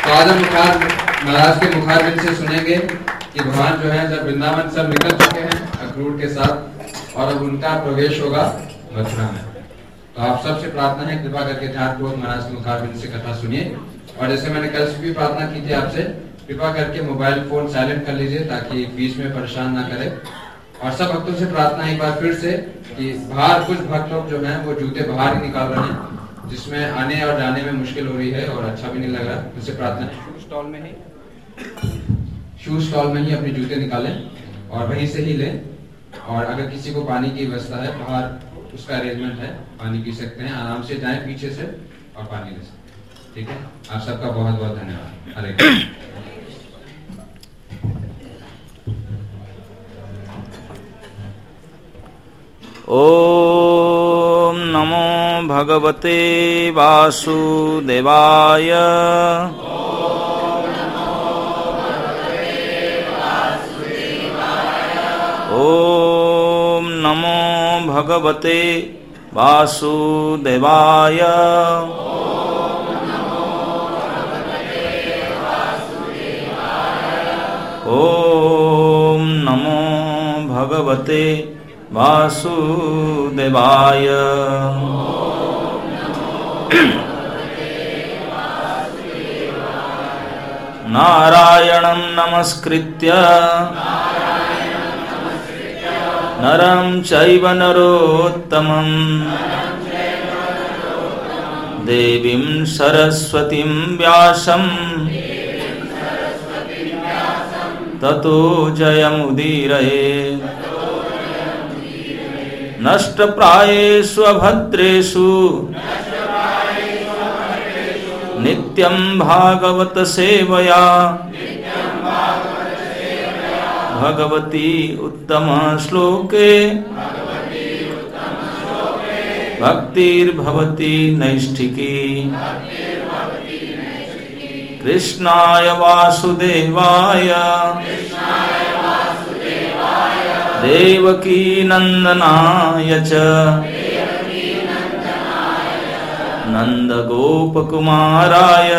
तो आज हम महाराज के मुखारबिंद से सुनेंगे कि भगवान जो है जब वृंदावन सब निकल चुके हैं अक्रूर के साथ और अब उनका प्रवेश होगा मथुरा में। तो आप सबसे प्रार्थना है कृपा करके ध्यानपूर्वक महाराज के मुखारबिंद से कथा सुनिए। और जैसे मैंने कल से भी प्रार्थना की थी आपसे, कृपा करके मोबाइल फोन साइलेंट कर लीजिए ताकि बीच में परेशान ना करे। और सब भक्तों से प्रार्थना एक बार फिर से कि बाहर कुछ भक्त लोग जो हैं वो जूते बाहर ही निकाल रहे हैं, जिसमें आने और जाने में मुश्किल हो रही है और अच्छा भी नहीं लग रहा। उनसे प्रार्थना शू स्टॉल में ही अपने जूते निकालें और वहीं से ही लें। और अगर किसी को पानी की व्यवस्था है, बाहर उसका अरेंजमेंट है, पानी पी सकते हैं, आराम से जाएं पीछे से और पानी ले सकते हैं। ठीक है, आप सबका बहुत बहुत धन्यवाद। हरे कृष्ण। ओम नमो भगवते वासुदेवाय। ओम नमो भगवते वासुदेवाय। ओम नमो भगवते वासुदेवाय। नारायणं नमस्कृत्य नरं चैव नरोत्तमं देवीं सरस्वतीं व्यासं ततो जयमुदीरयेत्। नष्टप्रायेषु अभद्रेषु नित्यं भागवत सेवया भगवती उत्तम श्लोके भक्तिर्भवति नैष्ठिकी। कृष्णाय वासुदेवाय देवकी नंदनाय च नंदगोपकुमाराय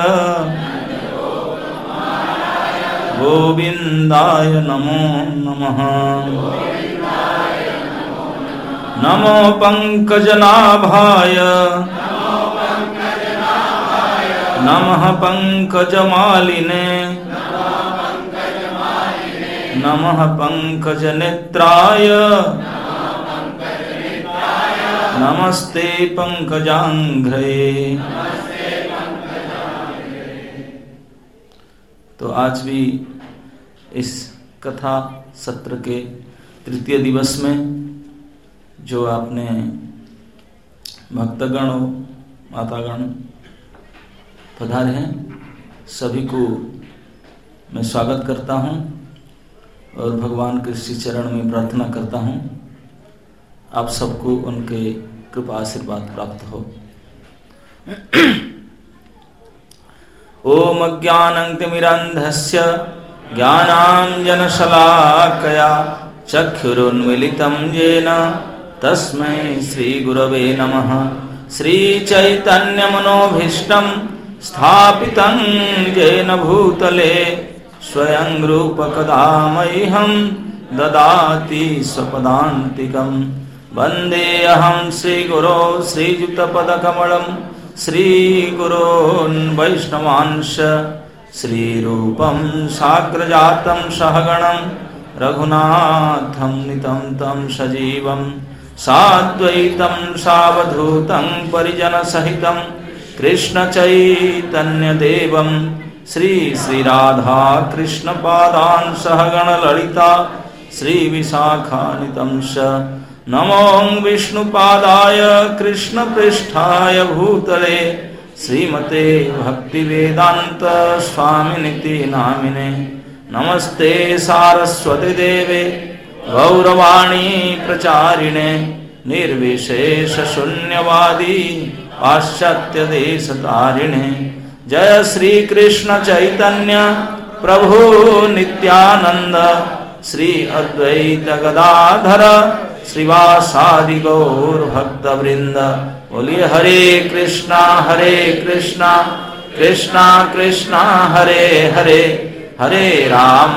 गोविंदाय नमो नमः। नमो पंकजनाभाय नमः पंकजमालिने नमः पंकजनेत्राय नमस्ते पंकजांघ्रे। तो आज भी इस कथा सत्र के तृतीय दिवस में जो आपने भक्तगण मातागण पधारे हैं, सभी को मैं स्वागत करता हूँ और भगवान के श्री चरण में प्रार्थना करता हूँ आप सबको उनके कृपा आशीर्वाद प्राप्त हो। ओम अज्ञानतिमिरन्धस्य ज्ञानाञ्जनशलाकया चक्षुरुन्मीलितं येन तस्मै श्रीगुरवे नमः। श्रीचैतन्यमनोभीष्टं स्थापितं येन भूतले स्वयं रूपकदा मह्यं ददाति स्वपदान्तिकम्। वन्देऽहं श्रीगुरो श्रीयुतपदकमलं श्रीगुरोन् वैष्णवांश श्रीरूपं साग्रजातं सहगणं रघुनाथं नितं तं सजीवं साद्वैतं सावधूतं परिजनसहितं कृष्णचैतन्यदेवं श्रीराधा कृष्णपादान् सहगणललिता श्रीविशाखान्वितं च। नमो विष्णुपादाय कृष्णपृष्ठाय भूतले श्रीमते भक्तिवेदांत स्वामिनिति नामिने। नमस्ते सारस्वती देवे गौरवाणी प्रचारिणे निर्विशेष शून्यवादी पाश्चात्य देशतारिणे। जय श्री कृष्ण चैतन्य प्रभु नित्यानंद श्री अद्वैत गदाधर श्रीवासादि गौर भक्त वृंद। बोलिए हरे कृष्णा कृष्णा कृष्णा हरे हरे, हरे राम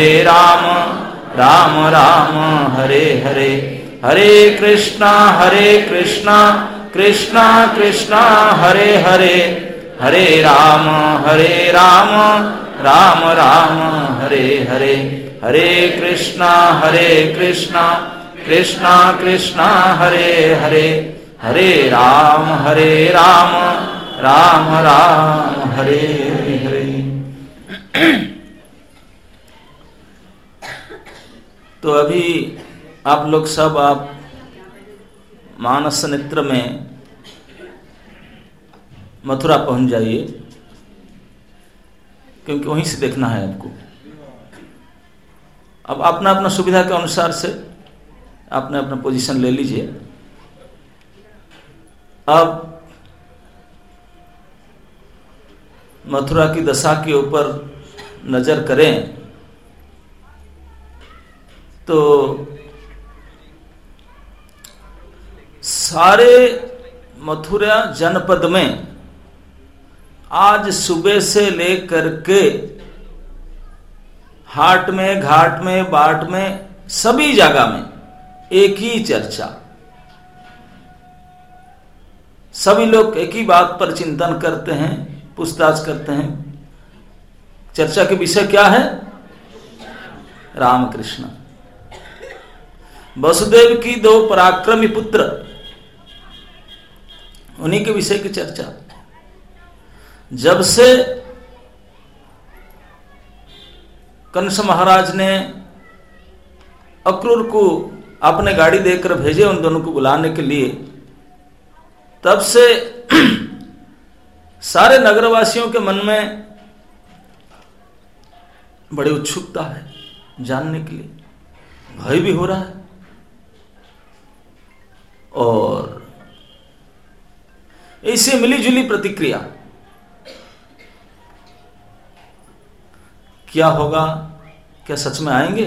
राम राम हरे हरे, हरे कृष्णा कृष्णा कृष्णा हरे हरे, हरे राम राम राम हरे हरे, हरे कृष्णा कृष्णा कृष्णा हरे हरे, हरे राम राम राम हरे हरे। तो अभी आप लोग सब आप मानस नेत्र में मथुरा पहुंच जाइए, क्योंकि वहीं से देखना है आपको। अब अपना अपना सुविधा के अनुसार से आपने अपना पोजीशन ले लीजिए। अब मथुरा की दशा के ऊपर नजर करें तो सारे मथुरा जनपद में आज सुबह से लेकर के हाट में, घाट में, बाट में, सभी जगह में एक ही चर्चा। सभी लोग एक ही बात पर चिंतन करते हैं, पूछताछ करते हैं। चर्चा के विषय क्या है? रामकृष्ण, वसुदेव की 2 पराक्रमी पुत्र, उन्हीं के विषय की चर्चा। जब से कंस महाराज ने अक्रूर को अपने गाड़ी देकर भेजे उन दोनों को बुलाने के लिए, तब से सारे नगरवासियों के मन में बड़ी उत्सुकता है जानने के लिए, भय भी हो रहा है। और ऐसे मिलीजुली प्रतिक्रिया, क्या होगा? क्या सच में आएंगे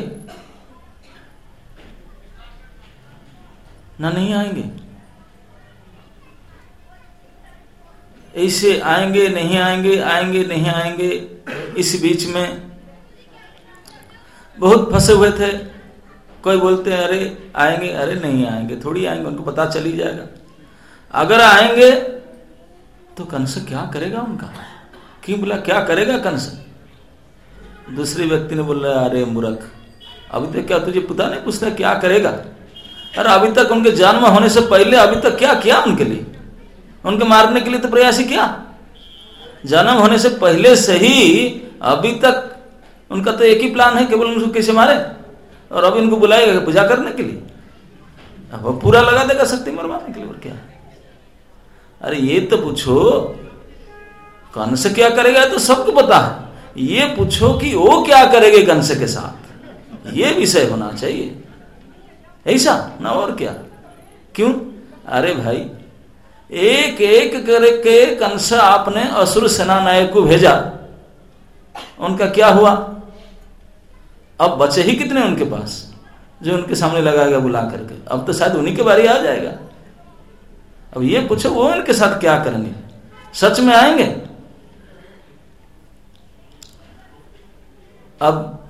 ना नहीं आएंगे? ऐसे आएंगे नहीं आएंगे, आएंगे नहीं आएंगे, इस बीच में बहुत फंसे हुए थे। कोई बोलते हैं अरे आएंगे, अरे नहीं आएंगे, थोड़ी आएंगे, उनको पता चल ही जाएगा। अगर आएंगे तो कंस क्या करेगा उनका? क्यों बोला क्या करेगा कंस? दूसरे व्यक्ति ने बोला अरे मूर्ख, अभी तक क्या तुझे पता नहीं पूछता क्या करेगा? अरे अभी तक उनके जन्म होने से पहले अभी तक क्या किया उनके लिए? उनके मारने के लिए तो प्रयास ही किया। जन्म होने से पहले से ही अभी तक उनका तो एक ही प्लान है, केवल उनको कैसे मारे। और अब इनको बुलाएगा पूजा करने के लिए, अब वो पूरा लगा देगा शक्ति मरवाने के लिए, और क्या? अरे ये तो पूछो कंस क्या करेगा, तो सबको पता है। ये पूछो कि वो क्या करेगा कंस के साथ, ये विषय होना चाहिए, ऐसा ना और क्या। क्यों? अरे भाई एक एक करके कंस आपने असुर सेना नायक को भेजा, उनका क्या हुआ? अब बचे ही कितने उनके पास जो उनके सामने लगाएगा बुला करके? अब तो शायद उन्हीं के बारी आ जाएगा। अब ये पूछो वो इनके साथ क्या करेंगे? सच में आएंगे? अब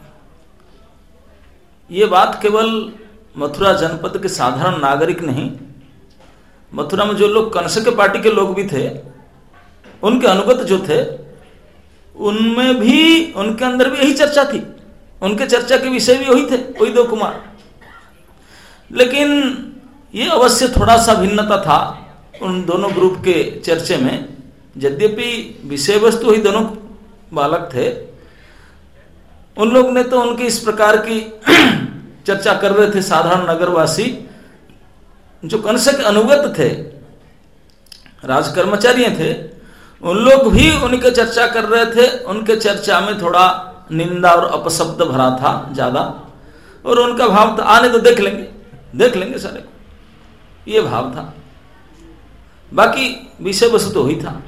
ये बात केवल मथुरा जनपद के साधारण नागरिक नहीं, मथुरा में जो लोग कंस के पार्टी के लोग भी थे, उनके अनुगत जो थे, उनमें भी, उनके अंदर भी यही चर्चा थी। उनके चर्चा के विषय भी वही थे, वही 2 कुमार। लेकिन ये अवश्य थोड़ा सा भिन्नता था उन दोनों ग्रुप के चर्चे में। यद्यपि विषय वस्तु वही दोनों बालक थे, उन लोग ने तो उनकी इस प्रकार की चर्चा कर रहे थे। साधारण नगरवासी जो कंस के अनुगत थे, राजकर्मचारी थे, उन लोग भी उनके चर्चा कर रहे थे। उनके चर्चा में थोड़ा निंदा और अपशब्द भरा था ज्यादा, और उनका भाव था आने तो देख लेंगे सारे को, ये भाव था। बाकी विषय वस्तु तो ही था।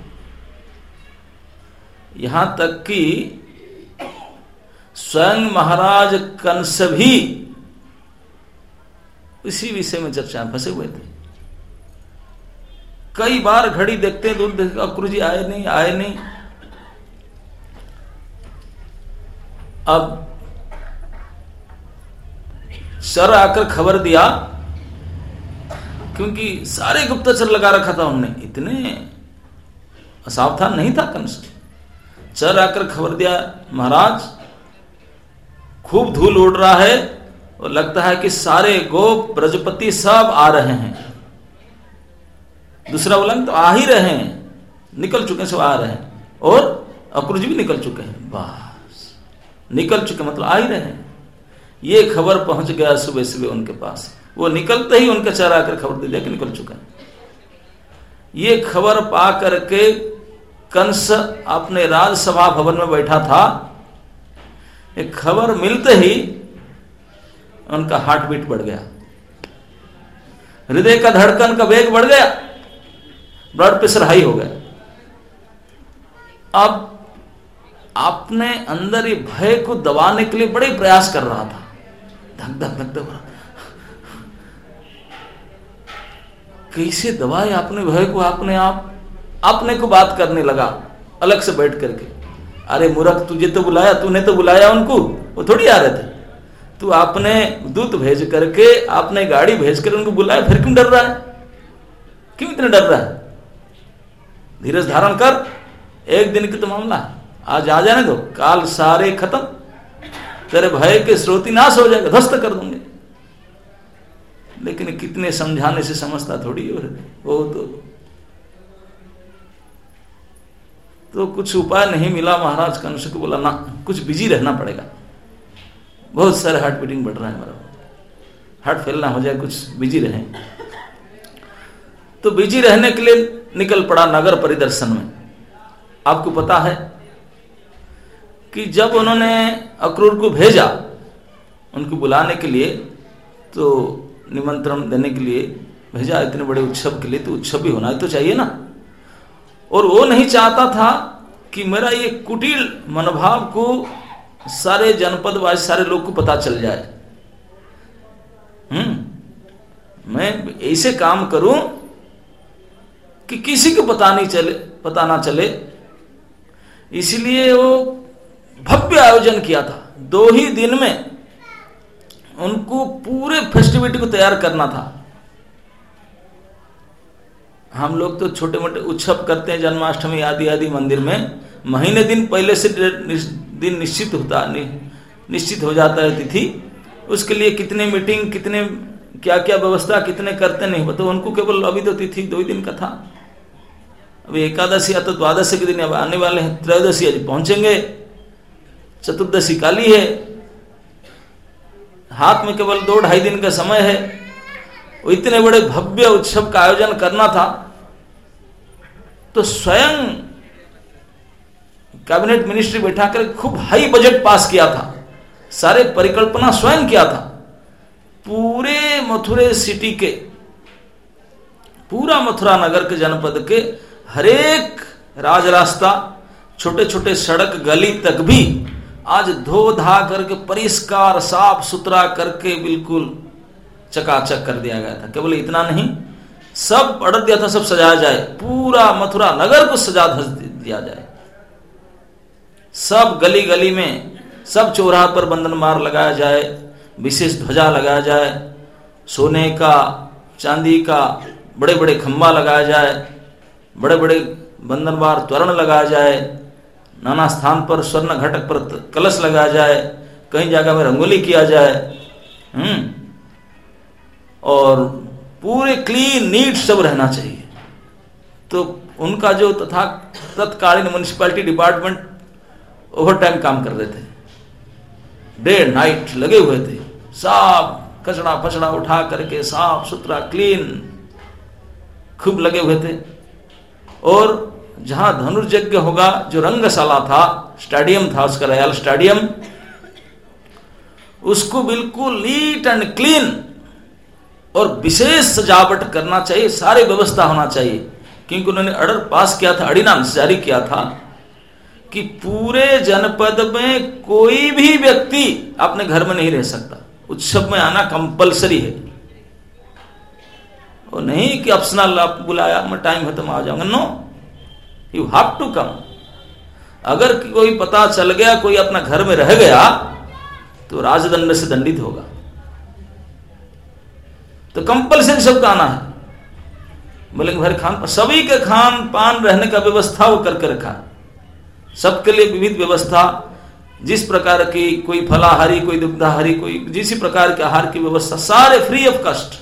यहां तक कि स्वयं महाराज कंस भी इसी विषय में चर्चा में फंसे हुए थे। कई बार घड़ी देखते दूर देखते अक्रूर जी आए नहीं, अब सर आकर खबर दिया, क्योंकि सारे गुप्तचर लगा रखा था उनने, इतने असावधान नहीं था कंस। चर आकर खबर दिया, महाराज खूब धूल उड़ रहा है और लगता है कि सारे गोप ब्रजपति सब आ रहे हैं। दूसरा बोला तो आ ही रहे हैं, निकल चुके, सब आ रहे हैं, और अक्रूर भी निकल चुके हैं। बस निकल चुके मतलब आ ही रहे हैं। ये खबर पहुंच गया सुबह सुबह उनके पास। वो निकलते ही उनके चर आकर खबर दे दिया कि निकल चुका है। ये खबर पा करके कंस अपने राजसभा भवन में बैठा था। एक खबर मिलते ही उनका हार्ट बीट बढ़ गया, हृदय का धड़कन का वेग बढ़ गया, ब्लड प्रेशर हाई हो गया। अब अपने अंदर ये भय को दबाने के लिए बड़े प्रयास कर रहा था, धक धक धक धक। कैसे दबाए अपने भय को? अपने को बात करने लगा अलग से बैठ करके। अरे मूर्ख, तुझे तो बुलाया, तूने तो बुलाया उनको, वो थोड़ी आ रहे थे। तू आपने दूत भेज करके, आपने गाड़ी भेज कर उनको बुलाया, फिर क्यों डर रहा है? क्यों इतना डर रहा है? धीरज धारण कर, एक दिन की तो मामला, आज आ जाने दो, काल सारे खत्म, तेरे भय के स्रोती नाश हो जाएगा, ध्वस्त कर दूंगे। लेकिन कितने समझाने से समझता थोड़ी हो, वो तो कुछ उपाय नहीं मिला। महाराज कंस को बोला ना, कुछ बिजी रहना पड़ेगा, बहुत सारे हार्ट बीटिंग बढ़ रहा है, हमारा हार्ट फेल ना हो जाए, कुछ बिजी रहे। तो बिजी रहने के लिए निकल पड़ा नगर परिदर्शन में। आपको पता है कि जब उन्होंने अक्रूर को भेजा उनको बुलाने के लिए, तो निमंत्रण देने के लिए भेजा, इतने बड़े उत्सव के लिए, तो उत्सव भी होना तो चाहिए ना। और वो नहीं चाहता था कि मेरा ये कुटिल मनोभाव को सारे जनपद वाले सारे लोग को पता चल जाए। मैं ऐसे काम करूं कि किसी को पता ना चले। इसलिए वो भव्य आयोजन किया था। 2 ही दिन में उनको पूरे फेस्टिविटी को तैयार करना था। हम लोग तो छोटे मोटे उत्सव करते हैं, जन्माष्टमी आदि आदि मंदिर में, महीने दिन पहले से दिन निश्चित हो जाता है तिथि। उसके लिए कितने मीटिंग, कितने क्या क्या व्यवस्था, कितने करते नहीं बताओ। उनको केवल अभी तो तिथि 2 ही दिन का था। अभी एकादशी या तो द्वादशी के दिन अब आने वाले हैं, त्रयोदशी आज पहुंचेंगे, चतुर्दशी काली है, हाथ में केवल 2-2.5 दिन का समय है। वो इतने बड़े भव्य उत्सव का आयोजन करना था, तो स्वयं कैबिनेट मिनिस्ट्री बैठा कर खूब हाई बजट पास किया था, सारे परिकल्पना स्वयं किया था। पूरे मथुरा सिटी के, पूरा मथुरा नगर के जनपद के हरेक राज रास्ता, छोटे छोटे सड़क गली तक भी आज धो धा करके परिष्कार साफ सुथरा करके बिल्कुल चकाचक कर दिया गया था। केवल इतना नहीं, सब ऑर्डर दिया था सब सजाया जाए, पूरा मथुरा नगर को सजा धज दिया जाए। सब गली गली में, सब चौराहा पर बंधन मार लगाया जाए, विशेष ध्वजा लगाया जाए, सोने का चांदी का बड़े बड़े खंभा लगाया जाए, बड़े बड़े बंधनवार तोरण लगाया जाए, नाना स्थान पर स्वर्ण घटक पर कलश लगाया जाए, कहीं जगह में रंगोली किया जाए, और पूरे क्लीन नीट सब रहना चाहिए। तो उनका जो तत्कालीन म्युनिसिपैलिटी डिपार्टमेंट ओवर टाइम काम कर रहे थे, डे नाइट लगे हुए थे, साफ कचड़ा फचड़ा उठा करके साफ सुथरा क्लीन खूब लगे हुए थे। और जहां धनुर्यज्ञ होगा, जो रंगशाला था, स्टेडियम था उसका, रॉयल स्टेडियम, उसको बिल्कुल नीट एंड क्लीन और विशेष सजावट करना चाहिए, सारी व्यवस्था होना चाहिए। क्योंकि उन्होंने ऑर्डर पास किया था, ऑर्डिनेंस जारी किया था कि पूरे जनपद में कोई भी व्यक्ति अपने घर में नहीं रह सकता, उत्सव में आना कंपलसरी है। और नहीं कि ऑप्शनल, आप बुलाया मैं टाइम है तो मैं आ जाऊंगा, no, you have to come. अगर कोई पता चल गया, कोई अपना घर में रह गया तो राजदंड से दंडित होगा। तो कंपल्सरी सबका आना है। बोलेंगे भाई खान, सभी के खान पान रहने का व्यवस्था वो करके रखा, सबके लिए विविध व्यवस्था, जिस प्रकार की कोई फलाहारी, कोई दुग्धाहारी, कोई जिस प्रकार के आहार की व्यवस्था, सारे free of cost.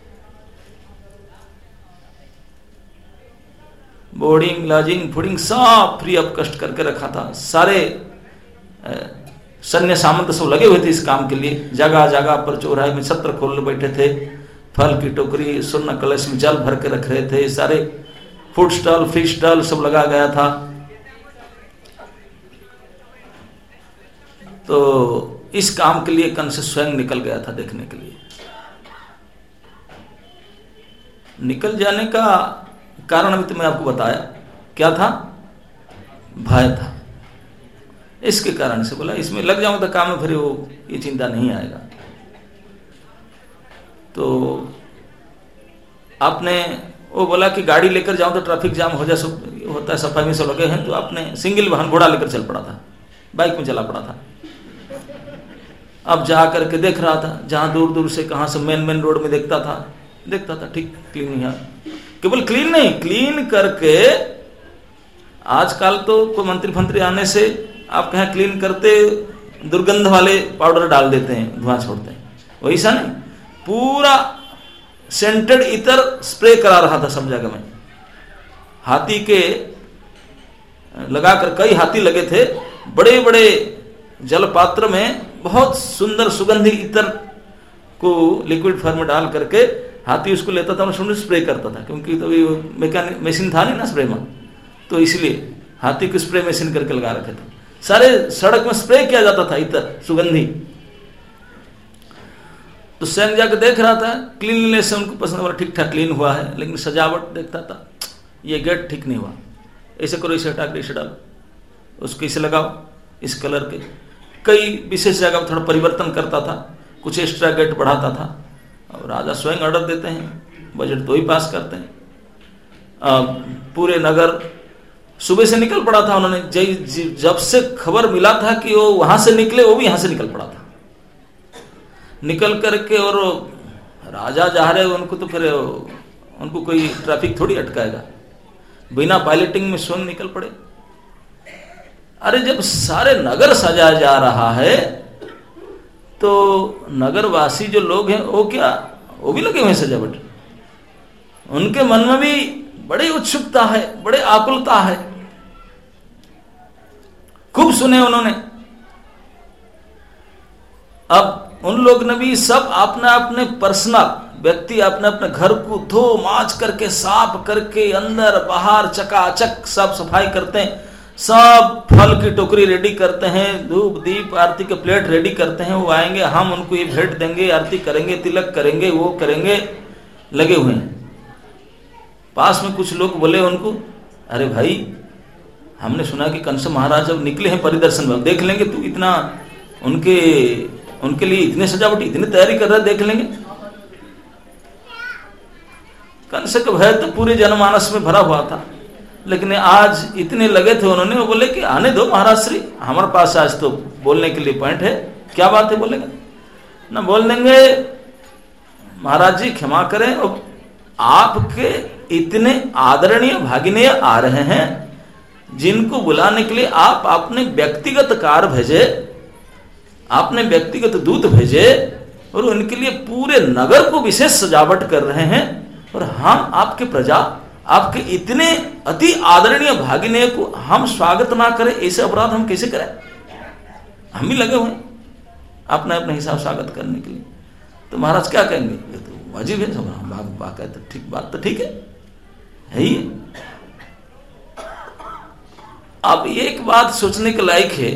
Boarding, lodging, fooding सब फ्री ऑफ कॉस्ट करके रखा था। सारे सैन्य सामंत सब लगे हुए थे इस काम के लिए। जगह जगह पर चौराहे में छत्र खोल बैठे थे, फल की टोकरी, स्वर्ण कलश में जल भर के रख रहे थे। सारे फूड स्टॉल, फ्री स्टॉल सब लगा गया था। तो इस काम के लिए कंस स्वयं निकल गया था देखने के लिए। निकल जाने का कारण भी तो मैं आपको बताया, क्या था? भय था। इसके कारण से बोला इसमें लग जाऊं तो काम में, फिर वो ये चिंता नहीं आएगा। तो आपने वो बोला कि गाड़ी लेकर जाऊं तो ट्रैफिक जाम हो जाए, सब होता है, सफाई में सब लगे हैं। तो आपने सिंगल वाहन घोड़ा लेकर चल पड़ा था, बाइक में चला पड़ा था। अब जा करके देख रहा था, जहां दूर दूर से कहां से मेन रोड में देखता था ठीक क्लीन है। केवल क्लीन नहीं, क्लीन करके आजकल तो कोई मंत्री फंत्री आने से आप कहें क्लीन करते दुर्गंध वाले पाउडर डाल देते हैं, धुआं छोड़ते हैं, वैसा नहीं, पूरा सेंटेड इतर स्प्रे करा रहा था सब जगह में। हाथी के लगाकर, कई हाथी लगे थे, बड़े बड़े जलपात्र में बहुत सुंदर सुगंधी इतर को लिक्विड फॉर्म में डाल करके हाथी उसको लेता था और स्प्रे करता था, क्योंकि तो मशीन था नहीं ना स्प्रे में, तो इसलिए हाथी को स्प्रे मशीन करके लगा रखे थे। सारे सड़क में स्प्रे किया जाता था इतर सुगंधी। तो स्वयं जाकर देख रहा था, क्लीनलीनेस से उनको पसंद, ठीक ठाक क्लीन हुआ है, लेकिन सजावट देखता था, ये गेट ठीक नहीं हुआ, ऐसे करो, इसे हटा कर इसे डालो, उसको इसे लगाओ, इस कलर के। कई विशेष जगह पर थोड़ा परिवर्तन करता था, कुछ एक्स्ट्रा गेट बढ़ाता था। और राजा स्वयं ऑर्डर देते हैं, बजट तो ही पास करते हैं। पूरे नगर सुबह से निकल पड़ा था उन्होंने, जब से खबर मिला था कि वो वहां से निकले, वो भी यहां से निकल पड़ा था। निकल करके, और राजा जा रहे उनको, तो फिर उनको कोई ट्रैफिक थोड़ी अटकाएगा, बिना पायलटिंग में स्वयं निकल पड़े। अरे जब सारे नगर सजा जा रहा है तो नगरवासी जो लोग हैं वो भी लगे हुए हैं सजावट। उनके मन में भी बड़ी उत्सुकता है, बड़े आकुलता है, खूब सुने उन्होंने। अब उन लोग ने भी सब अपने अपने पर्सनल व्यक्ति अपने अपने घर को धो मांज करके, साफ करके, अंदर बाहर चकाचक सब सफाई करते हैं, सब फल की टोकरी रेडी करते हैं, धूप दीप आरती के प्लेट रेडी करते हैं। वो आएंगे, हम उनको ये भेंट देंगे, आरती करेंगे, तिलक करेंगे, वो करेंगे, लगे हुए हैं। पास में कुछ लोग बोले उनको, अरे भाई हमने सुना कि कंस महाराज जब निकले हैं परिदर्शन में, देख लेंगे, तू इतना उनके लिए इतने सजावट, इतनी तैयारी कर रहा है, देख लेंगे। कंस का भय तो पूरे जनमानस में भरा हुआ था, लेकिन आज इतने लगे थे उन्होंने, वो बोले कि आने दो महाराज श्री, हमारे पास आज तो बोलने के लिए पॉइंट है। क्या बात है बोलेगा ना, बोल देंगे महाराज जी क्षमा करें, और आपके इतने आदरणीय भागिने आ रहे हैं जिनको बुलाने के लिए आप अपने व्यक्तिगत कार भेजे, आपने व्यक्तिगत दूत भेजे, और उनके लिए पूरे नगर को विशेष सजावट कर रहे हैं, और हम आपके प्रजा, आपके इतने अति आदरणीय भागिने को हम स्वागत ना करें, ऐसे अपराध हम कैसे करें? हम भी लगे हुए अपने अपने हिसाब स्वागत करने के लिए। तो महाराज क्या कहेंगे, ये तो वाजिब है, तो ठीक, बात तो ठीक है ही। अब एक बात सोचने के लायक है,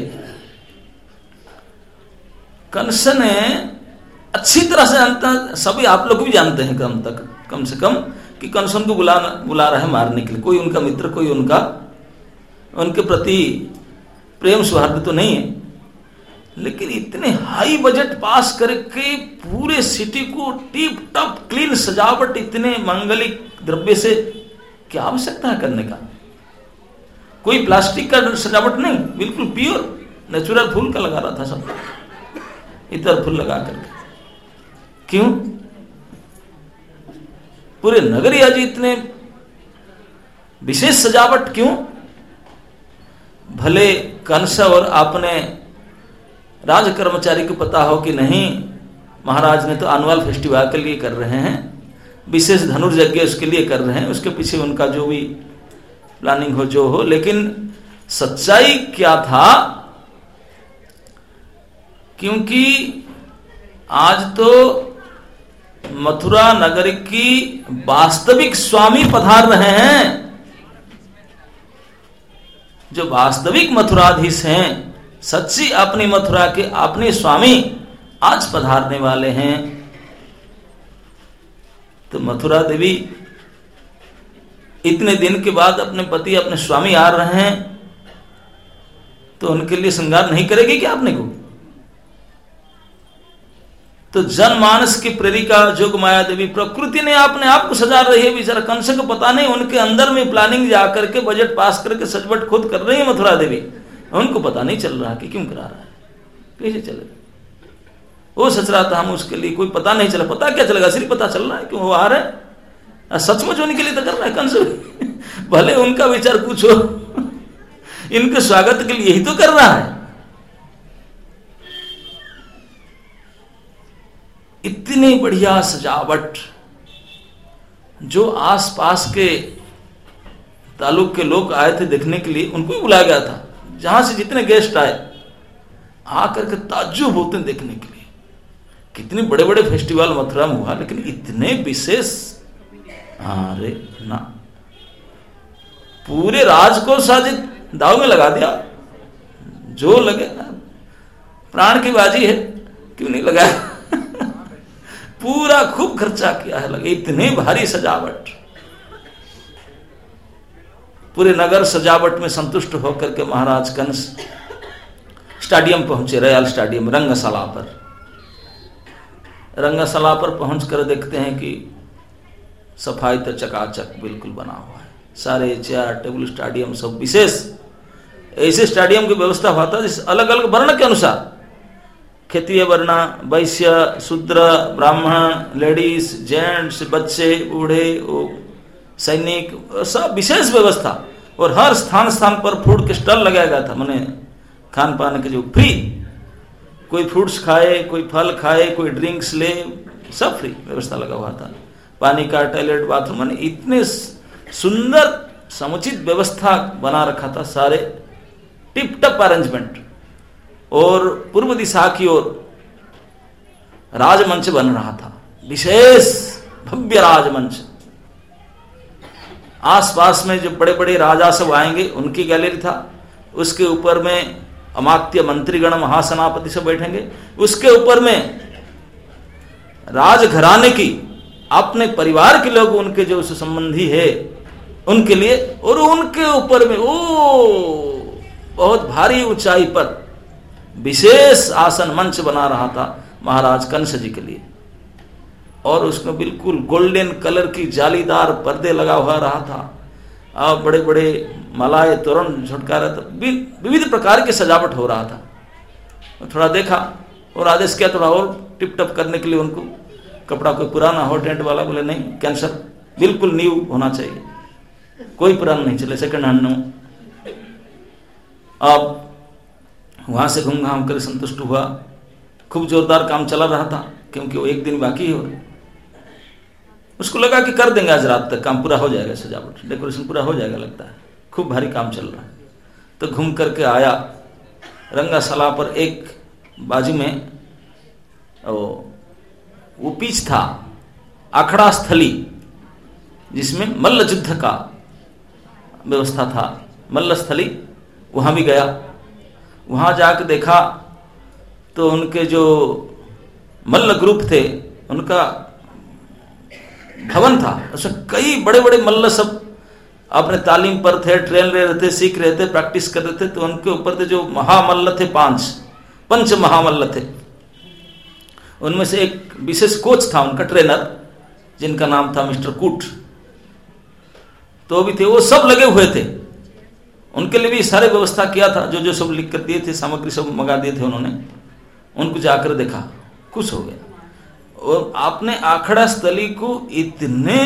कंस ने अच्छी तरह से जानता, सभी आप लोग भी जानते हैं कम से कम कि कंस उनको बुला रहा है मारने के लिए। कोई उनका मित्र, कोई उनके प्रति प्रेम सौहार्द तो नहीं है, लेकिन इतने हाई बजट पास करके पूरे सिटी को टिप टॉप क्लीन सजावट, इतने मांगलिक द्रव्य से क्या आवश्यकता है करने का? कोई प्लास्टिक का सजावट नहीं, बिल्कुल प्योर नेचुरल फूल का लगा रहा था सब, इतर फूल लगा करके। क्यों? पूरे नगरी आज इतने विशेष सजावट क्यों? भले कंस और अपने राज कर्मचारी को पता हो कि नहीं, महाराज ने तो एनुअल फेस्टिवल के लिए कर रहे हैं, विशेष धनुर्यज्ञ उसके लिए कर रहे हैं, उसके पीछे उनका जो भी प्लानिंग हो जो हो, लेकिन सच्चाई क्या था? क्योंकि आज तो मथुरा नगर की वास्तविक स्वामी पधार रहे हैं, जो वास्तविक मथुराधीश हैं, सच्ची अपनी मथुरा के अपने स्वामी आज पधारने वाले हैं। तो मथुरा देवी इतने दिन के बाद अपने पति अपने स्वामी आ रहे हैं, तो उनके लिए श्रृंगार नहीं करेगी क्या अपने को? तो जनमानस की प्रेरिका जोग माया देवी प्रकृति ने अपने आप को सजा रही है। बेचारा कंस को पता नहीं, उनके अंदर में प्लानिंग जाकर के बजट पास करके सजवट खुद कर रही है मथुरा देवी, उनको पता नहीं चल रहा कि क्यों करा रहा है, कैसे चलेगा। वो सोच रहा था हम उसके लिए, कोई पता नहीं चला, पता क्या चलेगा, सिर्फ पता चल रहा है क्यों वो आ रहा है, सचमुच होने के लिए तो कर रहा है कंस। भले उनका विचार कुछ हो, इनके स्वागत के लिए यही तो कर रहा है। इतनी बढ़िया सजावट, जो आसपास के तालुक के लोग आए थे देखने के लिए, उनको भी बुलाया गया था। जहां से जितने गेस्ट आए आकर के ताज्जुब होते हैं देखने के लिए। कितने बड़े बड़े फेस्टिवल मथुरा में हुआ, लेकिन इतने विशेष, अरे ना, पूरे राज को साजिद दाव में लगा दिया। जो लगे, प्राण की बाजी है, क्यों नहीं लगाया। पूरा खूब खर्चा किया है, लगे इतने भारी सजावट। पूरे नगर सजावट में संतुष्ट होकर के महाराज कंस स्टेडियम पहुंचे, रॉयल स्टेडियम रंगशाला पर। रंगशाला पर पहुंचकर देखते हैं कि सफाई तो चकाचक बिल्कुल बना हुआ है, सारे चेयर टेबल, स्टेडियम सब विशेष ऐसे स्टेडियम की व्यवस्था हुआ था जिस अलग अलग वर्ण के अनुसार, क्षत्रिय वर्ण, वैश्य, शूद्र, ब्राह्मण, लेडीज, जेंट्स, बच्चे, बूढ़े, सैनिक, सब विशेष व्यवस्था। और हर स्थान स्थान पर फूड के स्टॉल लगाया गया था, माने खान पान के जो फ्री, कोई फ्रूट्स खाए, कोई फल खाए, कोई ड्रिंक्स ले, सब फ्री व्यवस्था लगा हुआ था। पानी का, टॉयलेट, बाथरूम, माने इतने सुंदर समुचित व्यवस्था बना रखा था, सारे टिप टप अरेंजमेंट। और पूर्व दिशा की ओर राजमंच बन रहा था, विशेष भव्य राजमंच। आसपास में जो बड़े बड़े राजा सब आएंगे उनकी गैलरी था, उसके ऊपर में अमात्य, मंत्रीगण, महासेनापति सब बैठेंगे, उसके ऊपर में राजघराने की अपने परिवार के लोग, उनके जो संबंधी है उनके लिए, और उनके ऊपर में बहुत भारी ऊंचाई पर विशेष आसन मंच बना रहा था महाराज कंस जी के लिए। और उसमें बिल्कुल गोल्डन कलर की जालीदार पर्दे लगा हुआ रहा था, और बड़े बड़े मालाएं, तोरण झटका रहा था, विविध प्रकार की सजावट हो रहा था। थोड़ा देखा और आदेश किया थोड़ा और टिप टप करने के लिए उनको, कपड़ा कोई पुराना हो, टेंट वाला बोले नहीं, कैंसर, बिल्कुल न्यू होना चाहिए, कोई पुराना नहीं चले, सेकंड हैंड नो। अब वहां से घूम घाम कर संतुष्ट हुआ। खूब जोरदार काम चला रहा था, क्योंकि वो एक दिन बाकी हो, उसको लगा कि कर देंगे आज रात तक काम पूरा हो जाएगा, सजावट डेकोरेशन पूरा हो जाएगा, लगता है खूब भारी काम चल रहा है। तो घूम करके आया रंगशाला पर, एक बाजू में वो पीछ था, अखड़ा स्थली, जिसमें मल्ल युद्ध का व्यवस्था था, मल्ल स्थली, वहां भी गया। वहां जाकर देखा तो उनके जो मल्ल ग्रुप थे उनका भवन था, उसमें कई बड़े बड़े मल्ल सब अपने तालीम पर थे, ट्रेन ले रहे थे, सीख रहे थे, प्रैक्टिस कर रहे थे। तो उनके ऊपर थे जो महामल्ल थे, पंच महामल्ल थे। उनमें से एक विशेष कोच था, उनका ट्रेनर, जिनका नाम था मिस्टर कूट, तो भी थे, वो सब लगे हुए थे। उनके लिए भी सारे व्यवस्था किया था, जो जो सब लिख कर दिए थे, सामग्री सब मंगा दिए थे उन्होंने। उनको जाकर देखा, खुश हो गए। और आपने आखड़ा स्थली को इतने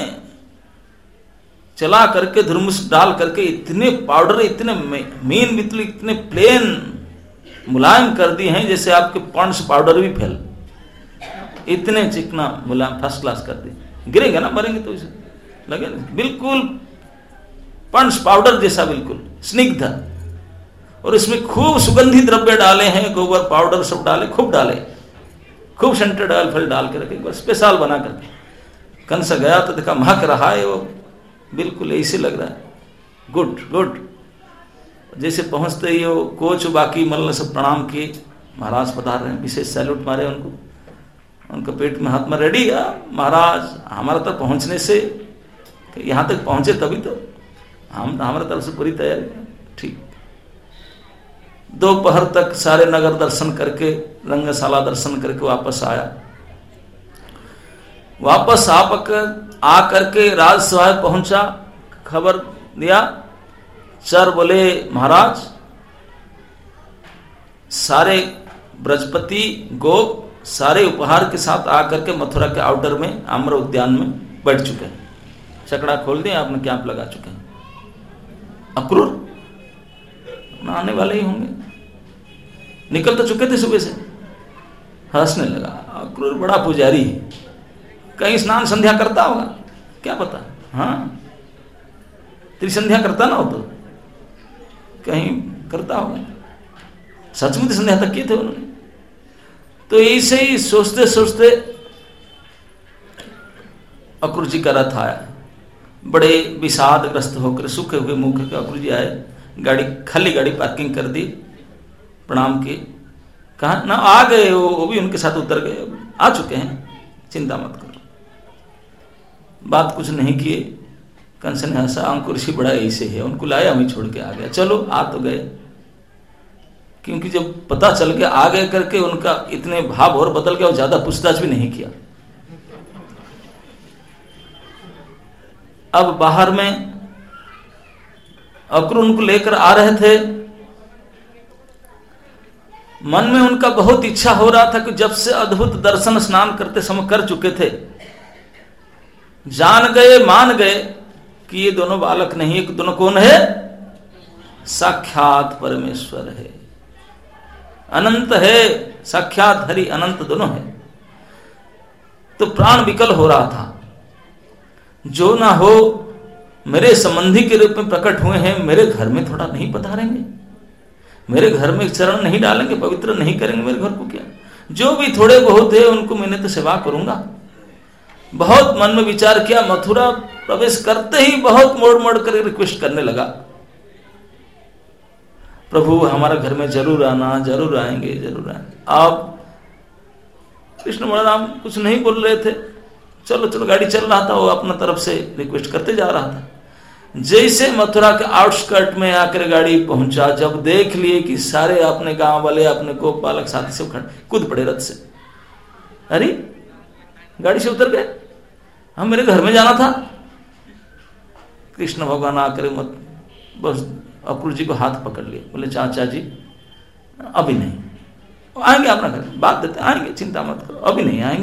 चला करके, धर्मस डाल करके इतने पाउडर, इतने मीन बिल्कुल इतने प्लेन मुलायम कर दिए हैं, जैसे आपके पॉन्ड्स पाउडर भी फेल, इतने चिकना मुलायम फर्स्ट क्लास कर दिए। गिरेगा ना, मरेंगे तो इसे लगे ना, बिल्कुल पंच पाउडर जैसा, बिल्कुल स्निग्ध। और इसमें खूब सुगंधित द्रव्य डाले हैं, गोबर पाउडर सब डाले, खूब डाले, खूब सेंटेड ऑयल फल डाल के रखे, स्पेशल बना करके। कंस गया तो देखा महक रहा है, वो बिल्कुल ऐसे लग रहा है, गुड गुड। जैसे पहुंचते ही वो कोच बाकी मल्ल सब प्रणाम किए, महाराज पधार रहे हैं, विशेष सैल्यूट मारे उनको, उनका पेट में हाथ में, रेडी है महाराज, हमारा तक पहुंचने से, यहां तक पहुंचे तभी तो हम, हमारे तरफ से पूरी तैयारी। ठीक, दोपहर तक सारे नगर दर्शन करके, रंगशाला दर्शन करके वापस आया। वापस आकर के राजसभा पहुंचा, खबर दिया। चर बोले महाराज, सारे ब्रजपति गोप सारे उपहार के साथ आकर के मथुरा के आउटर में आम्र उद्यान में बैठ चुके हैं, चकड़ा खोल दिया, आपने कैंप लगा चुके हैं। अक्रूर आने वाले ही होंगे, निकल तो चुके थे सुबह से। हंसने लगा, अक्रूर बड़ा पुजारी है, कहीं स्नान संध्या करता होगा, क्या पता। हाँ, त्रिसंध्या करता ना हो तो कहीं करता होगा, सचमुच संध्या तक किए थे उन्होंने। तो ऐसे ही सोचते सोचते अक्रूर जी का रथ आया, बड़े विषादग्रस्त होकर, सूखे हुए मुख के अक्रूर जी आए, गाड़ी खाली गाड़ी पार्किंग कर दी, प्रणाम किए, कहा ना आ गए, वो भी उनके साथ उतर गए, आ चुके हैं, चिंता मत करो। बात कुछ नहीं किए। कंस ने हंसा, अंकुर ऋषि बड़ा ऐसे है, उनको लाया, हमें छोड़ के आ गया, चलो आ तो गए। क्योंकि जब पता चल गया आ गए करके, उनका इतने भाव और बदल गया, और ज्यादा पूछताछ भी नहीं किया। अब बाहर में अक्रूर उनको लेकर आ रहे थे, मन में उनका बहुत इच्छा हो रहा था कि जब से अद्भुत दर्शन स्नान करते समय कर चुके थे, जान गए, मान गए कि ये दोनों बालक नहीं, एक दोनों कौन है, साक्षात परमेश्वर है, अनंत है, साक्षात हरि अनंत दोनों है। तो प्राण विकल हो रहा था, जो ना हो मेरे संबंधी के रूप में प्रकट हुए हैं, मेरे घर में थोड़ा नहीं पधारेंगे, मेरे घर में चरण नहीं डालेंगे, पवित्र नहीं करेंगे मेरे घर को, क्या जो भी थोड़े बहुत है उनको मैंने तो सेवा करूंगा। बहुत मन में विचार किया, मथुरा प्रवेश करते ही बहुत मोड़ मोड़ कर रिक्वेस्ट करने लगा, प्रभु हमारा घर में जरूर आना, जरूर आएंगे, जरूर आएंगे। आप कृष्ण बलराम कुछ नहीं बोल रहे थे, चलो चलो गाड़ी चल रहा था, वो अपना तरफ से रिक्वेस्ट करते जा रहा था। जैसे मथुरा के आउटस्कर्ट में आकर गाड़ी पहुंचा, जब देख लिए कि सारे अपने गांव वाले, अपने गोप बालक साथी सब खड़े, कूद पड़े रथ से, अरे गाड़ी से उतर गए, हम मेरे घर में जाना था। कृष्ण भगवान आकर मत बस अक्रूर जी को हाथ पकड़ लिए, बोले चाचा जी अभी नहीं, आएंगे अपना घर, बात देते आएंगे, चिंता मत करो, अभी नहीं आएंगे।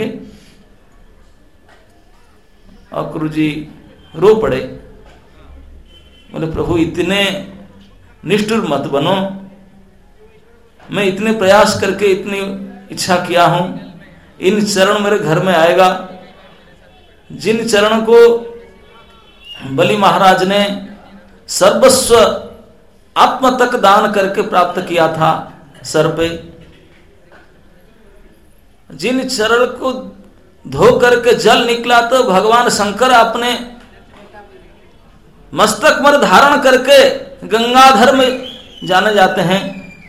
अक्रूर जी रो पड़े, बोले प्रभु इतने निष्ठुर मत बनो, मैं इतने प्रयास करके इतनी इच्छा किया हूं, इन चरण मेरे घर में आएगा, जिन चरण को बलि महाराज ने सर्वस्व आत्म तक दान करके प्राप्त किया था सर पे, जिन चरण को धो करके जल निकला तो भगवान शंकर अपने मस्तक पर धारण करके गंगाधर में जाने जाते हैं,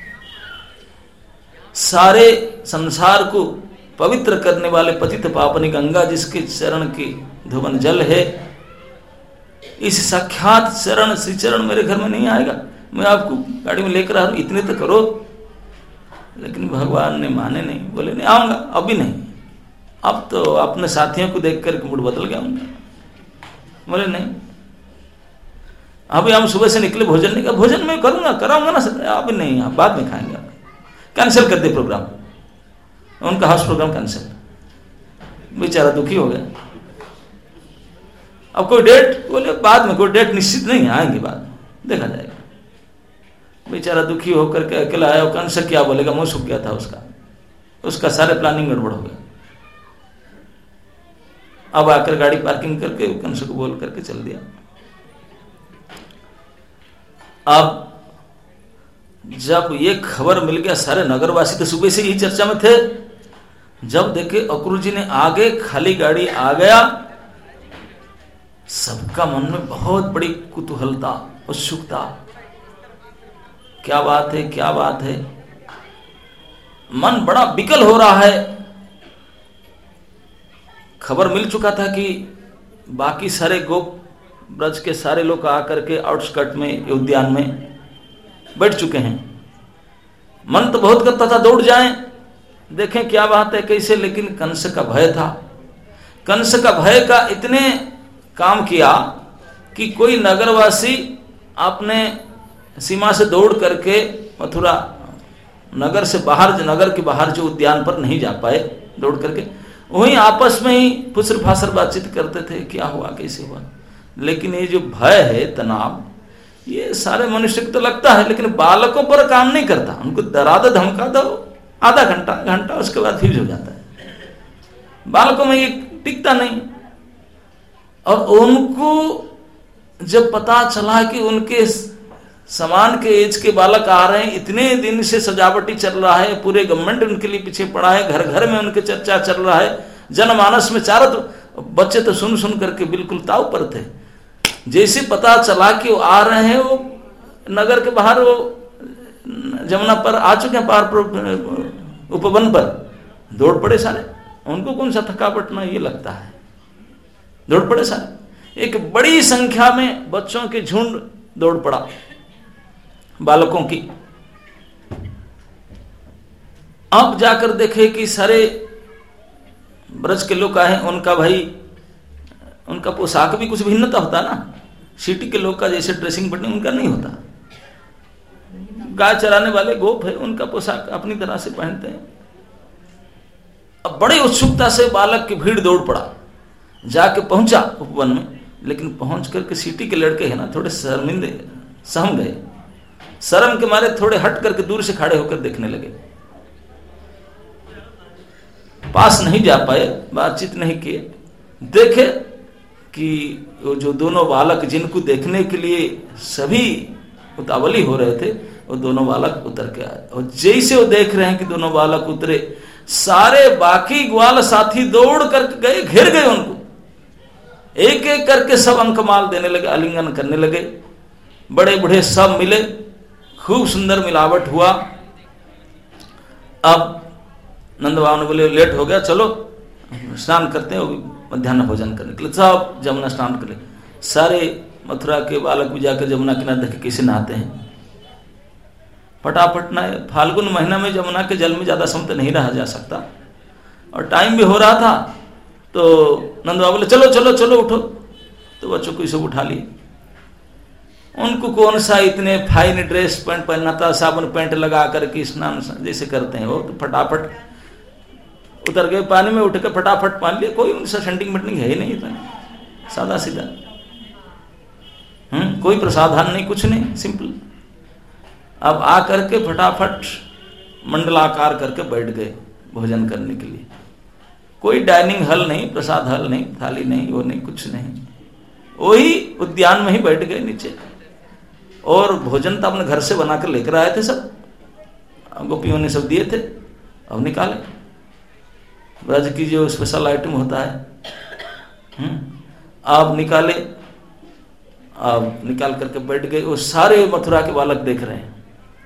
सारे संसार को पवित्र करने वाले पतित पावनी गंगा जिसके चरण की धुवन जल है, इस साक्षात चरण श्री चरण मेरे घर में नहीं आएगा, मैं आपको गाड़ी में लेकर आ रहा हूं, इतने तो करो। लेकिन भगवान ने माने नहीं, बोले नहीं आऊंगा, अभी नहीं, अब तो अपने साथियों को देख कर मूड बदल गया उनका, बोले नहीं। अभी हम सुबह से निकले, भोजन नहीं, भोजन मैं करूंगा, कराऊंगा ना सर, अभी नहीं, आप बाद में खाएंगे। आप कैंसिल कर दे प्रोग्राम, उनका हाउस प्रोग्राम कैंसिल। बेचारा दुखी हो गया। अब कोई डेट, बोले बाद में, कोई डेट निश्चित नहीं है, आएंगे बाद में, देखा जाएगा। बेचारा दुखी होकर के अकेला आया, कंस क्या बोलेगा, मुंह सूख गया था उसका सारे प्लानिंग गड़बड़ हो गया। अब आकर गाड़ी पार्किंग करके कंस को बोल करके चल दिया। अब जब ये खबर मिल गया, सारे नगरवासी तो सुबह से यही चर्चा में थे। जब देखे अक्रूर जी ने आगे, खाली गाड़ी आ गया, सबका मन में बहुत बड़ी कुतूहलता, उत्सुकता, क्या बात है, क्या बात है। मन बड़ा विकल हो रहा है। खबर मिल चुका था कि बाकी सारे गोप ब्रज के सारे लोग आकर के आउटस्कर्ट में, उद्यान में बैठ चुके हैं। मन तो बहुत करता था दौड़ जाएं, देखें क्या बात है, कैसे, लेकिन कंस का भय था। कंस का भय का इतने काम किया कि कोई नगरवासी अपने सीमा से दौड़ करके मथुरा नगर से बाहर, नगर के बाहर जो उद्यान पर नहीं जा पाए दौड़ करके, वहीं आपस में ही फुसर फासर बातचीत करते थे, क्या हुआ, कैसे हुआ। लेकिन ये जो भय है, तनाव, ये सारे मनुष्य को तो लगता है, लेकिन बालकों पर काम नहीं करता। उनको डरा दो, धमका दो, आधा घंटा, उसके बाद फिर हो जाता है। बालकों में ये टिकता नहीं। और उनको जब पता चला कि उनके समान के एज के बालक आ रहे हैं, इतने दिन से सजावटी चल रहा है, पूरे गवर्नमेंट उनके लिए पीछे पड़ा है, घर घर में उनके चर्चा चल रहा है, जनमानस में चारों तो बच्चे तो सुन करके बिल्कुल ताव पर थे। जैसे पता चला कि वो आ रहे हैं, वो नगर के बाहर, वो जमुना पर आ चुके हैं, पार उपवन पर, दौड़ पड़े सारे। उनको कौन सा थकावट ना ये लगता है, दौड़ पड़े सारे। एक बड़ी संख्या में बच्चों के झुंड दौड़ पड़ा, बालकों की। अब जाकर देखे कि सारे ब्रज के लोग आए, उनका भाई, उनका पोशाक भी कुछ भिन्नता होता ना। सिटी के लोग का जैसे ड्रेसिंग पटनी उनका नहीं होता। गाय चराने वाले गोप है, उनका पोशाक अपनी तरह से पहनते हैं। अब बड़ी उत्सुकता से बालक की भीड़ दौड़ पड़ा, जाके पहुंचा उपवन में। लेकिन पहुंच करके सिटी के लड़के हैं ना, थोड़े शर्मिंदे, सहम गए। शर्म के मारे थोड़े हट करके दूर से खड़े होकर देखने लगे, पास नहीं जा पाए, बातचीत नहीं किए। देखे कि वो जो दोनों बालक जिनको देखने के लिए सभी उतावली हो रहे थे, वो दोनों बालक उतर के आए। और जैसे वो देख रहे हैं कि दोनों बालक उतरे, सारे बाकी ग्वाल साथी दौड़ कर गए, घेर गए उनको, एक एक करके सब अंकमाल देने लगे, आलिंगन करने लगे। बड़े बूढ़े सब मिले, खूब सुंदर मिलावट हुआ। अब नंद बाबा ने बोले लेट हो गया, चलो स्नान करते हैं, मध्याह्न भोजन करने के लिए सब जमुना स्नान कर ले। सारे मथुरा के बालक भी जाकर जमुना किनारे देखे कैसे नहाते हैं, फटाफट नहाए। फाल्गुन महीना में जमुना के जल में ज्यादा समय तो नहीं रहा जा सकता, और टाइम भी हो रहा था। तो नंद बाबा बोले चलो चलो चलो उठो, तो बच्चों को सब उठा लिए। उनको कौन सा इतने फाइन ड्रेस पैंट पहनना था, साबुन पैंट लगा करके स्नान जैसे करते हैं वो, तो फटाफट उतर गए पानी में, उठ कर फटाफट पान लिया। कोई उनसे सेंटिंग मिटिंग है ही नहीं, इतना सादा सीधा, कोई प्रसाधन नहीं, कुछ नहीं, सिंपल। अब आ करके फटाफट मंडलाकार करके बैठ गए भोजन करने के लिए। कोई डाइनिंग हॉल नहीं, प्रसाद हॉल नहीं, थाली नहीं, वो नहीं, कुछ नहीं, वही उद्यान में ही बैठ गए नीचे। और भोजन तो अपने घर से बनाकर लेकर आए थे सब, गोपियों ने सब दिए थे। अब निकाले, ब्रज की जो स्पेशल आइटम होता है, अब निकाले। अब निकाल करके बैठ गए। वो सारे मथुरा के बालक देख रहे हैं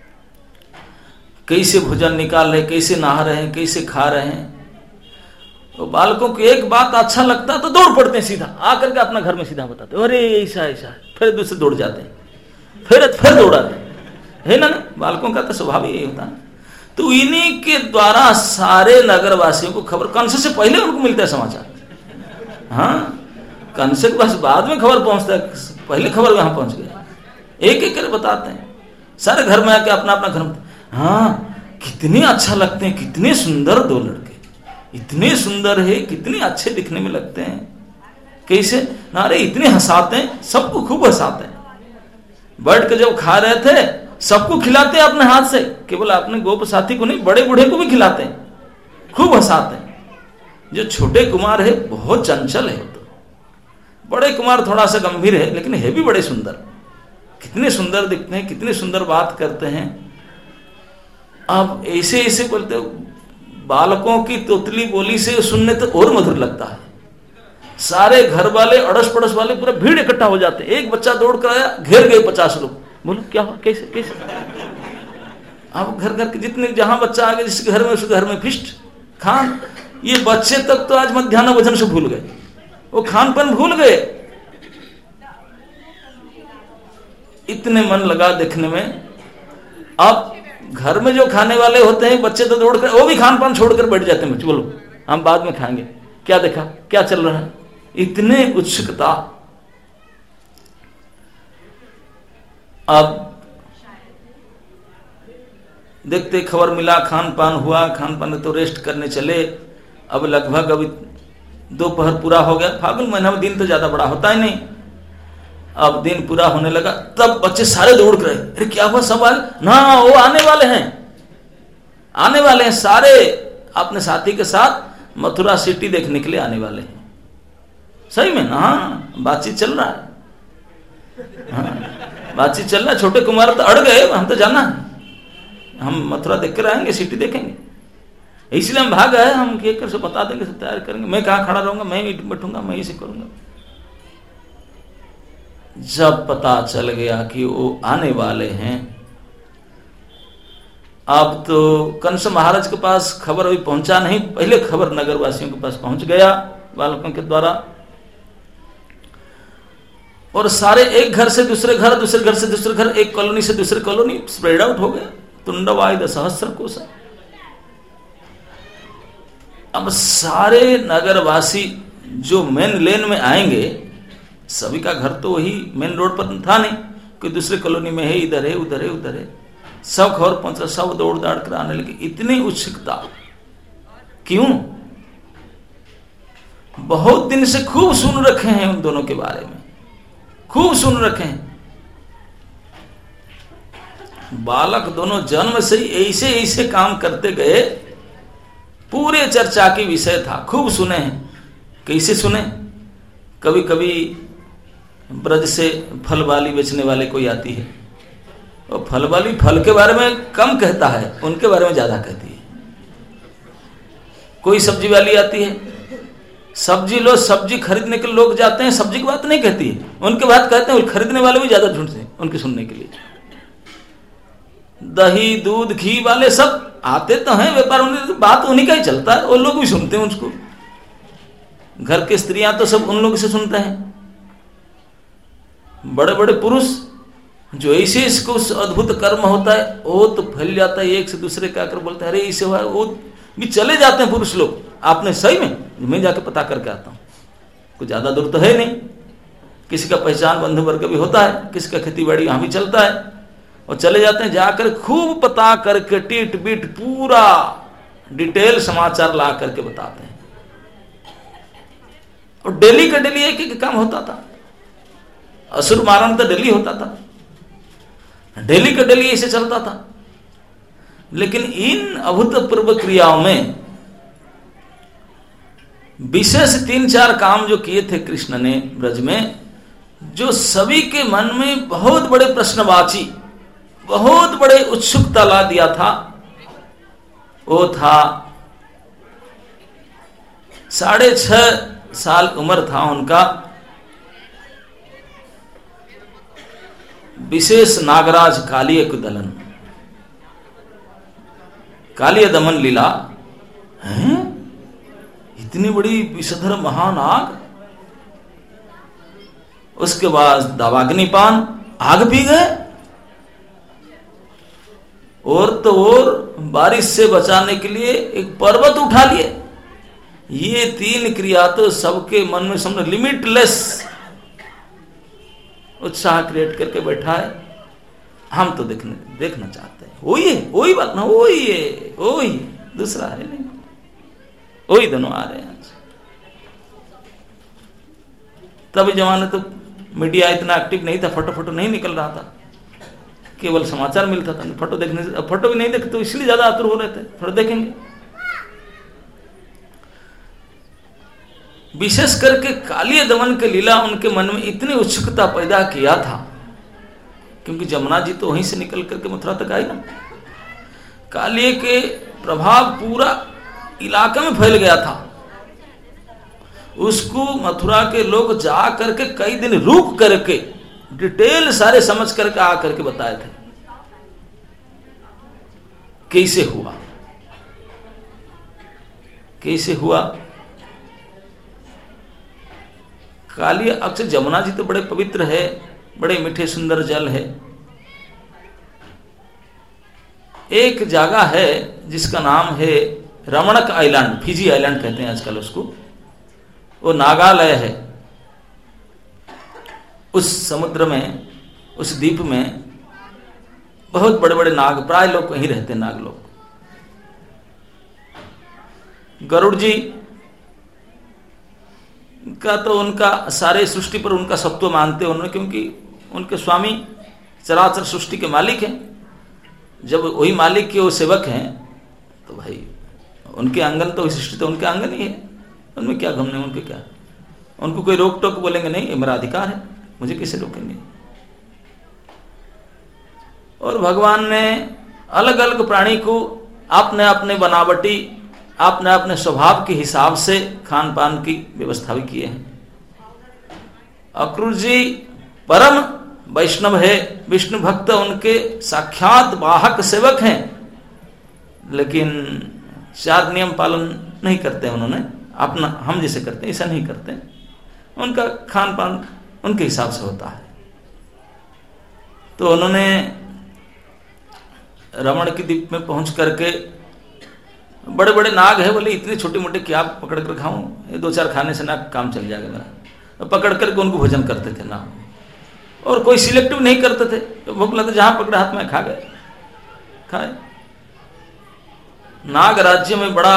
कैसे भोजन निकाल रहे, कैसे नहा रहे हैं, कैसे खा रहे हैं। तो बालकों को एक बात अच्छा लगता तो दौड़ पड़ते हैं, सीधा आकर के अपना घर में सीधा बताते, अरे ऐसा ऐसा, फिर दूसरे दौड़ जाते हैं, फिर दौड़ाते है ना। बालकों का तो स्वभाव यही होता है। तो इन्हीं के द्वारा सारे नगरवासियों को खबर, कंस से पहले उनको मिलता है समाचार। हाँ, कंस के पास बाद में खबर पहुंचता है, पहले खबर वहां पहुंच गया। एक एक कर बताते हैं। सारे घर में आके अपना अपना घर, हाँ कितने अच्छा लगते हैं, कितने सुंदर दो लड़के, इतने सुंदर है, कितने अच्छे दिखने में लगते हैं, कैसे नारे इतने हंसाते हैं, सबको खूब हंसाते हैं। बैठ के जब खा रहे थे सबको खिलाते हैं अपने हाथ से, केवल अपने गोप साथी को नहीं, बड़े बूढ़े को भी खिलाते हैं, खूब हंसाते हैं। जो छोटे कुमार है बहुत चंचल है, तो बड़े कुमार थोड़ा सा गंभीर है, लेकिन है भी बड़े सुंदर, कितने सुंदर दिखते हैं, कितने सुंदर बात करते हैं। अब ऐसे ऐसे बोलते, बालकों की तोतली बोली से सुनने तो और मधुर लगता है। सारे घर वाले, अड़ोस पड़ोस वाले पूरा भीड़ इकट्ठा हो जाते हैं। एक बच्चा दौड़ कर आया, घेर गए 50 लोग, बोलो क्या हुआ, कैसे कैसे। अब घर घर के जितने, जहां बच्चा आ गया जिस घर में, उस घर में फिस्ट खान। ये बच्चे तक तो आज मध्याह्न भोजन से भूल गए, वो खान पान भूल गए, इतने मन लगा देखने में। अब घर में जो खाने वाले होते हैं बच्चे तो दौड़ कर, वो भी खान पान छोड़कर बैठ जाते हैं, बोलो हम बाद में खाएंगे, क्या देखा, क्या चल रहा है, इतने उत्सुकता। अब देखते खबर मिला, खान पान हुआ, खान पान तो रेस्ट करने चले। अब लगभग अभी दोपहर पूरा हो गया, फागुन महीना में दिन तो ज्यादा बड़ा होता ही नहीं। अब दिन पूरा होने लगा, तब बच्चे सारे दौड़ कर, अरे क्या हुआ, सब आए ना, वो आने वाले हैं, आने वाले हैं, सारे अपने साथी के साथ मथुरा सिटी देखने के लिए आने वाले हैं। सही में, हाँ बातचीत चल रहा है, हाँ बातचीत चल रहा है। छोटे कुमार तो अड़ गए, हम तो जाना है, हम मथुरा देख कर आएंगे, सिटी देखेंगे, इसलिए हम भाग आए, हम कहकर से बता देंगे, सब तैयार करेंगे, मैं कहाँ खड़ा रहूंगा, मैं ही बैठूंगा, मैं इसे करूंगा। जब पता चल गया कि वो आने वाले हैं, अब तो कंस महाराज के पास खबर अभी पहुंचा नहीं, पहले खबर नगर वासियों के पास पहुंच गया बालकों के द्वारा, और सारे एक घर से दूसरे घर, दूसरे घर से दूसरे घर, एक कॉलोनी से दूसरे कॉलोनी स्प्रेड आउट हो गया। तुंडवायुध सहस्र कोश। अब सारे नगरवासी जो मेन लेन में आएंगे, सभी का घर तो वही मेन रोड पर था नहीं, कोई दूसरे कॉलोनी में है, इधर है, उधर है, उधर है, सब खबर पहुंचा, सब दौड़ दाड़ कर आने लगे। इतनी उत्सुकता क्यों? बहुत दिन से खूब सुन रखे हैं उन दोनों के बारे में, खूब सुन रखे हैं। बालक दोनों जन्म से ही ऐसे ऐसे काम करते गए, पूरे चर्चा की विषय था, खूब सुने हैं। कैसे सुने? कभी कभी ब्रज से फल वाली बेचने वाले कोई आती है, और फल वाली फल के बारे में कम कहता है, उनके बारे में ज्यादा कहती है। कोई सब्जी वाली आती है, सब्जी लो, सब्जी खरीदने के लोग जाते हैं, सब्जी की बात नहीं कहती है, उनके बात कहते हैं, खरीदने वाले भी ज्यादा ढूंढते हैं उनके सुनने के लिए। दही दूध घी वाले सब आते तो हैं, व्यापार उन्हें बात उन्हीं का ही चलता है, वो लोग भी सुनते हैं उसको। घर के स्त्रियां तो सब उन लोग से सुनते हैं। बड़े बड़े पुरुष जो ऐसे इसको अद्भुत कर्म होता है, वो तो फैल जाता है, एक से दूसरे का आकर बोलते हैं, अरे इसे हुआ, वो भी चले जाते हैं पुरुष लोग। आपने सही में, मैं जाके पता करके आता हूं, कुछ ज्यादा दूर तो है नहीं, किसी का पहचान बंधु वर्ग भी होता है, किसी का खेती बाड़ी यहां भी चलता है, और चले जाते हैं, जाकर खूब पता करके टीट बीट पूरा डिटेल समाचार ला करके बताते हैं। और डेली का डेली एक एक काम होता था, असुर मारण तो डेली होता था, डेली का डेली ऐसे चलता था। लेकिन इन अभूतपूर्व क्रियाओं में विशेष 3-4 काम जो किए थे कृष्ण ने ब्रज में, जो सभी के मन में बहुत बड़े प्रश्नवाची, बहुत बड़े उत्सुकता ला दिया था, वो था 6.5 साल उम्र था उनका, विशेष नागराज कालिय कुदलन, कालिय दमन लीला है। इतनी बड़ी विषधर महानाग, उसके बाद दावाग्निपान, आग पी गए, और तो और बारिश से बचाने के लिए एक पर्वत उठा लिए। ये 3 क्रिया तो सबके मन में समझ लिमिटलेस उत्साह क्रिएट करके बैठा है। हम तो देखना चाहते हैं। वही बात ना, वही दूसरा है नहीं, वही दोनों आ रहे हैं। तभी जमाने तो मीडिया इतना एक्टिव नहीं था, फोटो नहीं निकल रहा था, केवल समाचार मिलता था। फोटो देखने से, फोटो भी नहीं देखे तो इसलिए ज्यादा आतुर हो रहे थे, थोड़ा देखेंगे। विशेष करके कालिय दमन के लीला उनके मन में इतनी उत्सुकता पैदा किया था, क्योंकि जमुना जी तो वहीं से निकल करके मथुरा तक आई ना। कालिय के प्रभाव पूरा इलाके में फैल गया था। उसको मथुरा के लोग जा करके कई दिन रुक करके डिटेल सारे समझ करके आ करके बताए थे कैसे हुआ। कालिय अक्सर, जमुना जी तो बड़े पवित्र है, बड़े मीठे सुंदर जल है। एक जगह है जिसका नाम है रमणक आइलैंड, फिजी आइलैंड कहते हैं आजकल उसको। वो नागालय है। उस समुद्र में, उस द्वीप में बहुत बड़े बड़े नाग, प्राय लोग वहीं रहते, नाग लोग। गरुड़ जी का तो उनका सारे सृष्टि पर उनका सत्व मानते उन्होंने, क्योंकि उनके स्वामी चराचर सृष्टि के मालिक हैं। जब वही मालिक के वो सेवक हैं तो भाई उनके आंगन तो सृष्टि तो उनके आंगन ही है, उनमें क्या घमने, उनके क्या, उनको कोई रोक टोक बोलेंगे नहीं, ये मेरा अधिकार है, मुझे कैसे रोकेंगे। और भगवान ने अलग अलग प्राणी को अपने अपने बनावटी, अपने अपने स्वभाव के हिसाब से खान पान की व्यवस्था भी किए हैं। अक्रूर जी परम वैष्णव है, विष्णु भक्त, उनके साक्षात वाहक सेवक हैं, लेकिन चार नियम पालन नहीं करते उन्होंने, अपना हम जैसे करते हैं ऐसा नहीं करते। उनका खान पान उनके हिसाब से होता है। तो उन्होंने रमण की द्वीप में पहुंच करके, बड़े बड़े नाग है, बोले इतने छोटे मोटे क्या पकड़ कर खाऊं, ये 2-4 खाने से नाग काम चल जाएगा मेरा। पकड़ करके उनको भोजन करते थे नाग, और कोई सिलेक्टिव नहीं करते थे। तो भूख लगे जहां पकड़े हाथ में खाए। नाग राज्य में बड़ा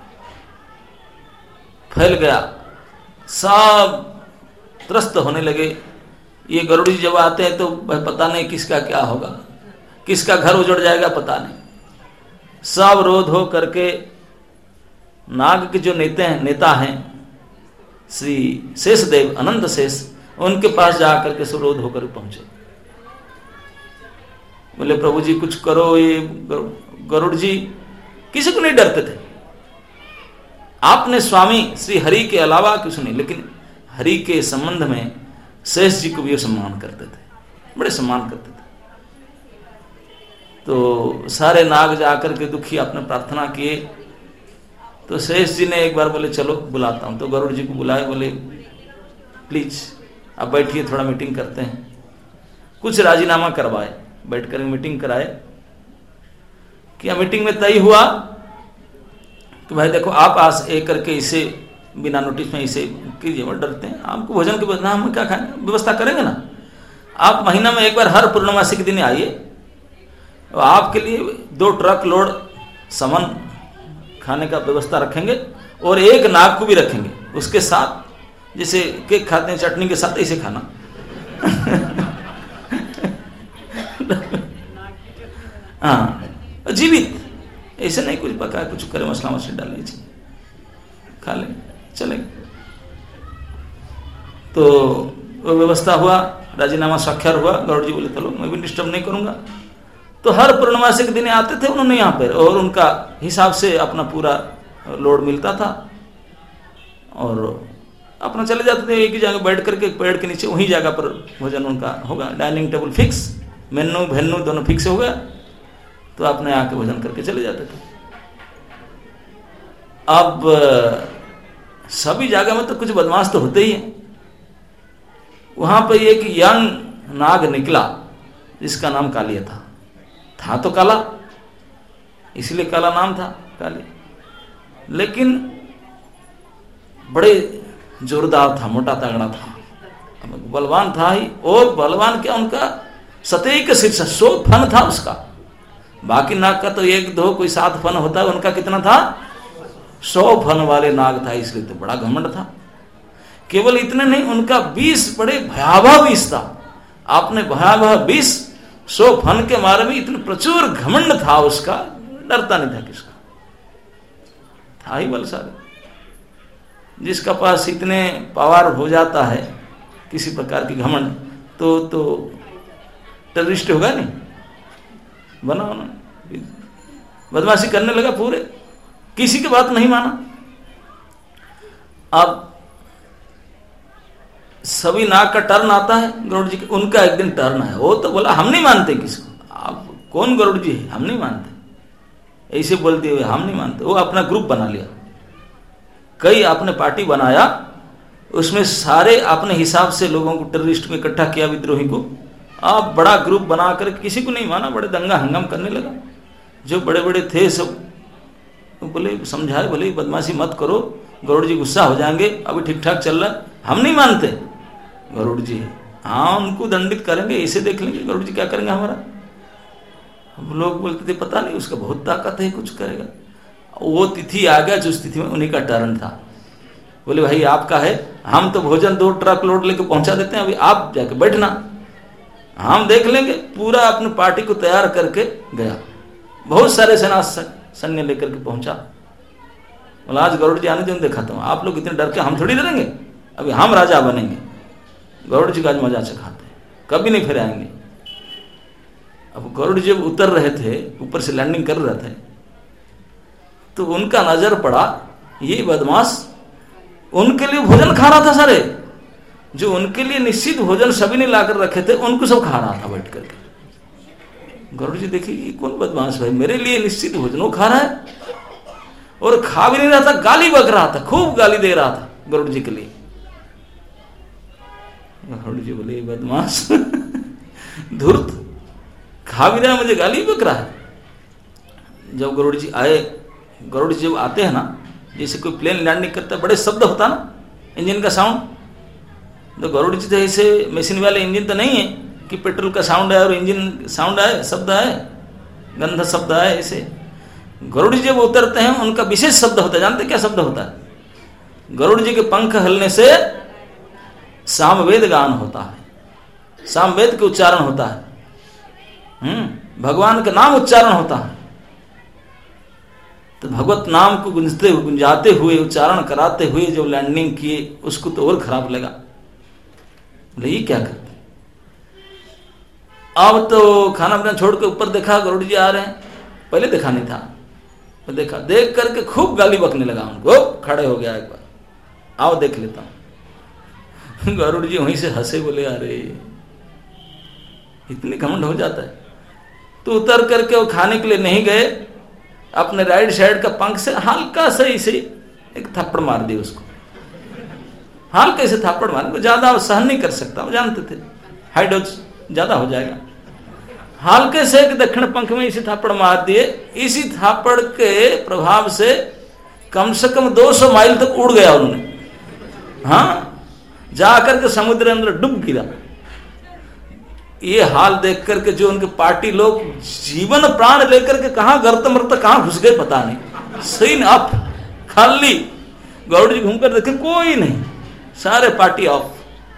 फैल गया, सब त्रस्त होने लगे। ये गरुड़ जी जब आते हैं तो पता नहीं किसका क्या होगा, किसका घर उजड़ जाएगा पता नहीं। सब रोध हो करके नाग के जो नेता हैं श्री शेषदेव, अनंत शेष, उनके पास जाकर के सुरोध होकर पहुंचे। बोले प्रभु जी कुछ करो। ये गरुड़ जी किसी को नहीं डरते थे, आपने स्वामी श्री हरि के अलावा कुछ नहीं, लेकिन हरि के संबंध में शेष जी को भी सम्मान करते थे, बड़े सम्मान करते थे। तो सारे नाग जाकर के दुखी आपने प्रार्थना किए। तो शेष जी ने एक बार बोले चलो बुलाता हूं। तो गरुड़ जी को बुलाए, बोले प्लीज आप बैठिए, थोड़ा मीटिंग करते हैं। कुछ राजीनामा करवाए, बैठकर मीटिंग कराए। क्या मीटिंग में तय हुआ कि भाई देखो आप आज एक करके इसे बिना नोटिस में इसे कीजिए, मत डरते हैं, आपको भोजन के बदला हम क्या खाएंगे, व्यवस्था करेंगे ना। आप महीना में एक बार हर पूर्णमासी के दिन आइए, आपके लिए 2 ट्रक लोड समन खाने का व्यवस्था रखेंगे, और एक नाग को भी रखेंगे उसके साथ, जैसे केक खाते हैं चटनी के साथ, ऐसे खाना। हाँ, जीवित, ऐसे नहीं कुछ पका कुछ करे, मसला मछली डाल लीजिए, खा ले, चलेंगे। तो वो व्यवस्था हुआ, राजीनामा स्वाक्षर हुआ। गरुड़ जी बोले चलो मैं भी डिस्टर्ब नहीं करूंगा। तो हर पूर्णमासी के दिन आते थे उन्होंने यहाँ पर, और उनका हिसाब से अपना पूरा लोड मिलता था, और अपना चले जाते थे। एक ही जगह बैठ करके पेड़ के नीचे, वही जगह पर भोजन उनका होगा, डाइनिंग टेबल फिक्स, मेनू भेन्नू दोनों फिक्स हो गया। तो अपने आके भोजन करके चले जाते थे। अब सभी जगह में तो कुछ बदमाश तो होते ही हैं। वहां पर एक यंग नाग निकला जिसका नाम कालिय था तो काला, इसलिए काला नाम था कालिय, लेकिन बड़े जोरदार था, मोटा तगड़ा था, बलवान था ही। और बलवान क्या, उनका सतैक शीर्ष 100 फन था उसका। बाकी नाग का तो 1-2 कोई 7 फन होता है, उनका कितना था? 100 फन वाले नाग था, इसलिए तो बड़ा घमंड था। केवल इतने नहीं, उनका 20 बड़े भयावह विष था। आपने भयावह विष 100 फन के मारे में इतने प्रचुर घमंड था उसका, डरता नहीं था किसका। था ही बलशाली। जिसका पास इतने पावर हो जाता है किसी प्रकार की घमंड, तो टेररिस्ट होगा नहीं, बना होना, बदमाशी करने लगा पूरे, किसी की बात नहीं माना। अब सभी नाग का टर्न आता है, गरुड़ जी उनका एक दिन टर्न है। वो तो बोला हम नहीं मानते किसको, आप कौन गरुड़ जी है, हम नहीं मानते, ऐसे बोलते हुए हम नहीं मानते। वो अपना ग्रुप बना लिया, कई आपने पार्टी बनाया, उसमें सारे अपने हिसाब से लोगों को टेररिस्ट में इकट्ठा किया, विद्रोही को। आप बड़ा ग्रुप बनाकर किसी को नहीं माना, बड़े दंगा हंगाम करने लगा। जो बड़े बड़े थे सब बोले, समझाए, बोले बदमाशी मत करो, गरुड़ जी गुस्सा हो जाएंगे, अभी ठीक ठाक चल रहा है, हम नहीं मानते गरुड़ जी है, हाँ उनको दंडित करेंगे, इसे देख लेंगे गरुड़ जी क्या करेंगे हमारा। हम लोग बोलते थे पता नहीं उसका बहुत ताकत है, कुछ करेगा। वो तिथि आ गया, जिस तिथि में उन्हीं का टर्न था। बोले भाई आपका है, हम तो भोजन 2 ट्रक लोड लेके पहुंचा देते हैं, अभी आप जाके बैठना, हम देख लेंगे। पूरा अपनी पार्टी को तैयार करके गया, बहुत सारे सेना सैन्य लेकर के पहुंचा। बोला आज गरुड़ जी आने जो देखा था, आप लोग इतने डर के, हम थोड़ी डरेंगे, अभी हम राजा बनेंगे, गरुड़ जी का आज मजा चखाते, कभी नहीं फिर आएंगे। अब गरुड़ जब उतर रहे थे, ऊपर से लैंडिंग कर रहे थे, तो उनका नजर पड़ा, ये बदमाश उनके लिए भोजन खा रहा था। सारे जो उनके लिए निश्चित भोजन सभी ने लाकर रखे थे, उनको सब खा रहा था बैठ करके। गरुड़ जी देखिए ये कौन बदमाश भाई, मेरे लिए निश्चित भोजन वो खा रहा है, और खा भी नहीं रहा था, गाली बक रहा था, खूब गाली दे रहा था गरुड़ जी के लिए। गरुड़ जी बोले बदमाश धूर्त, खा भी रहा है, मुझे गाली बक रहा है। जब गरुड़ जी आए, गरुड़ जी जब आते हैं ना, जैसे कोई प्लेन लैंडिंग करता है, बड़े शब्द होता ना इंजन का साउंड, तो गरुड़ जी तो ऐसे मशीन वाले इंजन तो नहीं है कि पेट्रोल का साउंड है और इंजन साउंड है, शब्द है, गंध शब्द है। ऐसे गरुड़ जी जब उतरते हैं, उनका विशेष शब्द होता है, जानते क्या शब्द होता है? गरुड़ जी के पंख हलने से सामवेद गान होता है, सामवेद के उच्चारण होता है, भगवान का नाम उच्चारण होता है। तो भगवत नाम को गुंजाते हुए, उच्चारण कराते हुए जो लैंडिंग किए, उसको तो और खराब लगा। बोले ये क्या करते। अब तो खाना पीना छोड़ के ऊपर देखा, गरुड़ जी आ रहे हैं, पहले देखा नहीं था, तो देखा, देख करके खूब गाली बकने लगा उनको, खड़े हो गया एक बार, आओ देख लेता हूं। गरुड़ जी वहीं से हंसे, बोले अरे इतनी घमंड हो जाता है। तो उतर करके वो खाने के लिए नहीं गए, अपने राइट साइड का पंख से हल्का सा इसे एक थप्पड़ मार दिया उसको, हल्के से थप्पड़ मार, ज्यादा सहन नहीं कर सकता, वो जानते थे हाई डोज ज्यादा हो जाएगा। हल्के से एक दक्षिण पंख में इसे थप्पड़ मार दिए। इसी थप्पड़ के प्रभाव से कम 200 माइल तक उड़ गया उन्होंने, हाँ, जाकर के समुद्र अंदर डूब गिरा। ये हाल देख करके जो उनके पार्टी लोग जीवन प्राण लेकर के कहां गर्त मर्त कहां घुस गए पता नहीं। सीन अप, खाली गरुड़ जी घूमकर देखे कोई नहीं, सारे पार्टी ऑफ।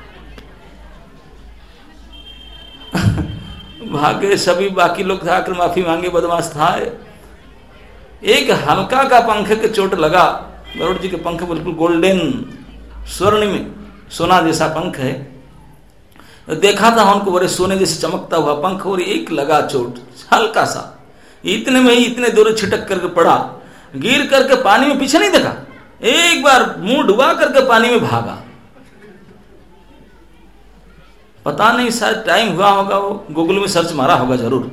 भागे सभी, बाकी लोग आकर माफी मांगे, बदमाश था। एक हल्का का पंख के चोट लगा, गरुड़ जी के पंख बिल्कुल गोल्डन स्वर्ण में सोना जैसा पंख है, देखा था उनको बड़े सोने जैसे चमकता हुआ पंख, और एक लगा चोट हल्का सा, इतने में ही इतने दूर छिटक करके पड़ा, गिर करके पानी में, पीछे नहीं देखा, एक बार मुंह डुबा करके पानी में भागा। पता नहीं शायद टाइम हुआ होगा, वो गूगल में सर्च मारा होगा जरूर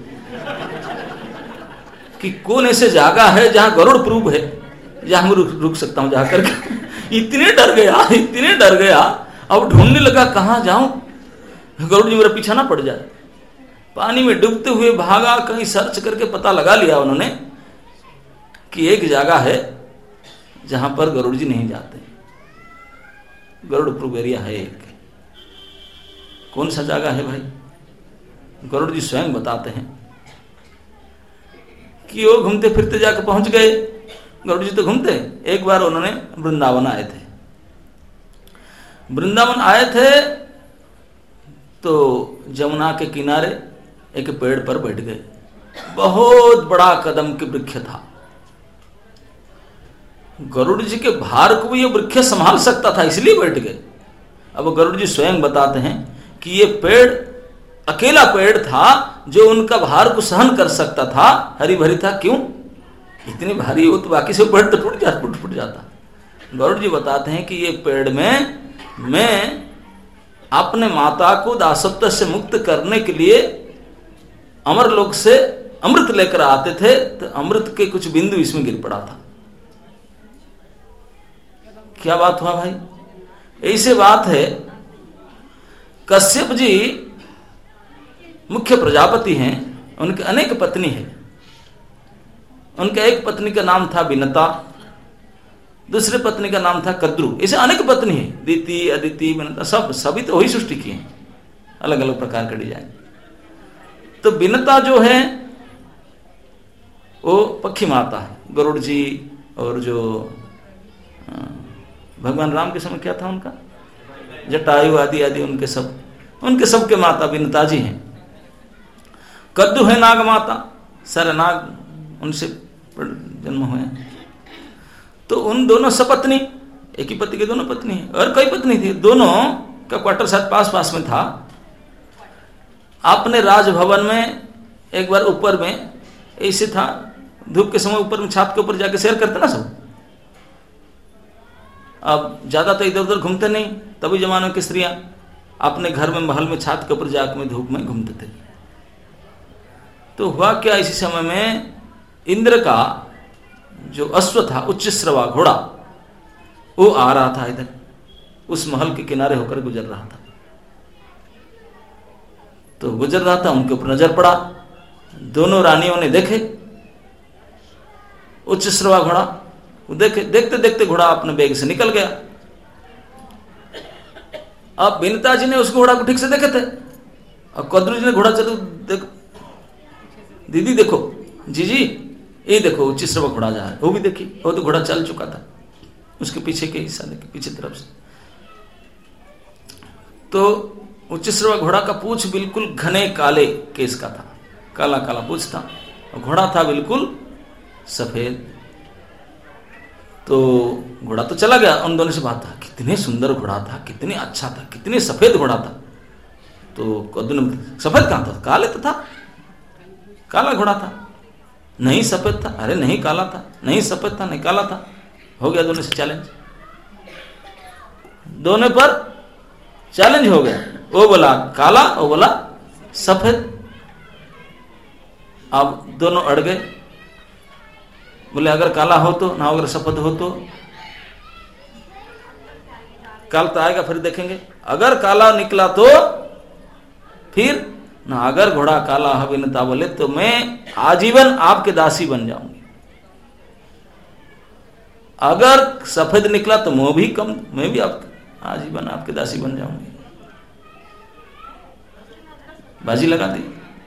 कि कौन ऐसे जगह है जहां गरुड़ प्रूफ है, जहां मैं रुक सकता हूं जाकर के। इतने डर गया, अब ढूंढने लगा कहां जाऊं, गरुड़ जी मेरा पीछा ना पड़ जाए। पानी में डूबते हुए भागा, कहीं सर्च करके पता लगा लिया उन्होंने कि एक जगह है जहां पर गरुड़ जी नहीं जाते, गरुड़ प्रूफ एरिया है एक। कौन सा जगह है भाई? गरुड़ जी स्वयं बताते हैं कि वो घूमते फिरते जाकर पहुंच गए। गरुड़ जी तो घूमते, एक बार उन्होंने वृंदावन आए थे। वृंदावन आए थे तो जमुना के किनारे एक पेड़ पर बैठ गए। बहुत बड़ा कदम के वृक्ष था। गरुड़ जी के भार को भी ये वृक्ष संभाल सकता था, इसलिए बैठ गए। अब गरुड़ जी स्वयं बताते हैं कि ये पेड़ अकेला पेड़ था जो उनका भार को सहन कर सकता था, हरी भरी था। क्यों? इतनी भारी हो तो बाकी से पेड़ तो टूट जाता। गरुड़ जी बताते हैं कि ये पेड़ में मैं अपने माता को दासत्व से मुक्त करने के लिए अमरलोक से अमृत लेकर आते थे, तो अमृत के कुछ बिंदु इसमें गिर पड़ा था। क्या बात हुआ भाई? ऐसे बात है। कश्यप जी मुख्य प्रजापति हैं, उनके अनेक पत्नी है। उनके एक पत्नी का नाम था विनता, दूसरे पत्नी का नाम था कद्रु। ऐसे अनेक पत्नी है, दीति, अदिति, विनता, सभी तो वही सृष्टि की हैं, अलग अलग प्रकार का डिजाइन। तो विनता जो है वो पक्षी माता है। गरुड़ जी और जो भगवान राम के समय क्या था उनका, जटायु आदि आदि, उनके सबके माता विनता जी हैं। कद्दू है नाग माता, सारे नाग उनसे जन्म हुए। तो उन दोनों सपत्नी, एक ही पति के दोनों पत्नी है, और कई पत्नी थी। दोनों का क्वार्टर शायद पास में था। आपने राजभवन में एक बार ऊपर में ऐसे था, धूप के समय ऊपर में छत के ऊपर जाके सैर करते ना सब। अब ज्यादा तो इधर उधर घूमते नहीं, तभी जमाने की स्त्रियां अपने घर में महल में छत के ऊपर जाकर धूप में घूमते थे। तो हुआ क्या, इसी समय में इंद्र का जो अश्व था, उच्च श्रवा घोड़ा, वो आ रहा था इधर, उस महल के किनारे होकर गुजर रहा था। तो गुजर रहा था, उनके ऊपर नजर पड़ा। दोनों रानियों ने देखे उच्च श्रवा घोड़ा, देखते देखते घोड़ा अपने बैग से निकल गया। अब विनता जी ने उस घोड़ा को ठीक से देखे थे, और कद्रू जी ने घोड़ा चलो देखो, दीदी देखो, जीजी ये देखो उच्च श्रवा घोड़ा जा रहा है। वो भी देखी, वो तो घोड़ा चल चुका था, उसके पीछे के हिस्सा देखे, पीछे तरफ से। तो उच्च श्रवा घोड़ा का पूंछ बिल्कुल घने काले केस का था, काला काला पूंछ था, और घोड़ा था बिल्कुल सफेद। तो घोड़ा तो चला गया। उन दोनों से बात था, कितने सुंदर घोड़ा था, कितने अच्छा था, कितने सफेद घोड़ा था। तो कद्दू ने, सफेद कहां था? काले तो था, काला घोड़ा था। नहीं सफेद था, अरे नहीं काला था, नहीं सफेद था, नहीं काला था। हो गया दोनों से चैलेंज, दोनों पर चैलेंज हो गया। वो बोला काला, वो बोला सफेद। अब दोनों अड़ गए। बोले अगर काला हो तो ना, अगर सफेद हो तो काल तो आएगा, फिर देखेंगे। अगर काला निकला तो फिर ना, अगर घोड़ा काला है विनता बोले तो मैं आजीवन आपके दासी बन जाऊंगी। अगर सफेद निकला तो मैं भी आजीवन आपके दासी बन जाऊंगी। बाजी लगा दी।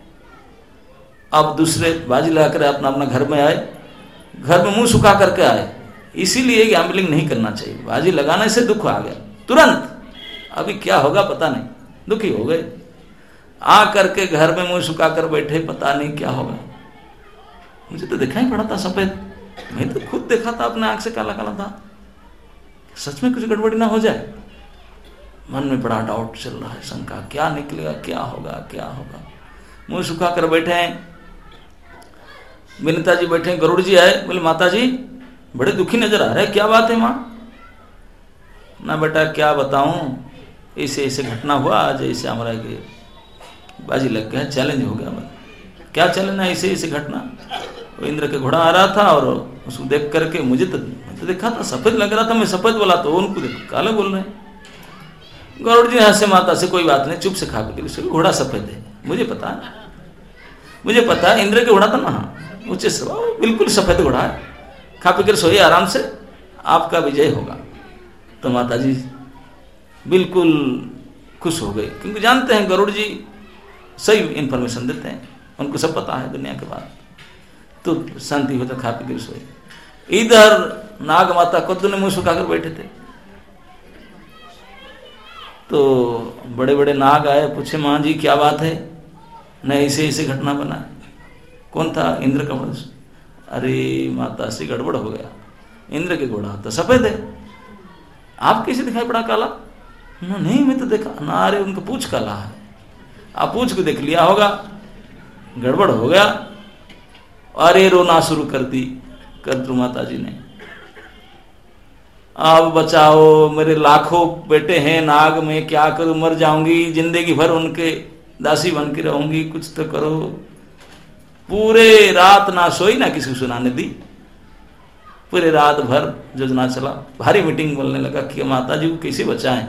अब दूसरे बाजी लगाकर अपना अपना घर में आए, घर में मुंह सुखा करके आए। इसीलिए गैम्बलिंग नहीं करना चाहिए। बाजी लगाने से दुख आ गया तुरंत, अभी क्या होगा पता नहीं, दुखी हो गए। आ करके घर में मुंह सुखा कर बैठे, पता नहीं क्या होगा। मुझे तो दिखाई पड़ा था सफेद, मैं तो खुद देखा था अपने आंख से काला काला था, सच में कुछ गड़बड़ी ना हो जाए। मन में बड़ा डाउट चल रहा है, शंका, क्या निकलेगा, क्या होगा, क्या होगा। मुंह सुखा कर बैठे हैं। विनता जी बैठे, गरुड़ जी आए, बोले माता जी बड़े दुखी नजर आ रहे, क्या बात है माँ? ना बेटा क्या बताऊं, ऐसे ऐसे घटना हुआ आज, ऐसे हमारा बाजी लग गया, चैलेंज हो गया। क्या चैलेंज है? ऐसे ऐसे घटना। वो इंद्र के घोड़ा आ रहा था और उसको देख करके मुझे तो देखा था सफेद लग रहा था, मैं सफेद बोला तो उनको देखो काले बोल रहे हैं। गरुड़ जी हंसे, माता से कोई बात नहीं, चुप से खा के, घोड़ा सफेद है, मुझे पता है इंद्र के घोड़ा था ना, ऊंचे बिल्कुल सफेद घोड़ा है, खा पी कर सोइए आराम से, आपका विजय होगा। तो माता जी बिल्कुल खुश हो गए, क्योंकि जानते हैं गरुड़ जी सही इन्फॉर्मेशन देते हैं, उनको सब पता है दुनिया के बात। तो शांति होता, खा पी के सोए। इधर नाग माता कद्दू ने मुंह सुखाकर बैठे थे। तो बड़े बड़े नाग आए, पूछे माँ जी क्या बात है, न ऐसे ऐसे घटना बना। कौन था? इंद्र का वंश। अरे माता से गड़बड़ हो गया, इंद्र के घोड़ा तो सफेद है, आप कैसे दिखाई पड़ा काला? नहीं मैं तो देखा ना, अरे उनका पूंछ काला है, आप पूंछ को देख लिया होगा, गड़बड़ हो गया। अरे रोना शुरू कर दी कद्रू माता जी ने, अब बचाओ, मेरे लाखों बेटे हैं नाग, मैं क्या करूं, मर जाऊंगी, जिंदगी भर उनके दासी बन के रहूंगी, कुछ तो करो। पूरे रात ना सोई, ना किसी को सुनाने दी। पूरे रात भर योजना चला, भारी मीटिंग बोलने लगा कि माता जी को कैसे बचाएं।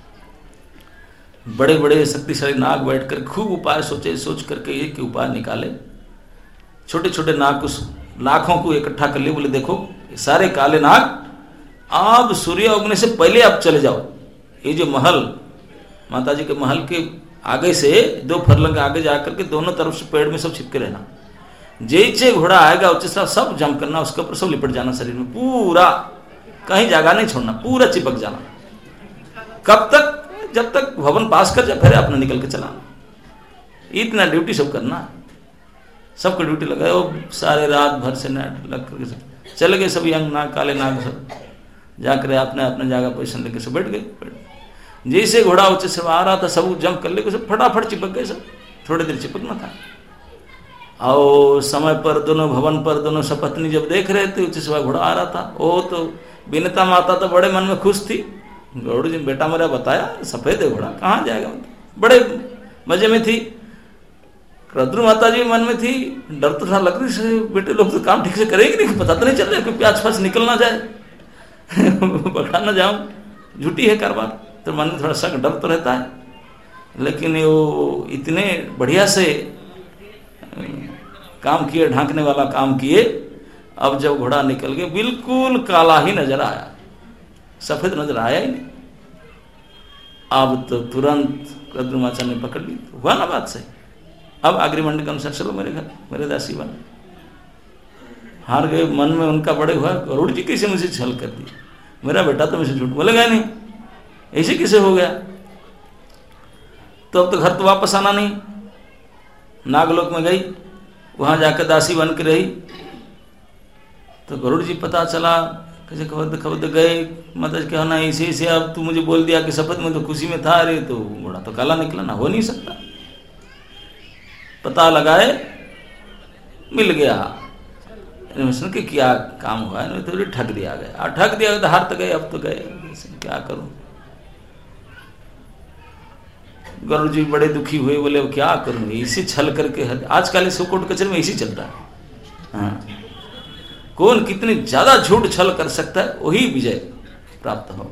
बड़े बड़े शक्तिशाली नाग बैठकर खूब उपाय सोचे, सोच करके एक उपाय निकाले। छोटे छोटे नाग को, लाखों को इकट्ठा कर लिए, बोले देखो सारे काले नाग, आप सूर्य उगने से पहले आप चले जाओ, ये जो महल, माता जी के महल के आगे से 2 फरलंग आगे जाकर के दोनों तरफ से पेड़ में सब छिपके रहना। जैसे घोड़ा आएगा उसके साथ सब जंप करना, उसके ऊपर सब लिपट जाना, शरीर में पूरा, कहीं जगह नहीं छोड़ना, पूरा चिपक जाना। कब तक? जब तक भवन पास कर जाए, फिर अपना निकल के चलाना। इतना ड्यूटी सब करना, सबको ड्यूटी लगाए। वो सारे रात भर से नेट लग करके चले गए सब यंग नाग, काले नाग सब जाकर अपने अपने जगह पोजिशन लेके सब बैठ गए। जैसे घोड़ा ऊंचे से आ रहा था, सब जंप कर ले, सब फटाफट चिपक गए, सब थोड़ी देर चिपकना था। और समय पर दोनों भवन पर दोनों सपत्नी जब देख रहे थे ऊंचे से घोड़ा आ रहा था, वो तो विनता माता तो बड़े मन में खुश थी, गौड़ जी बेटा मेरा बताया सफेद है घोड़ा, कहाँ जाएगा, बड़े मजे में थी। कद्रू माता जी मन में थी, डर तो था लग रही से बेटे लोग तो काम ठीक से करेंगे नहीं, पता तो नहीं चल रहा है, प्याज पास निकल ना जाए पकड़ा ना जाऊं, झूठी है कारोबार, तो मन में थोड़ा सा डर तो रहता है। लेकिन वो इतने बढ़िया से काम किए, ढांकने वाला काम किए। अब जब घोड़ा निकल गया, बिल्कुल काला ही नजर आया, सफेद नजर आया ही नहीं। अब तो तुरंत कद्रू माता ने पकड़ ली, हुआ ना बात से। अब अग्रिमंड के अनुसार चलो मेरे घर, मेरे दासी बन। हार गए, मन में उनका बड़े हुआ, गरुड़ जी कैसे मुझे छल कर दी, मेरा बेटा तो मुझे झूठ बोलेगा नहीं, ऐसे कैसे हो गया। तो अब तो घर तो वापस आना नहीं, नागलोक में गई, वहां जाकर दासी बन के रही। तो गरुड़ जी पता चला, कैसे खबर गए, मतलब क्या ना ऐसे ऐसे, अब तू मुझे बोल दिया कि शपथ में तो खुशी में था, अरे तो बड़ा तो काला निकला ना, हो नहीं सकता। पता लगाए, मिल गया, सुन के क्या काम हुआ है, तो ठग दिया गया, ठग दिया गया, हार तो गए, अब तो गए, क्या करूं। गरुड़ जी बड़े दुखी हुए, बोले क्या करूं, इसी छल करके, आजकल इस कोर्ट कचहरी में इसी चलता है। हाँ, कौन कितनी ज्यादा झूठ छल कर सकता है, वही विजय प्राप्त हो।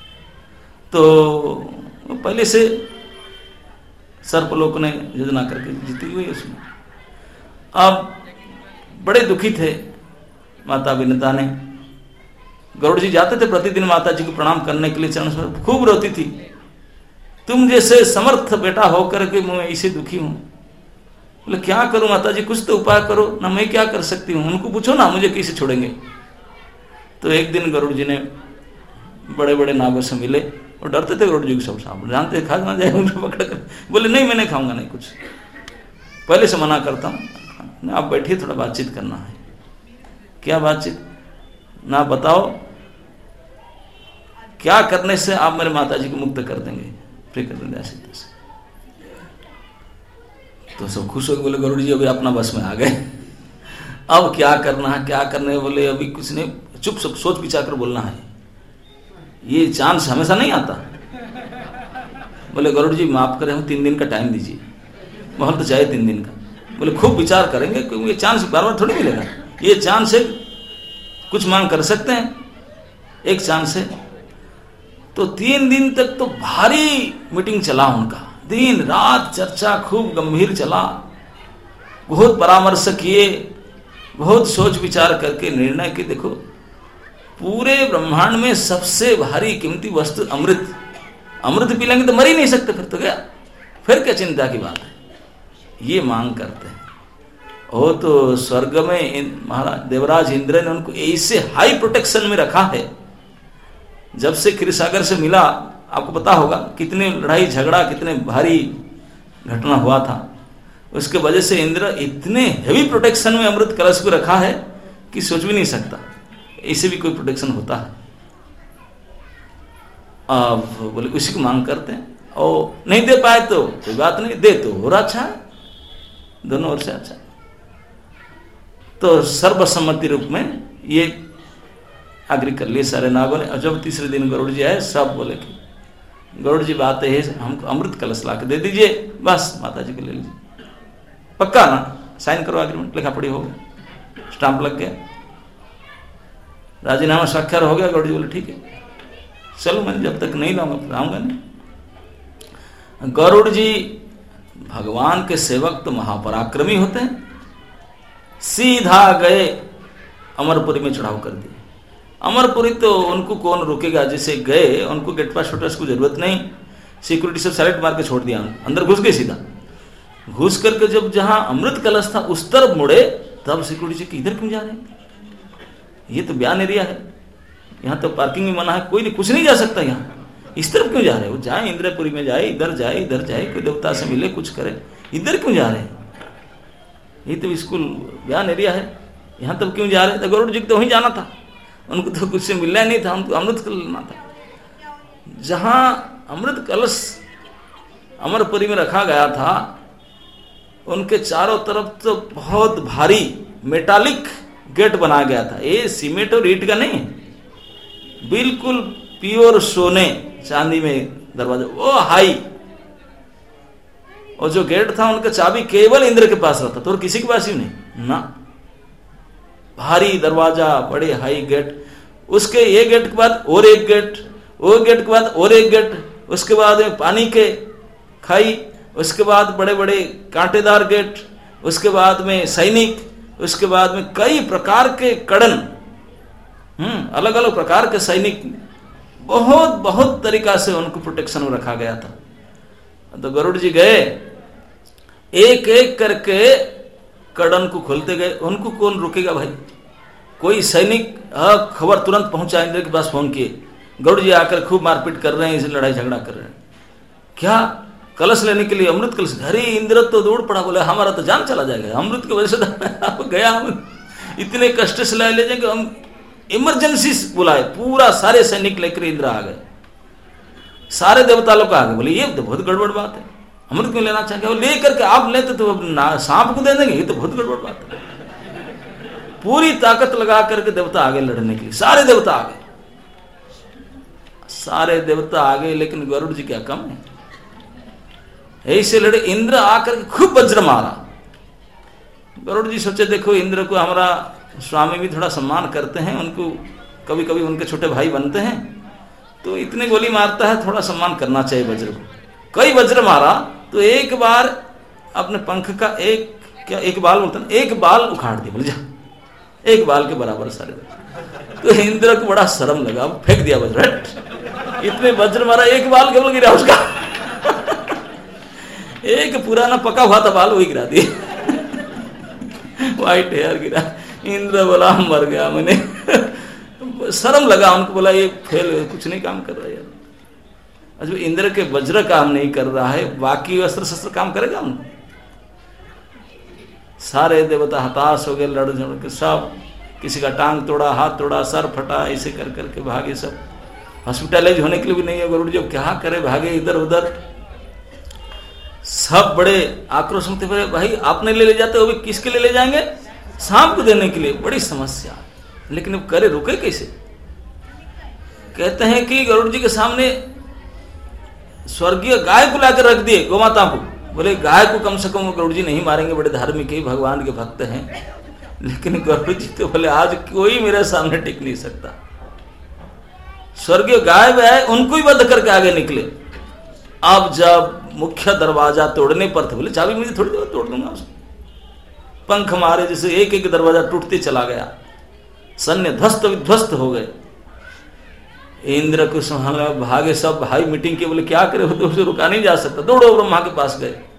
तो पहले से सर्पलोक ने योजना करके जीती हुई उसमें। अब बड़े दुखी थे माता विनता ने। गरुड़ जी जाते थे प्रतिदिन माता जी को प्रणाम करने के लिए, चरण पर खूब रोती थी, तुम जैसे समर्थ बेटा होकर के मैं ऐसे दुखी हूं। बोले क्या करूं माता जी, कुछ तो उपाय करो ना, मैं क्या कर सकती हूँ, उनको पूछो ना, मुझे कैसे छोड़ेंगे। तो एक दिन गरुड़ जी ने बड़े बड़े नागों से मिले, और डरते थे गरुड़ जी को, सब सांप जानते खा ना जाए उनको पकड़ कर। बोले नहीं मैं नहीं खाऊंगा, नहीं कुछ, पहले से मना करता हूँ, आप बैठिए, थोड़ा बातचीत करना है। क्या बातचीत ना, बताओ क्या करने से आप मेरे माता जी को मुक्त कर देंगे, फ्री कर देंगे ऐसे तैसे। तो सब खुश हो गए, बोले गरुड़ जी अभी अपना बस में आ गए, अब क्या करना है, क्या करने। बोले अभी कुछ नहीं, चुप सोच विचार कर बोलना है, ये चांस हमेशा नहीं आता। बोले गरुड़ जी माफ करें, हम 3 दिन का टाइम दीजिए, महल तो चाहिए 3 दिन का। बोले खूब विचार करेंगे, क्योंकि ये चांस बार बार थोड़ी मिलेगा, ये चांस है, कुछ मांग कर सकते हैं, एक चांस है। तो 3 दिन तक तो भारी मीटिंग चला उनका, दिन रात चर्चा खूब गंभीर चला, बहुत परामर्श किए, बहुत सोच विचार करके निर्णय कि देखो पूरे ब्रह्मांड में सबसे भारी कीमती वस्तु अमृत, अमृत पी लेंगे तो मर ही नहीं सकते, फिर तो गया, फिर क्या चिंता की बात है। ये मांग करते हैं। वो तो स्वर्ग में महाराज देवराज इंद्र ने उनको ऐसे हाई प्रोटेक्शन में रखा है। जब से क्षीरसागर से मिला, आपको पता होगा कितने लड़ाई झगड़ा, कितने भारी घटना हुआ था। उसके वजह से इंद्र इतने हेवी प्रोटेक्शन में अमृत कलश को रखा है कि सोच भी नहीं सकता ऐसे भी कोई प्रोटेक्शन होता है। अब बोले उसी को मांग करते हैं, और नहीं दे पाए तो कोई बात नहीं, दे तो और अच्छा है, दोनों ओर से अच्छा। तो सर्वसम्मति रूप में ये आग्रह कर लिए सारे नागों ने। और जब तीसरे दिन गरुड़ जी आए, सब बोले कि गरुड़ जी बात है हमको अमृत कलश ला के दे दीजिए, बस माता जी को ले लीजिए, पक्का ना, साइन करो एग्रीमेंट, लिखा पड़ी हो गया, स्टाम्प लग गया, राजीनामा स्वाक्षर हो गया। गरुड़ जी बोले ठीक है चलो, मैं जब तक नहीं लाऊंगा फिर आऊंगा नहीं। गरुड़ जी भगवान के सेवक तो महापराक्रमी होते हैं, सीधा गए अमरपुरी में चढ़ाव कर दिए। अमरपुरी तो उनको कौन रोकेगा, जैसे गए उनको गेट पास छोटा को जरूरत नहीं, सिक्योरिटी सब सैलेट मार के छोड़ दिया, अंदर घुस गए सीधा। घुस करके जब जहां अमृत कलश था उस तरफ मुड़े, तब सिक्योरिटी से इधर क्यों जा रहे हैं, ये तो बयान एरिया है, यहाँ तो पार्किंग में मना है, कोई नहीं, कुछ नहीं जा सकता यहाँ, इस तरफ क्यों जा रहे हो, जाए इंद्रपुरी में जाए, इधर जाए इधर जाए, कोई देवता से मिले कुछ करे, इधर क्यों जा रहे हैं, ये तो स्कूल बयान एरिया है, यहाँ तब क्यों जा रहे हैं। तो गरुड़ जी तो वहीं जाना था, उनको तो कुछ से मिलना नहीं था, उनको अमृत कलश लेना था। जहां अमृत कलश अमरपुरी में रखा गया था, उनके चारों तरफ तो बहुत भारी मेटालिक गेट बनाया गया था। ये सीमेंट और ईंट का नहीं, बिल्कुल प्योर सोने चांदी में दरवाजा, वो हाई। और जो गेट था उनका चाबी केवल इंद्र के पास रहता था और किसी के पास ही नहीं ना। भारी दरवाजा, बड़े हाई गेट, उसके एक गेट के बाद और एक गेट, वो गेट के बाद और एक गेट, उसके बाद में पानी के खाई, उसके बाद बड़े बड़े कांटेदार गेट, उसके बाद में सैनिक, उसके बाद में कई प्रकार के कड़न, अलग अलग प्रकार के सैनिक, बहुत बहुत तरीका से उनको प्रोटेक्शन में रखा गया था। तो गरुड़ जी गए, एक एक करके कड़न को खोलते गए। उनको कौन रोकेगा भाई, कोई सैनिक खबर तुरंत पहुंचा, इंद्र के पास फोन किए, गरुड़ जी आकर खूब मारपीट कर रहे हैं, इसे लड़ाई झगड़ा कर रहे हैं, क्या कलश लेने के लिए, अमृत कलश। अरे इंद्र तो दौड़ पड़ा, बोले हमारा तो जान चला जाएगा, अमृत की वजह से गया, हम इतने कष्ट से ले जाएंगे, हम इमरजेंसी बुलाए, पूरा सारे सैनिक लेकर इंद्र आ गए, सारे देवता लोग आ गए। बोले ये तो बहुत गड़बड़ बात है, अमृत क्यों लेना चाहिए, वो लेकर के आप लेते तो सांप को दे देंगे, ये तो बहुत गड़बड़ बात है। पूरी ताकत लगा करके देवता आगे लड़ने के लिए, सारे देवता आ गए, सारे देवता आ गए, लेकिन गरुड़ जी क्या कम है, ऐसे लड़े। इंद्र आकर के खूब वज्र मारा। गरुड़ जी सोचे देखो इंद्र को हमारा स्वामी भी थोड़ा सम्मान करते हैं, उनको कभी कभी उनके छोटे भाई बनते हैं, तो इतने गोली मारता है, थोड़ा सम्मान करना चाहिए वज्र को। कई वज्र मारा तो एक बार अपने पंख का एक बाल बोलते हैं, एक बाल उखाड़ दिया, बोले जा, एक बाल के बराबर सारे। तो इंद्र को बड़ा शर्म लगा, फेंक दिया वज्र, इतने वज्र मारा, एक बाल केवल गिरा उसका, एक पुराना पका हुआ था बाल वही गिरा दिया, व्हाइट हेयर गिरा। इंद्र बोला मर गया मैंने, शर्म लगा उनको, बोला ये फेल, कुछ नहीं काम कर रहा है यार। जो इंद्र के वज्र काम नहीं कर रहा है, बाकी अस्त्र शस्त्र काम करेगा उनको। सारे देवता हताश हो गए, लड़ झड़ के सब, किसी का टांग तोड़ा, हाथ तोड़ा, सर फटा, ऐसे कर करके भागे सब। हॉस्पिटलाइज होने के लिए भी नहीं है गरुड़ जी, क्या करे, भागे इधर उधर। सब बड़े आक्रोश में थे, भाई आपने ले जाते हो, किसके लिए ले जाएंगे, सांप को देने के लिए, बड़ी समस्या। लेकिन अब करे, रुके कैसे। कहते हैं कि गरुड़ जी के सामने स्वर्गीय गाय को लाकर रख दिए, गोमाता को। बोले गाय को कम से कम गरुड़ जी नहीं मारेंगे, बड़े धार्मिक है, भगवान के भक्त हैं। लेकिन गरुड़ जी तो बोले आज कोई मेरे सामने टिक नहीं सकता। स्वर्गीय गाय है, उनको ही वध करके आगे निकले। अब जब मुख्य दरवाजा तोड़ने पर थे, बोले चाबी मुझे थोड़ी देर तोड़ दूंगा उसको। पंख मारे जैसे एक एक दरवाजा टूटते चला गया, सैन्य ध्वस्त विध्वस्त हो गए। इंद्र को संभालना, भागे सब भाई, मीटिंग के, बोले क्या करे, हो तो उसे रुका नहीं जा सकता, दौड़ो ब्रह्मा के पास गए।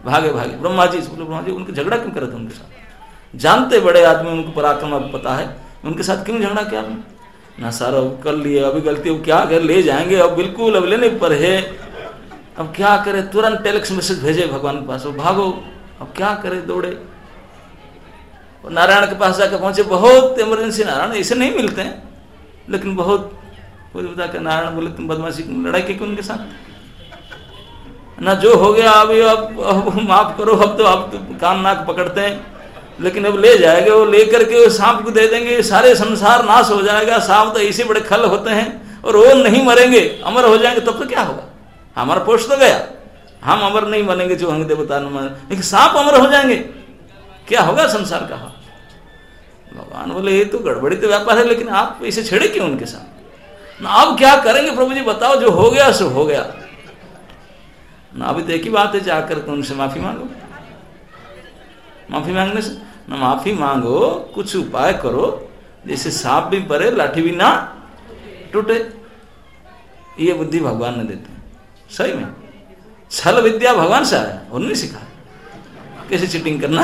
भागे भागे ब्रह्मा जी से बोले, ब्रह्मा जी उनके झगड़ा क्यों करे थे उनके साथ? जानते बड़े आदमी, उनको पराक्रम अब पता है, उनके साथ क्यों झगड़ा किया ना? सारा कर लिए, अभी गलती, अब क्या कर ले जाएंगे, अब बिल्कुल अब लेने पर है, अब क्या करे? तुरंत टेलेक्स मैसेज भेजे भगवान के पास, भागो, अब क्या करे? दौड़े और नारायण के पास जाकर पहुंचे। बहुत इमरजेंसी, नारायण ऐसे नहीं मिलते हैं, लेकिन बहुत कोई बता के नारायण बोले, तुम बदमाशी लड़ाई की उनके साथ ना, जो हो गया अभी, अब माफ करो, अब तो कान नाक पकड़ते हैं, लेकिन अब ले जाएंगे, वो लेकर के सांप को दे देंगे, सारे संसार नाश हो जाएगा। सांप तो ऐसे बड़े खल होते हैं, और वो नहीं मरेंगे, अमर हो जाएंगे, तब तो क्या होगा? हमारा पोष तो गया, हम अमर नहीं बनेंगे, जो होंगे देवता न माने, लेकिन सांप अमर हो जाएंगे, क्या होगा संसार का? भगवान बोले, ये तो गड़बड़ी तो व्यापार है, लेकिन आप ऐसे छेड़े क्यों उनके साथ ना? अब क्या करेंगे प्रभु जी बताओ, जो हो गया सो हो गया ना। अभी तो एक ही बात है, जाकर के उनसे माफी मांगो। माफी मांगने से ना, माफी मांगो, कुछ उपाय करो, जैसे सांप भी परे लाठी भी ना टूटे। ये बुद्धि भगवान ने देते हैं सही में। छल विद्या भगवान से आया, उन्होंने सिखा कैसे चीटिंग करना।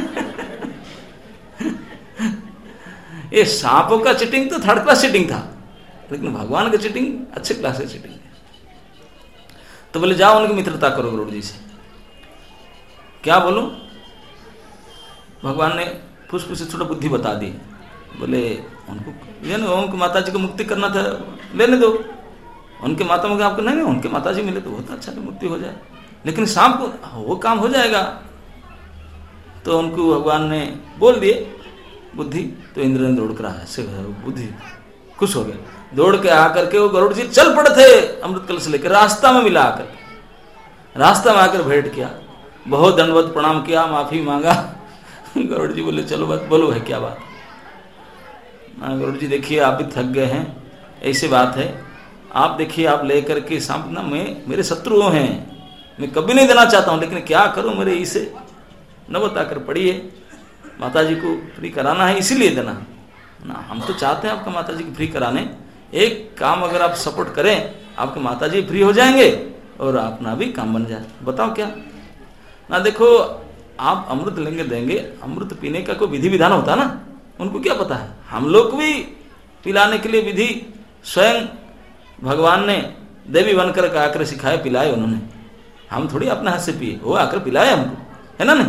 ये सांपों का चीटिंग तो थर्ड क्लास चीटिंग था, लेकिन भगवान का चीटिंग अच्छे क्लास का चीटिंग है। तो बोले जाओ उनकी मित्रता करो गरुड़ जी से। क्या बोलूं? भगवान ने फुसफुस से थोड़ा बुद्धि बता दी। बोले उनको माता जी को मुक्ति करना था, लेने दो। उनके माता में आपको नहीं, उनके माता जी मिले तो बहुत अच्छा, तो मुक्ति हो जाए, लेकिन शाम को वो काम हो जाएगा। तो उनको भगवान ने बोल दिए बुद्धि, तो इंद्र ने दौड़ कर आया, से बुद्धि खुश हो गया, दौड़ के आकर के वो गरुड़ जी चल पड़े थे अमृत कलश लेकर। रास्ता में मिला आकर, रास्ता में आकर भेंट किया, बहुत दंडवत प्रणाम किया, माफी मांगा। गरुड़ जी बोले चलो बात बोलो, है क्या बात? गरुड़ जी देखिए आप भी थक गए हैं, ऐसी बात है, आप देखिए आप लेकर के सांप ना, मेरे शत्रु हैं, मैं कभी नहीं देना चाहता हूं, लेकिन क्या करूं, मेरे इसे न बताकर पड़ी है, माता जी को फ्री कराना है, इसीलिए देना ना। हम तो चाहते हैं आपका माता जी को फ्री कराने, एक काम अगर आप सपोर्ट करें, आपके माता जी फ्री हो जाएंगे और अपना भी काम बन जाए। बताओ क्या ना? देखो आप अमृत लेंगे देंगे, अमृत पीने का कोई विधि विधान होता ना, उनको क्या पता है? हम लोग को भी पिलाने के लिए विधि स्वयं भगवान ने देवी बनकर आकर सिखाए, पिलाए उन्होंने, हम थोड़ी अपने हाथ से पिए, वो आकर पिलाए हमको, है ना? नहीं,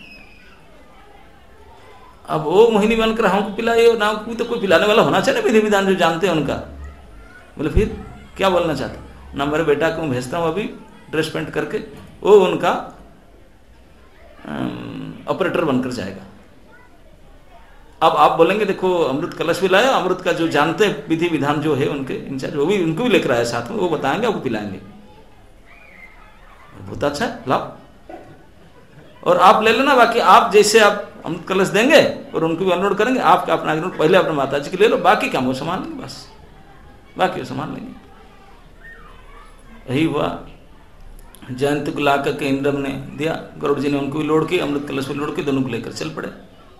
अब वो मोहिनी बनकर हमको पिलाए ना, तो कोई पिलाने वाला होना चाहिए, विधि विधान जो जानते हैं उनका। बोले फिर क्या बोलना चाहते ना? मेरे बेटा को भेजता हूं अभी ड्रेस पेंट करके, वो उनका ऑपरेटर बनकर जाएगा। अब आप बोलेंगे देखो अमृत कलश भी लाया, अमृत का जो जानते हैं विधि विधान जो है उनके इंचार्ज, वो भी उनको भी लेकर आया साथ में, वो बताएंगे, आपको पिलाएंगे। बहुत अच्छा है, लाओ और आप ले लेना, बाकी आप जैसे आप अमृत कलश देंगे और उनको भी अनलोड करेंगे, आपका अपना पहले अपने माता जी के ले लो, बाकी काम वो संभाल लेंगे, बस बाकी वो संभाल लेंगे। यही हुआ। जयंत को ला करके इंद्र ने दिया, गरुड़ जी ने उनको भी लोड किया, अमृत कलश भी लोड के, दोनों को लेकर चल पड़े।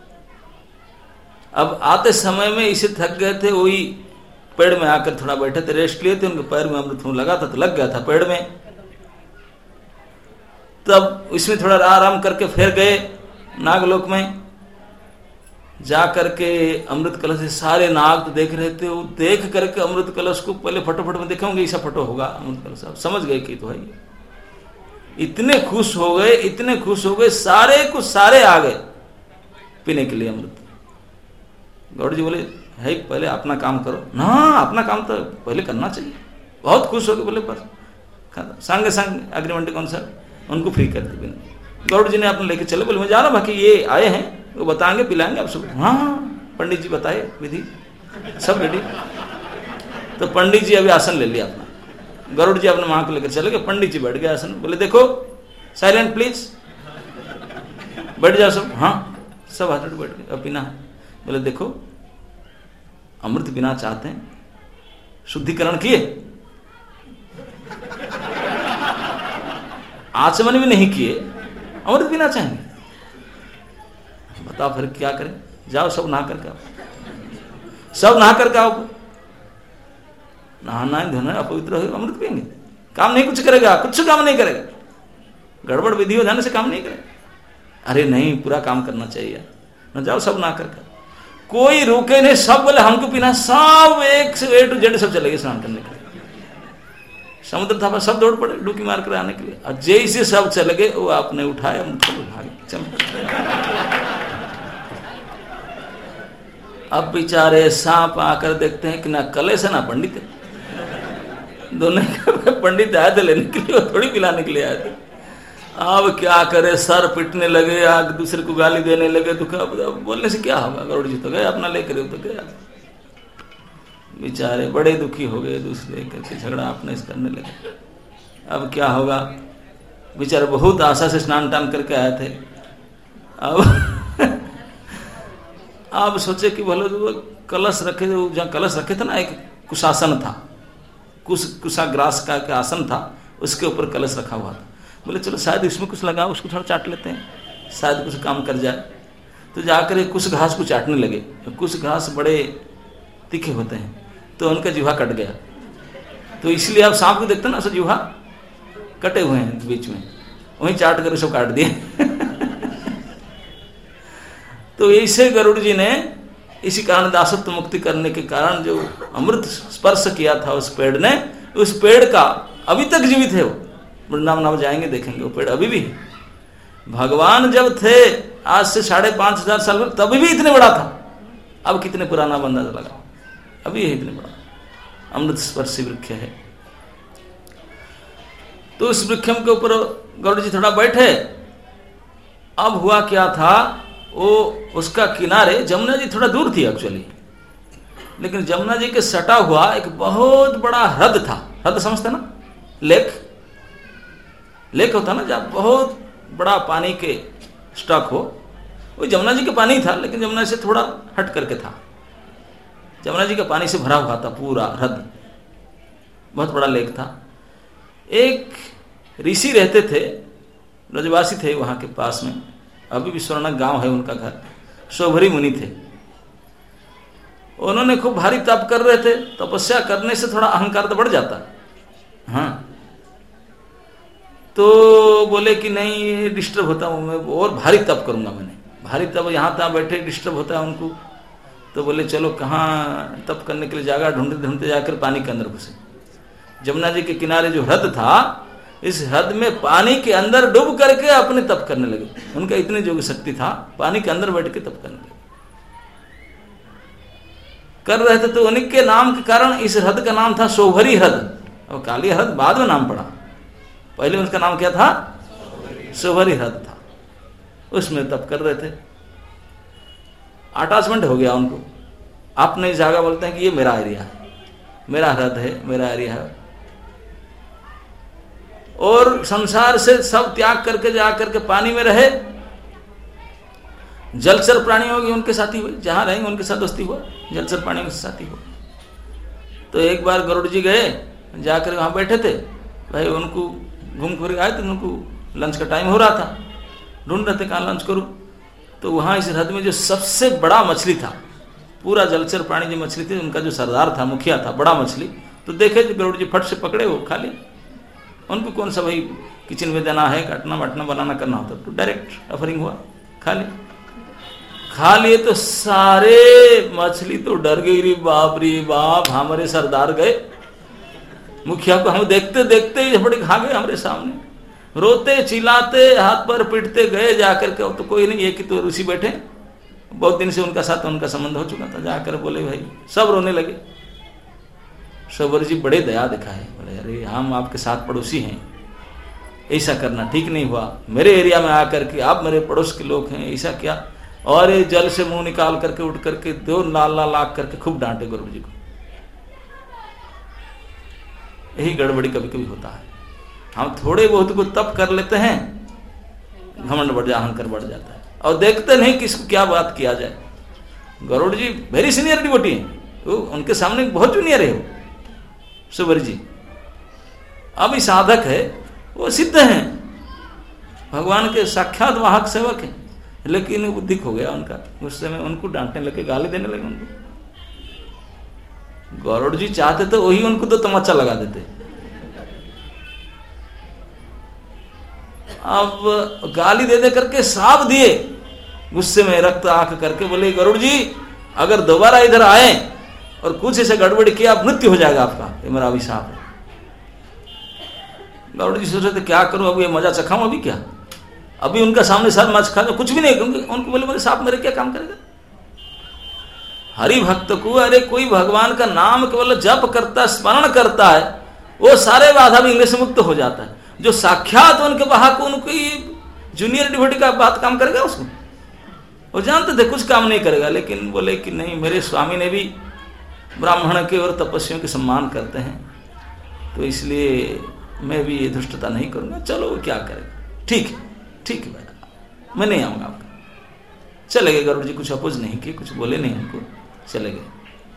अब आते समय में इसे थक गए थे, वही पेड़ में आकर थोड़ा बैठे थे, रेस्ट लिए थे, उनके पैर में अमृत लगा था, तो लग गया था पेड़ में। तब इसमें थोड़ा आराम करके फिर गए नागलोक में, जा करके अमृत कलश से सारे नाग तो देख रहे थे, वो देख करके अमृत कलश को पहले फटोफट में देखेंगे, ऐसा फटो होगा अमृत कलश, अब समझ गए कि तो है। इतने खुश हो गए, इतने खुश हो गए, सारे को सारे आ गए पीने के लिए अमृत। गौड़ जी बोले है पहले अपना काम करो ना, अपना काम तो पहले करना चाहिए। बहुत खुश हो गए, बोले पर संग संग एग्रीमेंट कौन सा, उनको फ्री कर दी। गौड़ जी ने अपने लेके चले, बोले मैं जा रहा हूं, बाकी ये आए हैं वो बताएंगे, पिलाएंगे आप सब। हाँ पंडित जी बताए विधि, सब रेडी। तो पंडित जी अभी आसन ले लिया अपना, गरुड़ जी अपने मां को लेकर चले गए, पंडित जी बैठ गए आसन, बोले देखो साइलेंट प्लीज, बैठ जाओ सब। हाँ सब हाथ बैठ गए, अब पीना है। बोले देखो अमृत पीना चाहते हैं, शुद्धिकरण किए, आचमन भी नहीं किए, अमृत पीना चाहेंगे, बताओ फिर क्या करें? जाओ सब नहा करके आओ, सब नहा करके आओ, नहाना धोना अपवित्र हो, अमृत पिएंगे, काम नहीं कुछ करेगा, कुछ काम नहीं करेगा। गड़बड़ विधि हो जाने से काम नहीं करे। अरे नहीं, पूरा काम करना चाहिए, न जाओ सब ना कर। कोई रुके नहीं, सब बोले हमको पीना, सब एक से A to Z सब चले गए स्नान करने के लिए। समुद्र था, सब दौड़ पड़े डुबकी मार कर आने के लिए। और जैसे सब चले गए, वो आपने उठाया चल। अब बेचारे सांप आकर देखते हैं कि ना कलेश है ना पंडित है। दोनों पंडित आए थे लेने के लिए, वो थोड़ी पिलाने के लिए आए थे। अब क्या करे, सर पिटने लगे, आग दूसरे को गाली देने लगे। तो क्या बोलने से क्या होगा, गरुड़ जी तो गए अपना लेकर, तो गया। बेचारे बड़े दुखी हो गए, दूसरे करके झगड़ा अपने से करने लगे। अब क्या होगा, बेचारे बहुत आशा से स्नान टान करके आए थे। अब सोचे कि भले तो कलश रखे, जहाँ कलश रखे थे ना, एक कुशासन था, कुशाग्रास का आसन था, उसके ऊपर कलश रखा हुआ था। बोले चलो शायद इसमें कुछ लगा, उसको थोड़ा चाट लेते हैं, शायद कुछ काम कर जाए। तो जाकर कुछ घास को चाटने लगे। कुछ घास बड़े तीखे होते हैं, तो उनका जीवा कट गया। तो इसलिए आप सांप को देखते हैं ना, सब जीवा कटे हुए हैं बीच में, वहीं चाट कर सब काट दिए। तो ऐसे गरुड़ जी ने इसी कारण दासत्व मुक्ति करने के कारण जो अमृत स्पर्श किया था उस पेड़ ने, उस पेड़ का अभी तक जीवित है। वो वृंदावन जाएंगे देखेंगे, वो पेड़ अभी भी। भगवान जब थे आज से 5,500 साल पहले, तभी भी इतने बड़ा था। अब कितने पुराना बंदा लगा, अभी है इतने बड़ा, अमृत स्पर्शी वृक्ष है। तो उस वृक्ष के ऊपर गरुड़ जी थोड़ा बैठे। अब हुआ क्या था, वो उसका किनारे जमुना जी थोड़ा दूर थी एक्चुअली, लेकिन जमुना जी के सटा हुआ एक बहुत बड़ा ह्रद था। ह्रद समझते ना, लेक होता ना, जहाँ बहुत बड़ा पानी के स्टॉक हो। वो जमुना जी का पानी था, लेकिन जमुना से थोड़ा हट करके था। जमुना जी का पानी से भरा हुआ था पूरा ह्रद, बहुत बड़ा लेक था। एक ऋषि रहते थे, ब्रजवासी थे वहां के पास में, अभी भी स्वर्ण गांव है उनका घर। शोभरी मुनि थे, उन्होंने खूब भारी तप कर रहे थे। तपस्या करने से थोड़ा अहंकार तो बढ़ जाता है। हाँ, तो बोले कि नहीं ये डिस्टर्ब होता हूं मैं, और भारी तप करूंगा। मैंने भारी तप, यहाँ तहाँ बैठे डिस्टर्ब होता है उनको। तो बोले चलो कहाँ तप करने के लिए जगह ढूंढते ढूंढते जाकर पानी के अंदर घुसे। जमुना जी के किनारे जो ह्रद था, इस ह्रद में पानी के अंदर डूब करके अपने तप करने लगे। उनका इतनी जोग शक्ति था, पानी के अंदर बैठ के तप करने लगे। कर रहे थे तो उनके नाम के कारण इस ह्रद का नाम था शोभरी ह्रद। और काली ह्रद बाद में नाम पड़ा, पहले उनका नाम क्या था, शोभरी ह्रद था। उसमें तप कर रहे थे, अटैचमेंट हो गया उनको। अपने जगह बोलते हैं कि ये मेरा एरिया है, मेरा ह्रद है, मेरा एरिया है। और संसार से सब त्याग करके जा करके पानी में रहे। जलचर प्राणियों की उनके साथी हुए, जहां रहेंगे उनके साथ दोस्ती हुआ, जलचर प्राणियों के साथी हुआ। तो एक बार गरुड़ जी गए, जाकर वहां बैठे थे भाई, उनको घूम फिर आए थे, उनको लंच का टाइम हो रहा था, ढूंढ रहे थे कहाँ लंच करूं। तो वहां इस ह्रद में जो सबसे बड़ा मछली था, पूरा जलचर प्राणी जो मछली थी, उनका जो सरदार था, मुखिया था, बड़ा मछली, तो देखे तो गरुड़ जी फट से पकड़े, वो खा लिया। उनको कौन सा भाई किचन में देना है, काटना वाटना बनाना करना होता, तो डायरेक्ट ऑफरिंग हुआ, खा लिया। खा लिए तो सारे मछली तो डर गई, रे बाप रे बाप, हमारे सरदार गए। मुखिया को हम देखते देखते ही झपड़ी खा गए हमारे सामने, रोते चिल्लाते हाथ पर पिटते गए जाकर के। तो कोई नहीं, एक ही तो ऋषि बैठे, बहुत दिन से उनका साथ उनका संबंध हो चुका था। जाकर बोले भाई, सब रोने लगे। शोभरी जी बड़े दया दिखाए, बोले अरे हम आपके साथ पड़ोसी हैं, ऐसा करना ठीक नहीं हुआ। मेरे एरिया में आकर के आप मेरे पड़ोस के लोग हैं, ऐसा क्या। और ये जल से मुंह निकाल करके उठ करके 2 नाला लाग करके खूब डांटे गरुड़ जी को। यही गड़बड़ी कभी कभी होता है, हम थोड़े बहुत को तप कर लेते हैं, घमंड बढ़ जाता, अहंकार बढ़ जाता है, और देखते नहीं किसको क्या बात किया जाए। Garud ji very senior devotee हैं, उनके सामने बहुत जूनियर है वो शोभरी जी। अभी साधक है, वो सिद्ध हैं, भगवान के साक्षात वाहक सेवक हैं, लेकिन वो दिख हो गया उनका। गुस्से में उनको डांटने लगे, गाली देने लगे उनको। गरुड़ जी चाहते तो वही उनको तो तमाचा लगा देते। अब गाली दे दे करके श्राप दिए, गुस्से में रक्त आंख करके बोले गरुड़ जी अगर दोबारा इधर आए और कुछ ऐसे गड़बड़ किया आप मृत्यु हो जाएगा आपका, ये मेरा अभिशाप है। गरुड़ जी सोच रहे थे क्या करूं, अब ये मजा चखाऊं अभी क्या, अभी उनका सामने सर मच खा कुछ भी नहीं, उनको बोले सांप मेरे क्या काम करेगा। हरि भक्त को अरे कोई भगवान का नाम केवल जप करता स्मरण करता है वो सारे बाधा विघ्न से मुक्त हो जाता है। जो साक्षात उनके बहा को उनकी जूनियर डिवोटी का बात काम करेगा उसको, वो जानते थे कुछ काम नहीं करेगा, लेकिन बोले कि नहीं मेरे स्वामी ने भी ब्राह्मण के और तपस्वियों के सम्मान करते हैं तो इसलिए मैं भी ये दुष्टता नहीं करूंगा, चलो वो क्या करेगा, ठीक है भाई मैं नहीं आऊंगा आपका। चले गए गरुड़ जी, कुछ अपोज नहीं किए, कुछ बोले नहीं उनको, चले गए।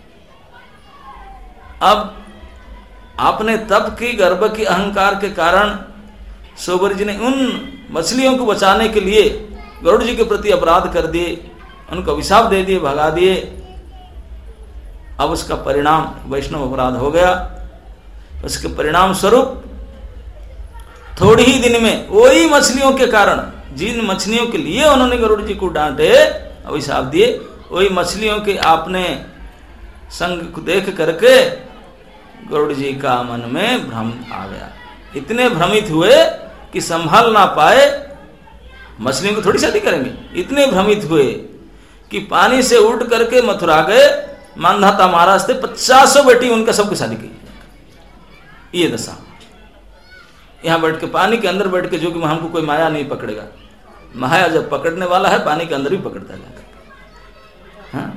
अब आपने तप की गर्भ की अहंकार के कारण सोबर जी ने उन मछलियों को बचाने के लिए गरुड़ जी के प्रति अपराध कर दिए, उनको अभिशाप दे दिए, भगा दिए। अब उसका परिणाम वैष्णव अपराध हो गया। उसके परिणाम स्वरूप थोड़ी ही दिन में वही मछलियों के कारण, जिन मछलियों के लिए उन्होंने गरुड़ जी को डांटे अभिशाप दिए, वही मछलियों के आपने संग को देख करके गरुड़ जी का मन में भ्रम आ गया। इतने भ्रमित हुए कि संभाल ना पाए, मछलियों को थोड़ी शादी करेंगे, इतने भ्रमित हुए कि पानी से उठ करके मथुरा गए। मानधाता महाराज थे, 50 बेटी उनका सबको शादी की। ये दशा, यहां बैठ के पानी के अंदर बैठ के जो कि हमको कोई माया नहीं पकड़ेगा, माया जब पकड़ने वाला है पानी के अंदर भी पकड़ता है। हाँ?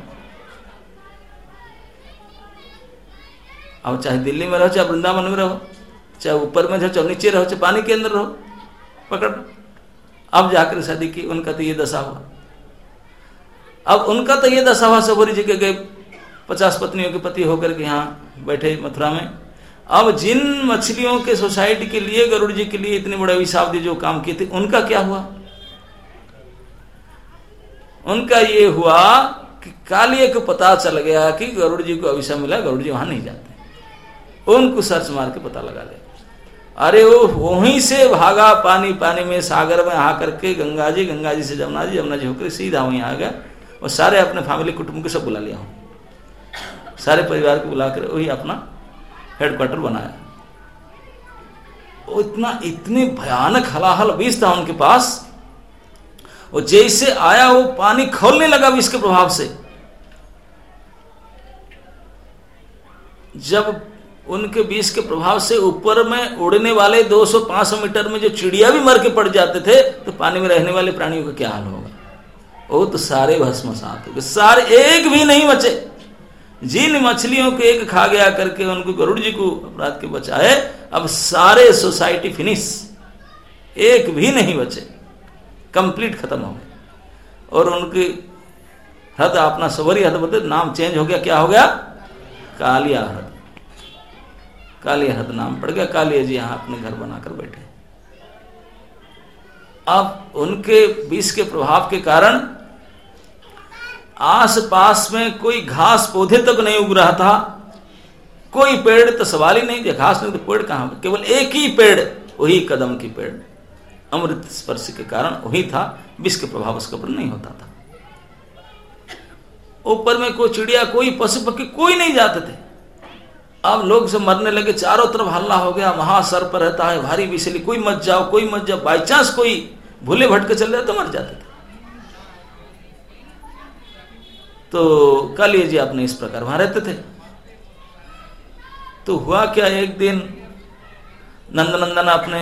अब चाहे दिल्ली में रहो, चाहे वृंदावन में रहो, चाहे ऊपर में रहो, चाहे नीचे रहो, चाहे पानी के अंदर रहो, पकड़। अब जाकर शादी की, उनका तो ये दशा हुआ। अब उनका तो ये दशा हुआ, सबरी जी के गए 50 पत्नियों के पति होकर के यहाँ बैठे मथुरा में। अब जिन मछलियों के सोसाइटी के लिए गरुड़ जी के लिए इतने बड़े अभिशाप दिए जो काम किए थे, उनका क्या हुआ? उनका ये हुआ कि कालिए को पता चल गया कि गरुड़ जी को अभिशाप मिला, गरुड़ जी वहां नहीं जाते। उनको सर्च मार के पता लगा लिया, अरे वो वहीं से भागा, पानी पानी में सागर में आ करके गंगा जी से जमुना जी होकर सीधा वहीं आ गया। और सारे अपने फैमिली कुटुंब को सब बुला लिया, सारे परिवार को बुला कर वही अपना हेडक्वार्टर बनाया। वो इतने भयानक हलाहल विष था उनके पास। वो जैसे आया वो पानी खोलने लगा विष के प्रभाव से। जब उनके विष के प्रभाव से ऊपर में उड़ने वाले 200-500 मीटर में जो चिड़िया भी मर के पड़ जाते थे, तो पानी में रहने वाले प्राणियों का क्या हाल होगा? वो तो सारे भस्मसात हो गए, सारे, एक भी नहीं बचे। जिन मछलियों को एक खा गया करके उनको गरुड़ जी को अपराध के बचाए, अब सारे सोसाइटी फिनिश, एक भी नहीं बचे, कंप्लीट खत्म हो गए। और उनकी हद अपना सवरी हद बता, नाम चेंज हो गया, क्या हो गया? कालिया हद। कालिया हद नाम पड़ गया। कालिया जी यहां अपने घर बनाकर बैठे। अब उनके विष के प्रभाव के कारण आस पास में कोई घास पौधे तक नहीं उग रहा था, कोई पेड़ तो सवाल ही नहीं, घास नहीं तो पेड़ कहां, केवल एक ही पेड़, वही कदम की पेड़, अमृत स्पर्श के कारण वही था, विष के प्रभाव उसके ऊपर नहीं होता था। ऊपर में कोई चिड़िया, कोई पशु पक्षी, कोई नहीं जाते थे। अब लोग सब मरने लगे, चारों तरफ हल्ला हो गया, महासर्प रहता है भारी विषैली, कोई मत जाओ, कोई मत जाओ। बाई चांस कोई भूले भटके चल रहे तो मर जाते थे। तो कालिया जी अपने इस प्रकार वहां रहते थे। तो हुआ क्या, एक दिन नंदनंदन अपने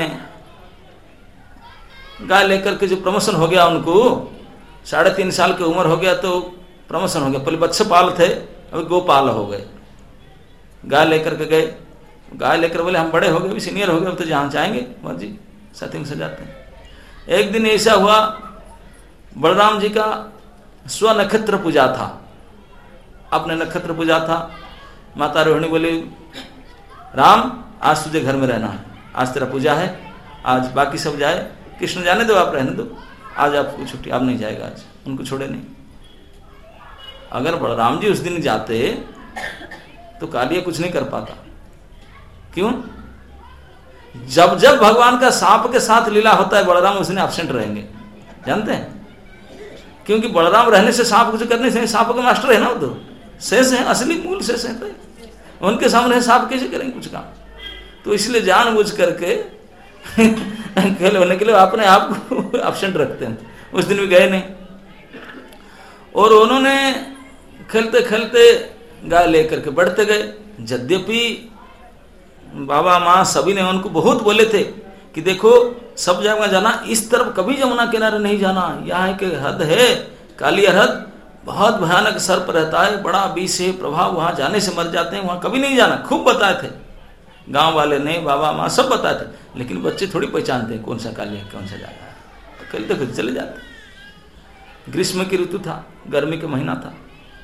गाय लेकर के जो प्रमोशन हो गया उनको, 3.5 साल की उम्र हो गया तो प्रमोशन हो गया। पहले बत्सपाल थे, अभी गोपाल हो गए। गाय लेकर के गए, गाय लेकर बोले हम बड़े हो गए, अभी सीनियर हो गए, अब तो जहां चाहेंगे वहां जी साथी में सजाते हैं। एक दिन ऐसा हुआ, बलराम जी का स्व नक्षत्र पूजा था, अपने नक्षत्र पूजा था। माता रोहिणी बोली राम आज तुझे घर में रहना है, आज तेरा पूजा है, आज बाकी सब जाए, कृष्ण जाने दो, आप रहने दो, आज आपको छुट्टी, आप नहीं जाएगा आज। उनको छोड़े नहीं। अगर बलराम जी उस दिन जाते तो कालिया कुछ नहीं कर पाता। क्यों? जब जब भगवान का सांप के साथ लीला होता है बलराम उसने एब्सेंट रहेंगे, जानते हैं? क्योंकि बलराम रहने से सांप कुछ करने से, सांप के मास्टर है ना, वो तो शेष है, असली मूल शेष है, तो उनके सामने सांप कैसे करेंगे कुछ काम? तो इसलिए जानबूझ करके खेल होने के लिए अपने आप को एब्सेंट रखते हैं। उस दिन भी गए नहीं, और उन्होंने खेलते खेलते गाय लेकर के बढ़ते गए। यद्यपि बाबा माँ सभी ने उनको बहुत बोले थे कि देखो सब जगह जाना, इस तरफ कभी यमुना किनारे नहीं जाना, यहाँ के हद है काली हद, बहुत भयानक सर्प रहता है, बड़ा विष है, प्रभाव, वहां जाने से मर जाते हैं, वहां कभी नहीं जाना। खूब बताए थे गांव वाले ने, बाबा माँ सब बताए थे, लेकिन बच्चे थोड़ी पहचानते हैं कौन सा काली है कौन सा जाना है, तो खेलते फिर चले जाते। ग्रीष्म की ऋतु था, गर्मी का महीना था।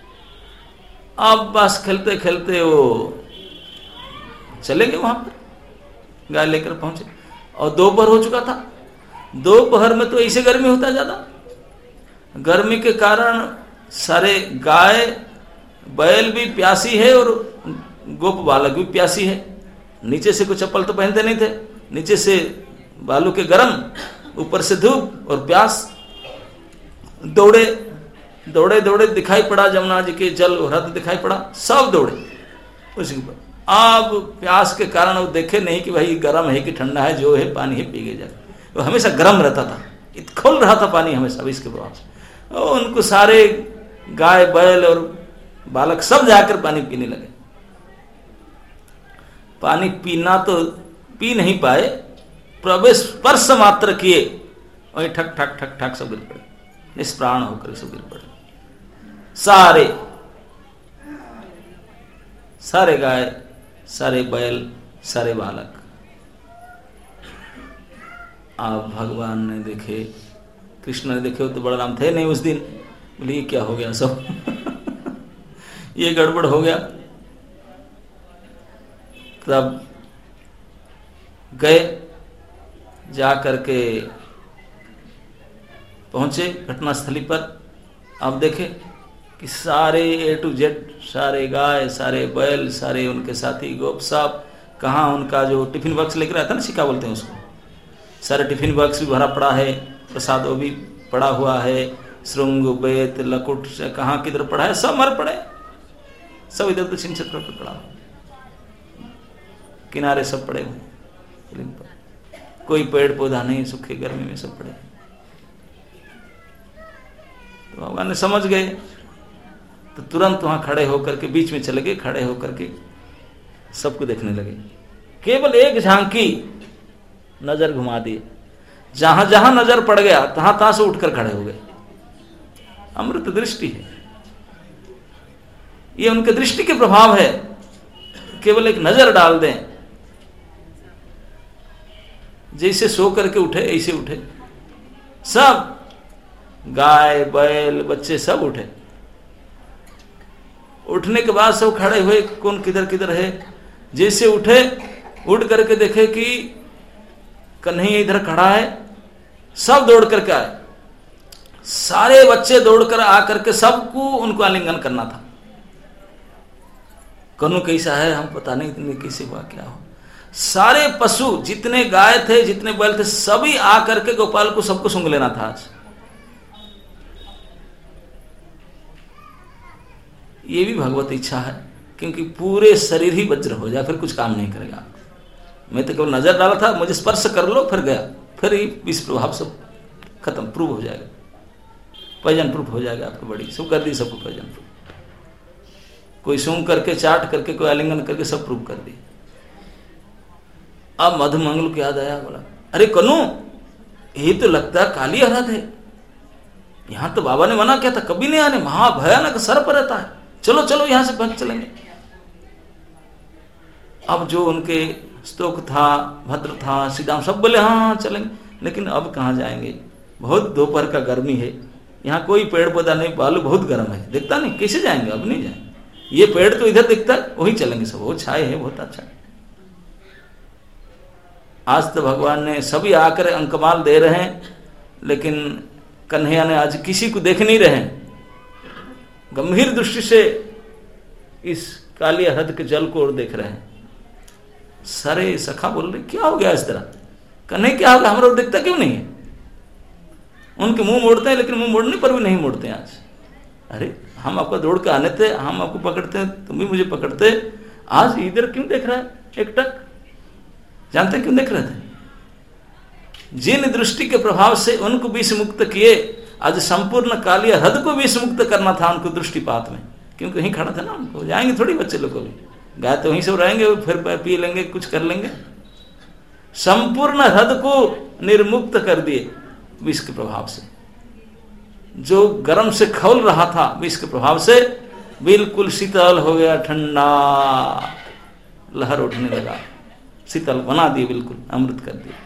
अब बस खेलते खेलते वो चले गए वहां पर, गाय लेकर पहुंचे, और दोपहर हो चुका था। दोपहर में तो ऐसे गर्मी होता है ज्यादा, गर्मी के कारण सारे गाय बैल भी प्यासी है और गोप बालक भी प्यासी है। नीचे से कोई चप्पल तो पहनते नहीं थे, नीचे से बालू के गरम, ऊपर से धूप और प्यास। दौड़े दौड़े दौड़े दिखाई पड़ा जमुना जी के जल हृद दिखाई पड़ा, सब दौड़े उसी ऊपर। अब प्यास के कारण वो देखे नहीं कि भाई गर्म है कि ठंडा है, जो है पानी है पी गए जाकर। वो हमेशा गर्म रहता था, खोल रहा था पानी हमेशा इसके प्रभाव से। और उनको सारे गाय बैल और बालक सब जाकर पानी पीने लगे। पानी पीना तो पी नहीं पाए, प्रवेश स्पर्श मात्र किए, वही ठक ठक ठक ठक सब गिर पड़े, निष्प्राण होकर सब गिर पड़े। सारे गाय, सारे बैल, सारे बालक। आप भगवान ने देखे, कृष्ण ने देखे, तो बलराम थे नहीं उस दिन। बोले ये क्या हो गया सब ये गड़बड़ हो गया। तब गए, जा करके पहुंचे घटनास्थली पर। अब देखे कि सारे ए टू जेड, सारे गाय, सारे बैल, सारे उनके साथी गोप सब, कहाँ उनका जो टिफिन बॉक्स लेकर आया था ना, सिक्का बोलते हैं उसको, सारे टिफिन बॉक्स भी भरा पड़ा है, प्रसाद वो भी पड़ा हुआ है, श्रृंग बेत लकुट कहाँ किधर पड़ा है, सब मर पड़े, सब इधर तो छिन छत्र पर पड़ा, किनारे सब पड़े हुए, कोई पेड़ पौधा नहीं, सूखे गर्मी में सब पड़े। तो भगवान ने समझ गए, तो तुरंत वहां खड़े होकर के बीच में चले गए, खड़े होकर के सबको देखने लगे। केवल एक झांकी नजर घुमा दिए, जहां जहां नजर पड़ गया तहां तहां से उठकर खड़े हो गए। अमृत दृष्टि है ये, उनके दृष्टि के प्रभाव है। केवल एक नजर डाल दें, जैसे सो करके उठे ऐसे उठे, सब गाय बैल बच्चे सब उठे। उठने के बाद सब खड़े हुए, कौन किधर किधर है। जैसे उठे, उठ करके देखे कि कन्हैया इधर खड़ा है, सब दौड़ करके आए, सारे बच्चे दौड़कर आकर के सबको उनको आलिंगन करना था। कन्हू कैसा है हम पता नहीं, इतने कैसे हुआ क्या हो। सारे पशु जितने गाय थे जितने बैल थे सभी आकर के गोपाल को सबको सूंघ लेना था आज। ये भी भगवत इच्छा है, क्योंकि पूरे शरीर ही वज्र हो जाए, फिर कुछ काम नहीं करेगा। मैं तो केवल नजर डाला था, मुझे स्पर्श कर लो, फिर गया, फिर ही इस प्रभाव सब खत्म, प्रूव हो जाएगा, पॉइजन प्रूफ हो जाएगा आपको। बड़ी सब कर दी, सबको पॉइजन प्रूफ, कोई सूंघ करके चाट करके कोई आलिंगन करके सब प्रूफ कर दी। अब मधुमंगल को याद आया, बोला अरे कन्नू ये तो लगता है काली हरद है, यहां तो बाबा ने मना किया था कभी नहीं आने, महाभयानक सर्प रहता है, चलो चलो यहां से बच चलेंगे। अब जो उनके स्तोक था, भद्र था, श्रीराम सब बोले हाँ चलेंगे, लेकिन अब कहाँ जाएंगे, बहुत दोपहर का गर्मी है, यहाँ कोई पेड़ पौधा नहीं, बालू बहुत गर्म है, दिखता नहीं, कैसे जाएंगे, अब नहीं जाएंगे। ये पेड़ तो इधर दिखता है, वही चलेंगे सब, वो छाए है बहुत अच्छा। आज तो भगवान ने सभी आकर अंकमाल दे रहे हैं, लेकिन कन्हैया ने आज किसी को देख नहीं रहे, गंभीर दृष्टि से इस काली हद के जल को और देख रहे हैं। सारे सखा बोल रहे क्या हो गया इस तरह? कन्हैया क्या होगा, हमारा दिखता क्यों नहीं है? उनके मुंह मोड़ते हैं, लेकिन मुंह मोड़ने पर भी नहीं मोड़ते हैं आज। अरे हम आपको दौड़ के आने थे, हम आपको पकड़ते, तुम भी मुझे पकड़ते, आज इधर क्यों देख रहा है एकटक? जानते क्यों देख रहे थे? जिन दृष्टि के प्रभाव से उनको विष मुक्त किए, आज संपूर्ण कालिया हृद को विष मुक्त करना था उनको दृष्टिपात में, क्योंकि वहीं खड़ा था ना। उनको जाएंगे थोड़ी बच्चे लोग को भी, गाय तो वहीं से रहेंगे, फिर पी लेंगे, कुछ कर लेंगे। संपूर्ण हृद को निर्मुक्त कर दिए विष के प्रभाव से। जो गर्म से खौल रहा था विष के प्रभाव से, बिल्कुल शीतल हो गया, ठंडा, लहर उठने लगा, शीतल बना दिए, बिल्कुल अमृत कर दिया।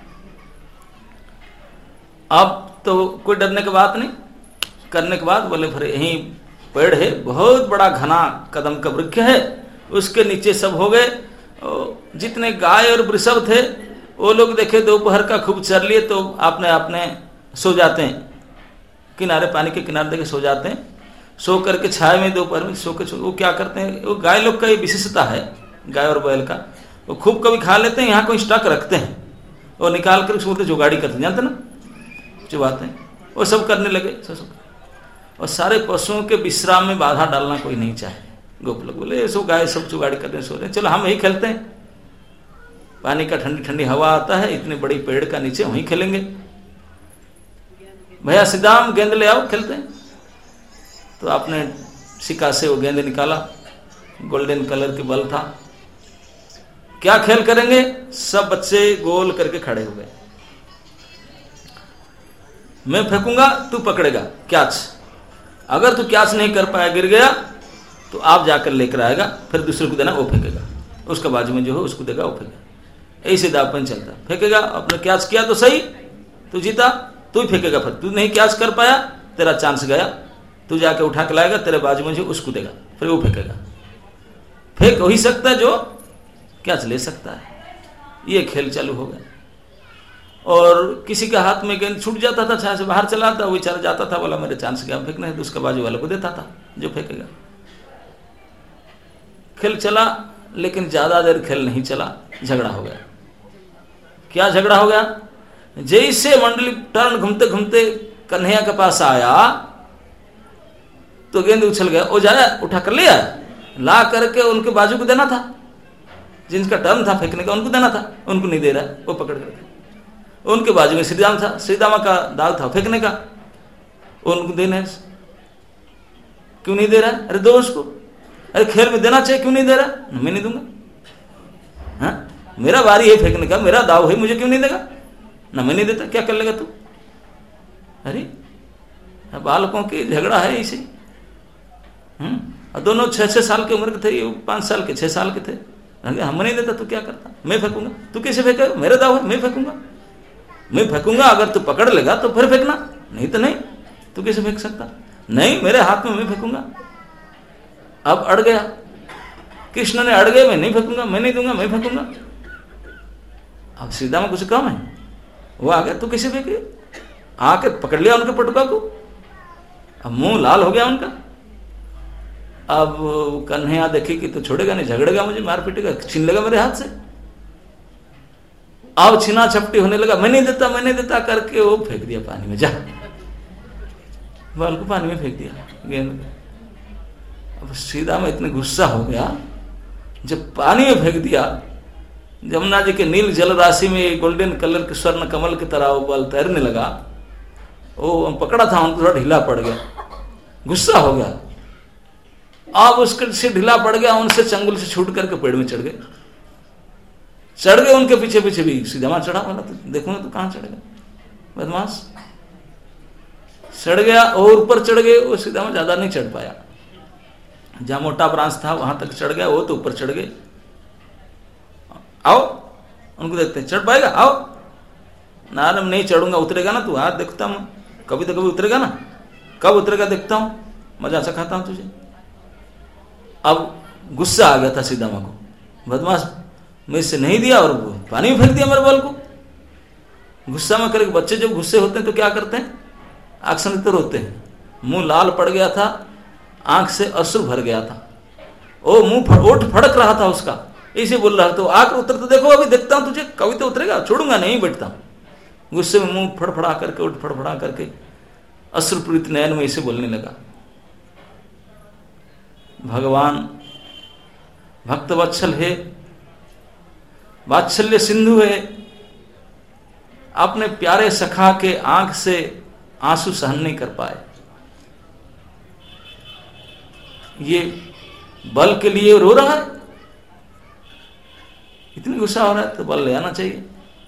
अब तो कोई डरने की बात नहीं। करने के बाद बोले फिर यहीं पेड़ है, बहुत बड़ा घना कदम का वृक्ष है, उसके नीचे सब हो गए। जितने गाय और वृषभ थे वो लोग देखे दोपहर का खूब चर लिए, तो अपने अपने सो जाते हैं, किनारे, पानी के किनारे देखे सो जाते हैं। सो करके छाया में दोपहर में सो के वो क्या करते हैं, वो गाय लोग का ये विशेषता है, गाय और बैल का, वो खूब कभी खा लेते हैं, यहाँ कोई स्टॉक रखते हैं, वो निकाल कर उसको जुगाड़ी करते हैं, जानते ना, चुबाते हैं। वो सब करने लगे सब। और सारे पशुओं के विश्राम में बाधा डालना कोई नहीं चाहे। गोप लोग बोले सो गाय सब चुगाड़ी करने सो रहे, चलो हम वही खेलते हैं, पानी का ठंडी ठंडी हवा आता है, इतने बड़ी पेड़ का नीचे वहीं खेलेंगे। भैया सीधाम गेंद ले आओ, खेलते हैं। तो आपने सिक्का से वो गेंद निकाला, गोल्डन कलर की बल था। क्या खेल करेंगे? सब बच्चे गोल करके खड़े हो गए। मैं फेंकूंगा, तू पकड़ेगा कैच। अगर तू कैच नहीं कर पाया, गिर गया, तो आप जाकर लेकर आएगा, फिर दूसरे को देना, वो फेंकेगा, उसका बाजू में जो है उसको देगा, वो फेंकेगा। ऐसे दावपन चलता, फेंकेगा, अपने कैच किया तो सही, तू जीता, तू ही फेंकेगा। फिर तू नहीं कैच कर पाया, तेरा चांस गया, तू जाके उठा के लाएगा, तेरे बाजू में जो उसको देगा, फिर वो फेंकेगा। फेंक हो ही सकता है जो कैच ले सकता है। ये खेल चालू हो गया। और किसी के हाथ में गेंद छूट जाता था, छाया से बाहर चला था, वो चला जाता था, बोला मेरे चांस गया, फेंकना है, तो उसका बाजू वाले को देता था जो फेंकेगा। खेल चला, लेकिन ज्यादा देर खेल नहीं चला, झगड़ा हो गया। क्या झगड़ा हो गया? जैसे मंडली टर्न घूमते घूमते कन्हैया के पास आया, तो गेंद उछल गया, वो जाया उठा कर लिया, ला करके उनके बाजू को देना था, जिनका टर्न था फेंकने का, उनको देना था, उनको नहीं दे रहा, वो पकड़ करके। उनके बाजू में श्रीदाम था, श्रीदामा का दाग था फेंकने का, उनको देना है, क्यों नहीं दे रहा है? अरे दो उसको, अरे खेल में देना चाहिए, क्यों नहीं दे रहा? मैं नहीं दूंगा, हाँ मेरा बारी है फेंकने का, मेरा दाव है, मुझे क्यों नहीं देगा? ना मैं नहीं देता, क्या कर लेगा तू? अरे बालकों की झगड़ा है इसे। दोनों 6-6 साल की उम्र के थे, 5 साल के, 6 साल के थे। हम नहीं देता तो क्या करता? मैं फेंकूंगा, तू कैसे फेंकेगा? मेरा दाव है, मैं फेंकूंगा, मैं फेंकूंगा, अगर तू पकड़ लेगा तो फिर फेंकना, नहीं तो नहीं, तू कैसे फेंक सकता? नहीं, मेरे हाथ में, मैं फेंकूंगा। अब अड़ गया, कृष्ण ने अड़ गए, मैं नहीं फेंकूंगा, मैं नहीं दूंगा, मैं फेंकूंगा। अब सीधा में कुछ कम है, वो आ गया, तू कैसे फेंके? आके पकड़ लिया उनके पटुका को, अब मुंह लाल हो गया उनका। अब कन्हैया देखे कि तो छोड़ेगा नहीं, झगड़ेगा, मुझे मार पीटेगा, छीन लेगा मेरे हाथ से। अब छीना छपटी होने लगा, मैं नहीं देता, मैं नहीं देता करके वो फेंक दिया पानी में, जा बाल को पानी में फेंक दिया गेंद। अब सीधा में इतने गुस्सा हो गया, जब पानी में फेंक दिया, जमुना जी के नील जल राशि में गोल्डन कलर के स्वर्ण कमल की तरह वो बल तैरने लगा। वो पकड़ा था, उनको थोड़ा ढीला पड़ गया, गुस्सा हो गया। अब उसके से ढीला पड़ गया, उनसे चंगुल से छूट करके पेड़ में चढ़ गए। उनके पीछे पीछे भी सीधा चढ़ा वाला, तो देखूंगा तो कहां चढ़ेगा बदमाश। चढ़ गया और ऊपर चढ़ गए, वो सीधा में ज्यादा नहीं चढ़ पाया, जहां मोटा ब्रांच था वहां तक चढ़ गया, वो तो ऊपर चढ़ गए। आओ उनको देखते हैं, चढ़ पाएगा? आओ ना, नहीं चढ़ूंगा, उतरेगा ना तू, हाथ देखता हूं, कभी तो कभी उतरेगा ना, कब उतरेगा देखता हूं, मजा सा खाता हूं तुझे। अब गुस्सा आ गया था सीधामा को, बदमाश मैं इससे नहीं दिया और पानी में फेंक दिया मेरे बॉल को। गुस्सा में करके, बच्चे जब गुस्से होते हैं तो क्या करते हैं? आंख से नितर होते हैं, मुंह लाल पड़ गया था, आंख से अश्रु भर गया था, ओ मुंह ओठ फड़क रहा था उसका, ऐसे बोल रहा तो आकर उतर तो देखो, अभी देखता हूं तुझे, कभी तो उतरेगा, छोड़ूंगा नहीं, बैठता हूं। गुस्से में मुंह फड़फड़ा करके उठ फड़फड़ा करके अश्रुपूरित नयन में इसे बोलने लगा। भगवान भक्त वत्सल है, वात्सल्य सिंधु है, अपने प्यारे सखा के आंख से आंसू सहन नहीं कर पाए। ये बल के लिए रो रहा है, इतनी गुस्सा हो रहा है तो बल ले आना चाहिए।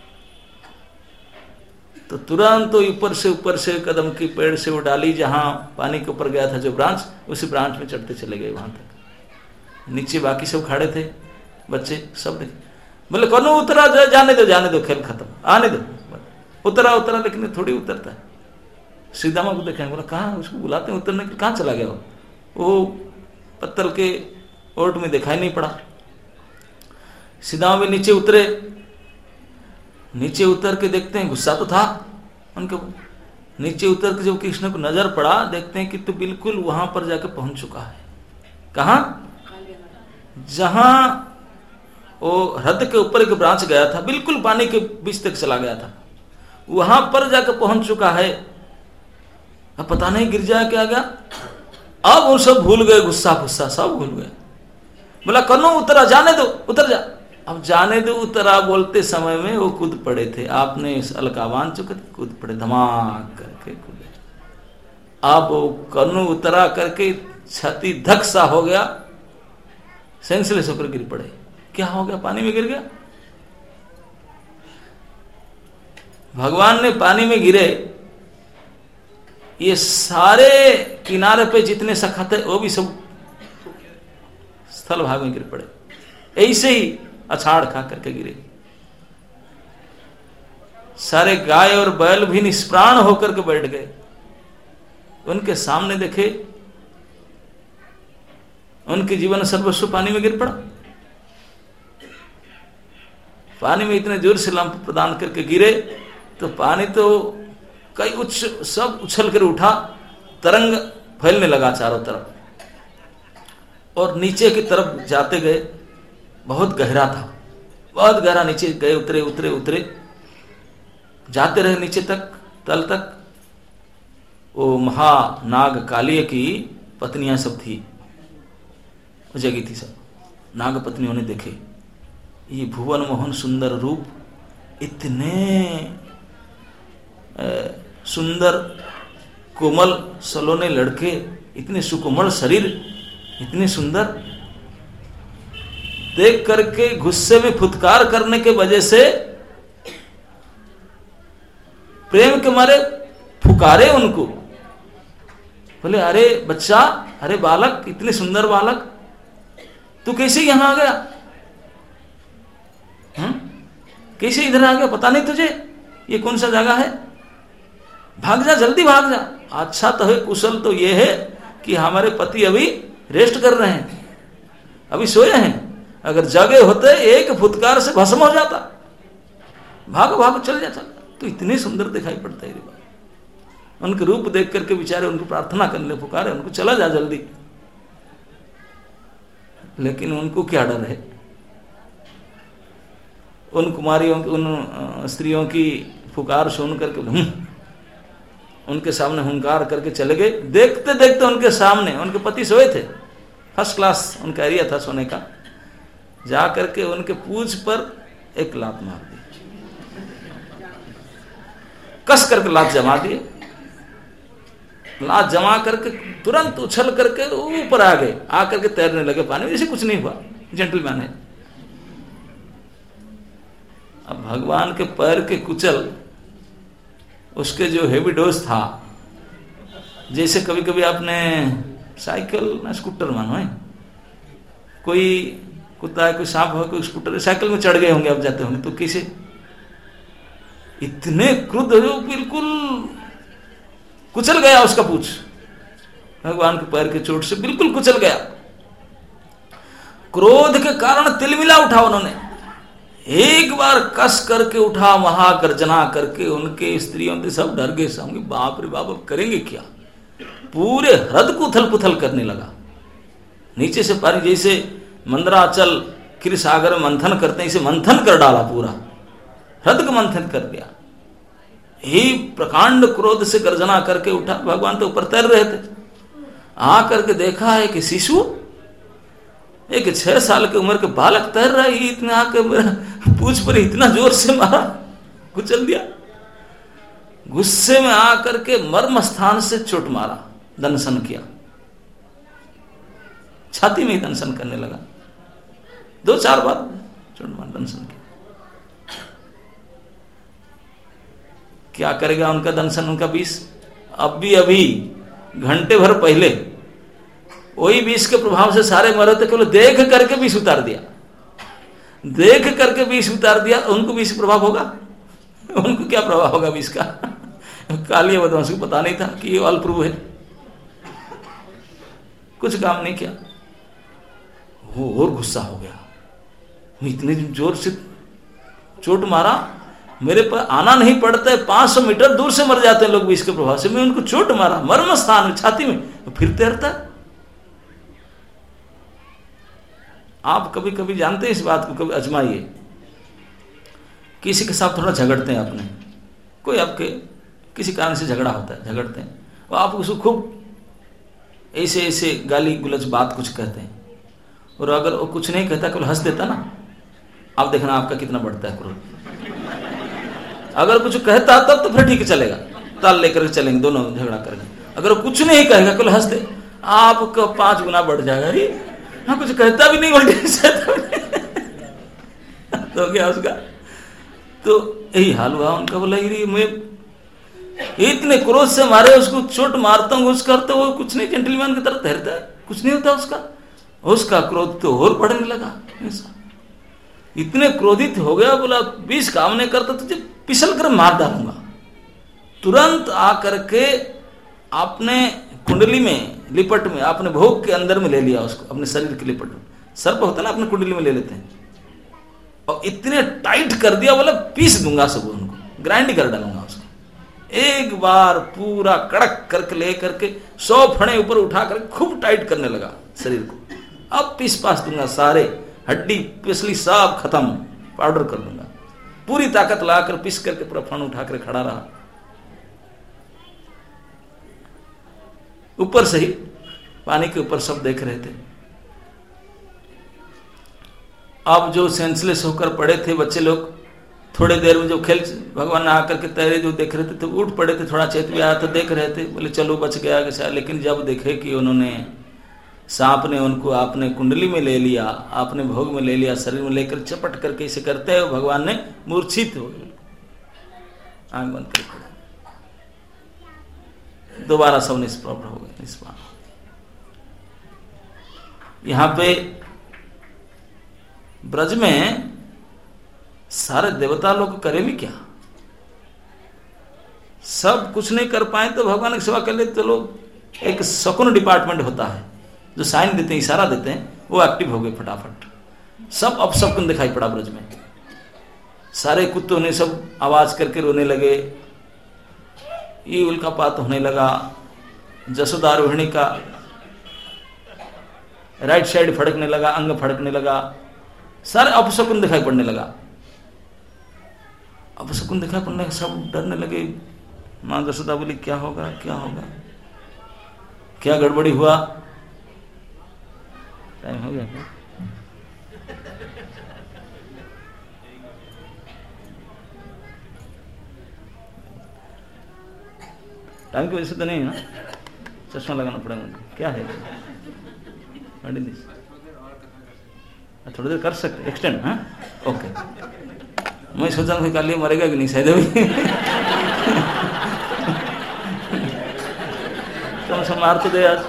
तो तुरंत तो ऊपर से कदम की पेड़ से वो डाली जहां पानी के ऊपर गया था जो ब्रांच, उसी ब्रांच में चढ़ते चले गए वहां तक। नीचे बाकी सब खड़े थे, बच्चे सब देखे, बोले कौन उतरा, जाने दो, खेल खत्म, आने दो। उतरा लेकिन थोड़ी उतरता है। सीधामा को देखें, बोला कहाँ, उसको बुलाते हैं उतरने के, कहाँ चला गया वो पत्तल के ओट में दिखाई नहीं पड़ा। सीधामा भी नीचे उतरे, नीचे उतर के देखते हैं, गुस्सा तो था उनके, नीचे उतर के जब कृष्ण को नजर पड़ा, देखते हैं कि तो बिल्कुल वहां पर जाकर पहुंच चुका है। कहां? जहां वो हृदय के ऊपर एक ब्रांच गया था, बिल्कुल पानी के बीच तक चला गया था, वहां पर जाकर पहुंच चुका है। अब पता नहीं गिर जाए क्या गया। अब वो सब भूल गए, गुस्सा फुस्सा सब भूल गए। बोला कन्नो उतरा, जाने दो, उतर जा। अब जाने दो उतरा बोलते समय में वो कूद पड़े थे, आपने इस अलका बांध चुके थे, कूद पड़े, धमाक करके कूदे। अब वो कन्नो उतरा करके छाती धक सा हो गया, सेंसलेस होकर गिर पड़े। क्या हो गया? पानी में गिर गया। भगवान ने पानी में गिरे, ये सारे किनारे पे जितने सखा थे वो भी सब स्थल भाग में गिर पड़े, ऐसे ही अछाड़ खा करके गिरे। सारे गाय और बैल भी निष्प्राण होकर के बैठ गए। उनके सामने देखे, उनके जीवन सर्वस्व पानी में गिर पड़ा। पानी में इतने जोर से लंप प्रदान करके गिरे तो पानी तो कई सब उछल कर उठा, तरंग फैलने लगा चारों तरफ, और नीचे की तरफ जाते गए। बहुत गहरा था, बहुत गहरा, नीचे गए, उतरे, जाते रहे नीचे तक, तल तक। वो महानाग कालिय की पत्नियां सब थी, वो जगी थी सब। नाग पत्नियों ने देखे ये भुवन मोहन सुंदर रूप, इतने सुंदर कोमल सलोने लड़के, इतने सुकोमल शरीर, इतने सुंदर, देख करके गुस्से में फुटकार करने के वजह से प्रेम के मारे फुकारे उनको। बोले अरे बच्चा, अरे बालक, इतने सुंदर बालक, तू कैसे यहां आ गया? कैसे इधर आ गया? पता नहीं तुझे ये कौन सा जगह है? भाग जा, जल्दी भाग जा। अच्छा तो है, कुशल तो ये है कि हमारे पति अभी रेस्ट कर रहे हैं, अभी सोए हैं। अगर जगे होते एक फुटकार से भस्म हो जाता। भागो भागो, चल जा, चल। तो इतने सुंदर दिखाई पड़ता है। उनके रूप देख करके बेचारे उनको प्रार्थना करने पुकारे, उनको चला जा जल्दी। लेकिन उनको क्या डर है? उन कुमारियों, उन स्त्रियों की पुकार सुन करके उनके सामने हुंकार करके चले गए। देखते देखते उनके सामने उनके पति सोए थे, फर्स्ट क्लास उनका एरिया था सोने का। जा करके उनके पूंछ पर एक लात मार दी, कस करके लात जमा दिए। लात जमा करके तुरंत उछल करके ऊपर आ गए, आकर के तैरने लगे पानी में, जैसे कुछ नहीं हुआ, जेंटलमैन है। अब भगवान के पैर के कुचल, उसके जो हेवी डोज था, जैसे कभी कभी आपने साइकिल ना स्कूटर मानो है, कोई कुत्ता है, कोई सांप हो, कोई स्कूटर, साइकिल में चढ़ गए होंगे, आप जाते होंगे तो कैसे इतने क्रुद्ध हो, बिल्कुल कुचल गया उसका पूंछ, भगवान के पैर के चोट से बिल्कुल कुचल गया। क्रोध के कारण तिलमिला उठा उन्होंने, एक बार कस करके उठा, महागर्जना करके। उनके स्त्रियों से सब डर गए, समझे बाप रे बाप, अब करेंगे क्या? पूरे हृदय को उथल पुथल करने लगा। नीचे से पानी जैसे मंदराचल क्षीर सागर में मंथन करते हैं, इसे मंथन कर डाला, पूरा हृदय मंथन कर दिया। ही प्रकांड क्रोध से गर्जना करके उठा। भगवान तो ऊपर तैर रहे थे, आकर के देखा है कि शिशु, एक 6 साल की उम्र के बालक तैर रहा है, इतने आकर मेरा पूछ पर इतना जोर से मारा, कुचल दिया। गुस्से में आकर के मर्म स्थान से चोट मारा, दंशन किया, छाती में ही दंशन करने लगा। 2-4 बार चोट मार दंशन किया। क्या करेगा उनका दंशन, उनका विष? अभी घंटे भर पहले वही विष के प्रभाव से सारे मरे थे, केवल देख करके विष उतार दिया, देख करके विष उतार दिया। उनको विष प्रभाव होगा? उनको क्या प्रभाव होगा विष का? काली बदमाश को पता नहीं था कि ये अल्पप्रभु है, कुछ काम नहीं किया। वो और गुस्सा हो गया, इतने जोर से चोट मारा, मेरे पर आना नहीं पड़ता है, 500 मीटर दूर से मर जाते हैं लोग विष के प्रभाव से, मैं उनको चोट मारा मर्म स्थान में, छाती में, फिर तैरता। आप कभी कभी जानते हैं इस बात को, कभी आजमाइए। किसी के साथ थोड़ा झगड़ते हैं आपने, कोई आपके किसी कारण से झगड़ा होता है, झगड़ते हैं, और आप उसको खूब ऐसे गाली गुलज बात कुछ कहते हैं, और अगर वो कुछ नहीं कहता, केवल हंस देता ना, आप देखना आपका कितना बढ़ता है क्रोध। अगर कुछ कहता तब तो फिर ठीक चलेगा, ताल लेकर चलेंगे दोनों झगड़ा करेंगे। अगर कुछ नहीं कहेगा, केवल हंस दे, आपका 5 गुना बढ़ जाएगा। अरे हाँ, कुछ कहता भी नहीं, उल्टे से तो क्या उसका? तो यही हाल हुआ उनका। बोला मैं इतने क्रोध से मारे, उसको चोट मारता हूँ, उसका तो वो कुछ नहीं, जेंटलमैन की तरह तैरता है, कुछ नहीं होता उसका क्रोध तो और बढ़ने लगा। ऐसा इतने क्रोधित हो गया, बोला 20 काम नहीं करता, तुझे पिसल कर मार डालूंगा। तुरंत आकर के आपने कुंडली में लिपट में, आपने भोग के अंदर में ले लिया उसको, अपने शरीर के लिपट में, सर्प होता है ना, अपने कुंडली में ले लेते हैं, और इतने टाइट कर दिया, बोला पीस दूंगा सब, उनको ग्राइंड कर डालूंगा उसको। एक बार पूरा कड़क करके ले करके 100 फणे ऊपर उठा करके खूब टाइट करने लगा शरीर को। अब पीस पास दूंगा, सारे हड्डी पिछली सब खत्म, पाउडर कर दूंगा। पूरी ताकत लाकर पीस करके पूरा फण उठा कर खड़ा रहा। ऊपर से ही पानी के ऊपर सब देख रहे थे। अब जो सेंसलेस होकर पड़े थे बच्चे लोग, थोड़े देर में जो खेल भगवान आकर के तैरे जो देख रहे थे, तो उठ पड़े थे, थोड़ा चेत भी आया तो देख रहे थे, बोले चलो बच गया कैसा। लेकिन जब देखे कि उन्होंने, सांप ने उनको आपने कुंडली में ले लिया, आपने भोग में ले लिया, शरीर में लेकर चपट करके इसे करते हुए भगवान ने मूर्छित हो गए, आंख बंद करके दोबारा सब निष्प्रभ हो गए, निष्पाप। यहां पे ब्रज में सारे देवता लोग करे भी क्या? सब कुछ नहीं कर पाए तो भगवान की सेवा कर ले। तो लोग एक शकुन डिपार्टमेंट होता है जो साइन देते हैं, इशारा देते हैं, वो एक्टिव हो गए फटाफट। सब अपशकुन दिखाई पड़ा ब्रज में। सारे कुत्तों ने सब आवाज करके रोने लगे, ये उल्कापात होने लगा, जसोदा रोहिणी का राइट साइड फड़कने लगा, अंग फड़कने लगा, सारे अपशकुन दिखाई पड़ने लगा। अपशकुन दिखाई पड़ने लगा, सब डरने लगे। मां जसोदा बोली क्या होगा, क्या होगा, क्या गड़बड़ी हुआ? टाइम हो गया क्या? टाइम की वजह से तो नहीं है ना, चश्मा लगाना पड़ेगा मुझे। क्या है थोड़ी देर कर सकते एक्सटेंड? हाँ ओके। मैं सोचा था कल ये मरेगा कि नहीं शायद अभी कम से मार तो दे आज।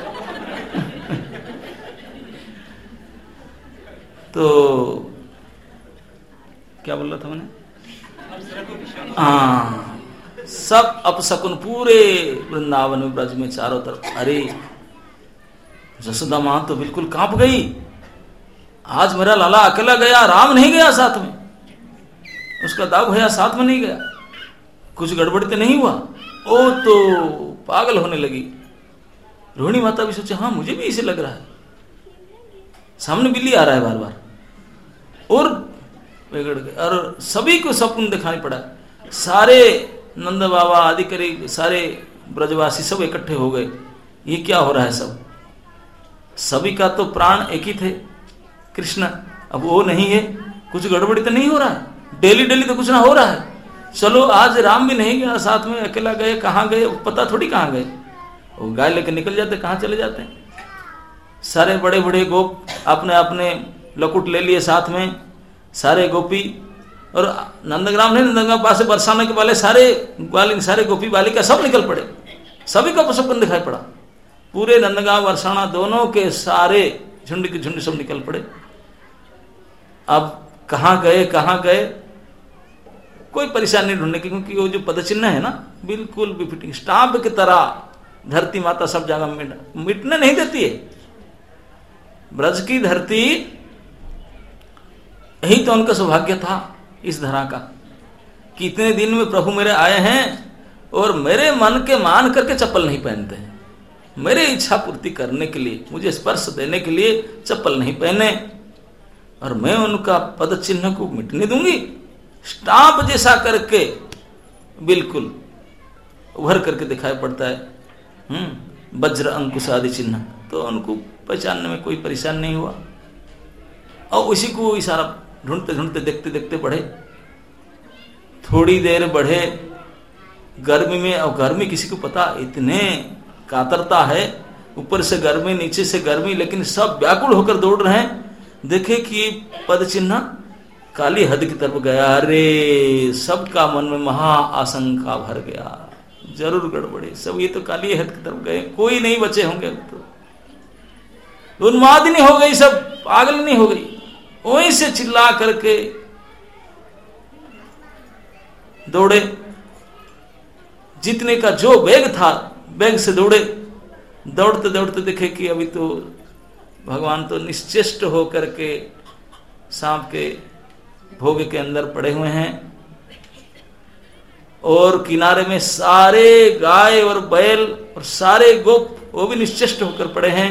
तो क्या बोल रहा था मैंने? हाँ, सब अपशकुन पूरे वृंदावन में, ब्रज में चारों तरफ। अरे जसोदा मां तो बिल्कुल कांप गई, आज मेरा लाला अकेला गया, राम नहीं गया साथ में, उसका दाव भैया साथ में नहीं गया, कुछ गड़बड़ तो नहीं हुआ। ओ तो पागल होने लगी। रोहिणी माता भी सोचे हाँ मुझे भी इसे लग रहा है, सामने बिल्ली आ रहा है बार बार, और बिगड़ गए और सभी को सपन दिखाई पड़ा। सारे नंद बाबा आदि करीब सारे ब्रजवासी सब इकट्ठे हो गए। ये क्या हो रहा है? सब सभी का तो प्राण एक ही थे, कृष्ण। अब वो नहीं है, कुछ गड़बड़ी तो नहीं हो रहा है? डेली डेली तो कुछ ना हो रहा है। चलो आज राम भी नहीं गया साथ में, अकेला गए, कहाँ गए पता थोड़ी कहाँ गए। वो गाय लेकर निकल जाते, कहाँ चले जाते हैं। सारे बड़े बड़े गोप अपने अपने लकुट ले लिए साथ में, सारे गोपी। और नंदग्राम नहीं, नंदग्राम पास से बरसाने के वाले सारे गोपी बालिका सब निकल पड़े। सभी का अपशकुन दिखाई पड़ा। पूरे नंदगांव बरसाना दोनों के सारे झुंड के झुंड सब निकल पड़े। अब कहाँ गए कोई परेशानी ढूंढने की, क्योंकि वो जो पदचिन्ह है ना बिल्कुल बिफिटिंग स्टाम्प की तरह धरती माता सब जगह मिटने नहीं देती है। ब्रज की धरती, यही तो उनका सौभाग्य था इस धरा का कि इतने दिन में प्रभु मेरे आए हैं और मेरे मन के मान करके चप्पल नहीं पहनते हैं। मेरे इच्छा पूर्ति करने के लिए, मुझे स्पर्श देने के लिए चप्पल नहीं पहने, और मैं उनका पद चिन्ह को मिटने दूंगी? स्टाम्प जैसा करके बिल्कुल उभर करके दिखाई पड़ता है वज्र अंकुश आदि चिन्ह, तो उनको पहचानने में कोई परेशान नहीं हुआ। और उसी को इशारा ढूंढते ढूंढते देखते देखते बढ़े। थोड़ी देर बढ़े गर्मी में, और गर्मी किसी को पता, इतने कातरता है, ऊपर से गर्मी नीचे से गर्मी, लेकिन सब व्याकुल होकर दौड़ रहे हैं। देखे कि पद चिन्ह काली हद की तरफ गया। अरे सबका मन में महा आशंका भर गया, जरूर गड़बड़े, सब ये तो काली हद की तरफ गए, कोई नहीं बचे होंगे। तो उन्मादिनी हो गई, सब पागलनी हो गई। वहीं से चिल्ला करके दौड़े, जितने का जो वेग था वेग से दौड़े। दौड़ते दौड़ते देखे कि अभी तो भगवान तो निश्चेष्ट होकर के सांप के भोग के अंदर पड़े हुए हैं, और किनारे में सारे गाय और बैल और सारे गोप वो भी निश्चेष्ट होकर पड़े हैं।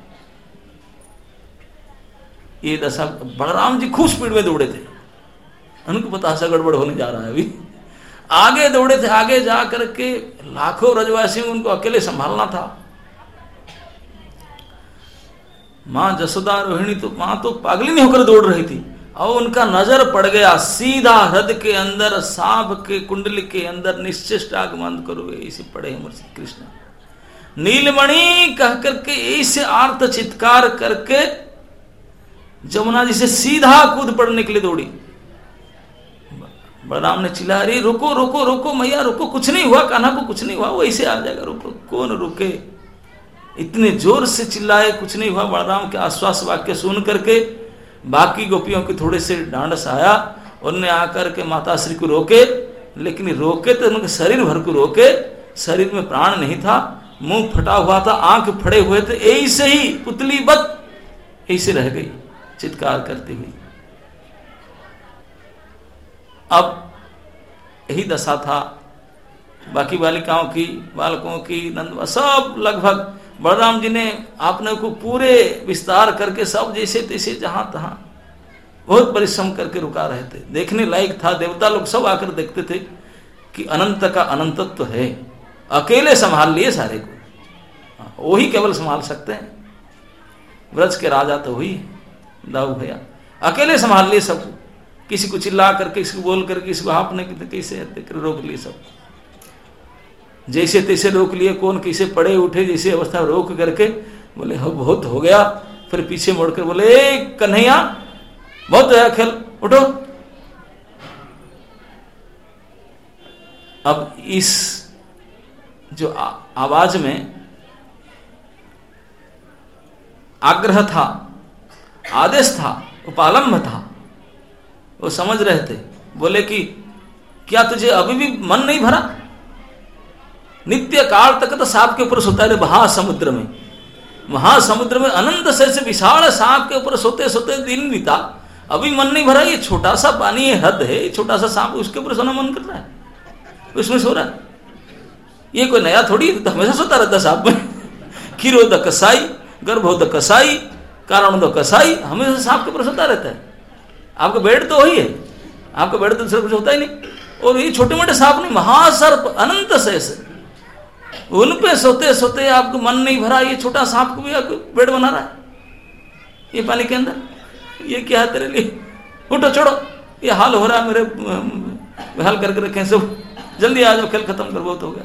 ये दशा, बलराम जी खूब स्पीड में दौड़े थे, उनको पता सा गड़बड़ होने जा रहा है। अभी आगे दौड़े थे, आगे जा करके लाखों ब्रजवासियों को उनको अकेले संभालना था। मां जसोदा रोहिणी तो मां तो पागली नहीं होकर दौड़ रही थी, और उनका नजर पड़ गया सीधा हृदय के अंदर, सांप के कुंडली के अंदर निश्चेष्ट आगमन करो ऐसे पड़े हैं कृष्ण। नीलमणि कह करके ऐसे आर्त चित्कार करके जमुना जी से सीधा कूद पड़ने के लिए दौड़ी। बलराम ने चिल्ला, अरे रुको रुको रुको मैया रुको, कुछ नहीं हुआ, कान्हा को कुछ नहीं हुआ, वो ऐसे आ जाएगा, रुको। कौन रुके? इतने जोर से चिल्लाए, कुछ नहीं हुआ। बलराम के आश्वास वाक्य सुन करके बाकी गोपियों के थोड़े से ढांढस आया, उनने आकर के माता श्री को रोके, लेकिन रोके तो उनके शरीर भर को रोके, शरीर में प्राण नहीं था, मुंह फटा हुआ था, आंख फड़े हुए थे, ऐसे ही पुतली बत ऐसे रह गई चित्कार करती हुई। अब यही दशा था बाकी बालिकाओं की, बालकों की, नंद सब लगभग। बलराम जी ने आपने को पूरे विस्तार करके सब जैसे तैसे जहां तहां बहुत परिश्रम करके रुका रहे थे। देखने लायक था, देवता लोग सब आकर देखते थे कि अनंत का अनंतत्व है। अकेले संभाल लिए सारे को, वही केवल संभाल सकते हैं। ब्रज के राजा तो वही दाऊ भैया, अकेले संभाल लिए सब। किसी को चिल्ला करके, किसी को बोल करके, किसी को हाँपने की कैसे रोक लिए सब, जैसे तैसे रोक लिए। कौन कैसे पड़े उठे, जैसे अवस्था रोक करके बोले हो बहुत हो गया। फिर पीछे मुड़कर बोले, ए कन्हैया बहुत है खेल, उठो। अब इस जो आवाज में आग्रह था, आदेश था, उपालंब था, वो समझ रहे थे। बोले कि क्या तुझे अभी भी मन नहीं भरा? नित्य काल तक तो सांप के ऊपर सोता है महासमुद्र में, महासमुद्र में अनंत से विशाल सांप के ऊपर सोते सोते दिन बीता, अभी मन नहीं भरा? ये छोटा सा पानी है, हद है, छोटा सा सांप, उसके ऊपर सोना मन कर रहा है, उसमें सो रहा है। ये कोई नया थोड़ी, तो हमेशा सोता रहता सांप में। खीरोद कसाई, गर्भोद कसाई, कारणोद कसाई, हमेशा सांप के ऊपर सोता रहता है। आपका बेड तो वही है, आपका बेड तो दूसरा कुछ होता ही नहीं। और ये छोटे मोटे सांप नहीं, महासर्प अनंत शेष, उन पे सोते सोते आपको मन नहीं भरा, ये छोटा सांप को भी आपको बेड बना रहा है ये पानी के अंदर। ये क्या है तेरे लिए, उठो छोड़ो, ये हाल हो रहा है मेरे, बेहाल करके रखे सब, जल्दी आ जाओ, खेल खत्म कर, बहुत हो गया।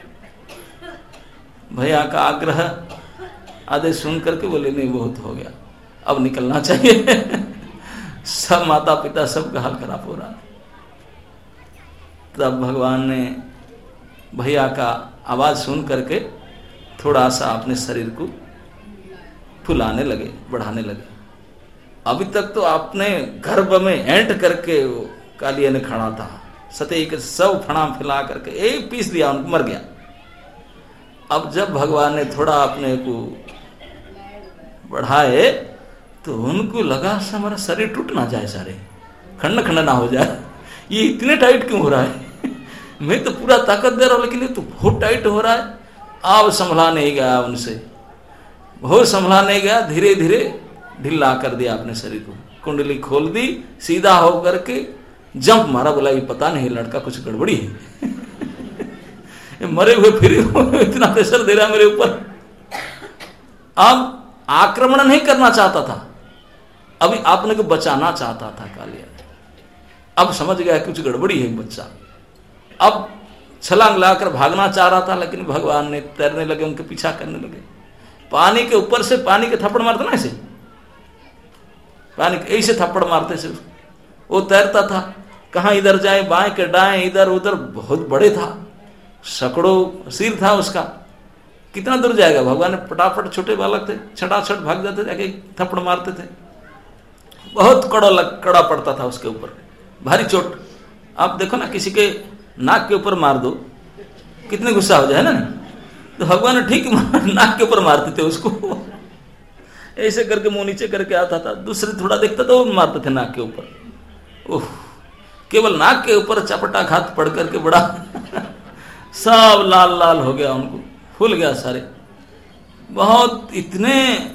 भैया का आग्रह आदेश सुन करके बोले नहीं बहुत हो गया, अब निकलना चाहिए। सब माता पिता सबका हाल खराब हो रहा। तब भगवान ने भैया का आवाज सुन करके थोड़ा सा अपने शरीर को फुलाने लगे, बढ़ाने लगे। अभी तक तो आपने गर्भ में एंट करके वो कालिया ने खड़ा था, सते के सब फड़ा फैला करके एक पीस दिया, उनको मर गया। अब जब भगवान ने थोड़ा अपने को बढ़ाए तो उनको लगा हमारा शरीर टूट ना जाए, सारे खंड खंड ना हो जाए, ये इतने टाइट क्यों हो रहा है? मैं तो पूरा ताकत दे रहा हूं लेकिन ये तो बहुत टाइट हो रहा है। अब संभला नहीं गया उनसे, बहुत संभला नहीं गया, धीरे धीरे ढीला कर दिया अपने शरीर को, कुंडली खोल दी, सीधा होकर के जंप मारा। बोला ये पता नहीं लड़का कुछ गड़बड़ी है, मरे हुए फिर इतना प्रेशर दे रहा मेरे ऊपर। अब आक्रमण नहीं करना चाहता था, अभी आपने को बचाना चाहता था कालिया। अब समझ गया कुछ गड़बड़ी है बच्चा, अब छलांग लाकर भागना चाह रहा था, लेकिन भगवान ने तैरने लगे, उनके पीछा करने लगे। पानी के ऊपर से पानी के थप्पड़ मारते ना, ऐसे पानी ऐसे थप्पड़ मारते से वो तैरता था, कहां इधर जाए, बाएं के दाएं, इधर उधर, बहुत बड़े था, सैकड़ों सिर था उसका, कितना दूर जाएगा। भगवान ने फटाफट, छोटे बालक थे, छटाछट भाग जाते थे, जाके थप्पड़ मारते थे। बहुत कड़ा पड़ता था उसके ऊपर, भारी चोट। आप देखो ना, किसी के नाक के ऊपर मार दो कितने गुस्सा हो जाए ना, तो भगवान ने ठीक नाक के ऊपर मारते थे उसको, ऐसे करके मुंह नीचे करके आता था, दूसरे थोड़ा देखता था वो मारते थे नाक के ऊपर। ओह, केवल नाक के ऊपर चपटा घात पड़ करके बड़ा सब लाल लाल हो गया, उनको फूल गया सारे, बहुत इतने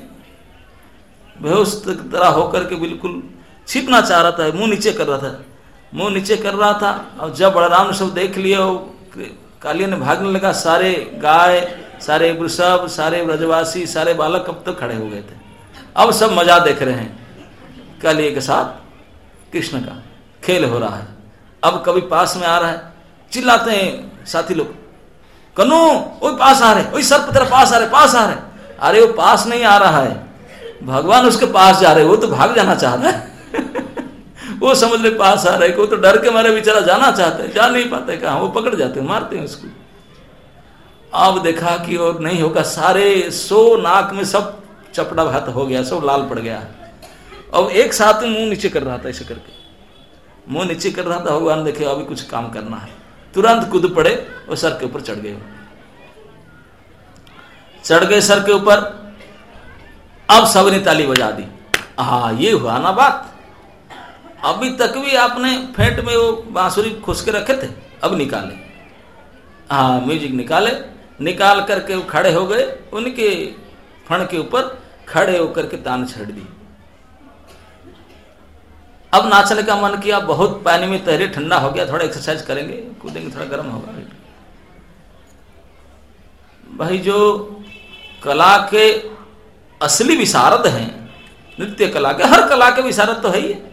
बेहोश तरह होकर के बिल्कुल छिपना चाह रहा था, मुंह नीचे कर रहा था, मुंह नीचे कर रहा था। और जब बलराम ने सब देख लिया, कालिया ने भागने लगा, सारे गाय, सारे वृषभ, सारे ब्रजवासी, सारे बालक अब तक खड़े हो गए थे। अब सब मजा देख रहे हैं, कालिया के साथ कृष्ण का खेल हो रहा है। अब कभी पास में आ रहा है, चिल्लाते हैं साथी लोग, कन्नू वो पास आ रहे, वही सर्प तेरा पास आ रहे, पास आ रहे। अरे वो पास नहीं आ रहा है, भगवान उसके पास जा रहे, वो तो भाग जाना चाह रहा है। वो समझ ले पास आ रहे, को तो डर के मारे बेचारा जाना चाहते हैं, जा नहीं पाते, कहा वो पकड़ जाते हैं, मारते हैं उसको। अब देखा कि और नहीं होगा, सारे 100 नाक में सब चपड़ा भात हो गया, सब लाल पड़ गया। अब एक साथ में मुंह नीचे कर रहा था, ऐसे करके मुंह नीचे कर रहा था। भगवान देखे अभी कुछ काम करना है, तुरंत कूद पड़े और सर के ऊपर चढ़ गए, चढ़ गए सर के ऊपर। अब सबने ताली बजा दी, हाँ ये हुआ ना बात। अभी तक भी आपने फेंट में वो बांसुरी खुश के रखे थे, अब निकाले, हाँ म्यूजिक निकाले, निकाल करके वो खड़े हो गए, उनके फण के ऊपर खड़े होकर के तान छेड़ दी। अब नाचने का मन किया, बहुत पानी में तैरे, ठंडा हो गया, थोड़ा एक्सरसाइज करेंगे, कूदेंगे, थोड़ा गर्म होगा। भाई जो कला के असली विशारद हैं, नृत्य कला के, हर कला के विशारद तो है ही।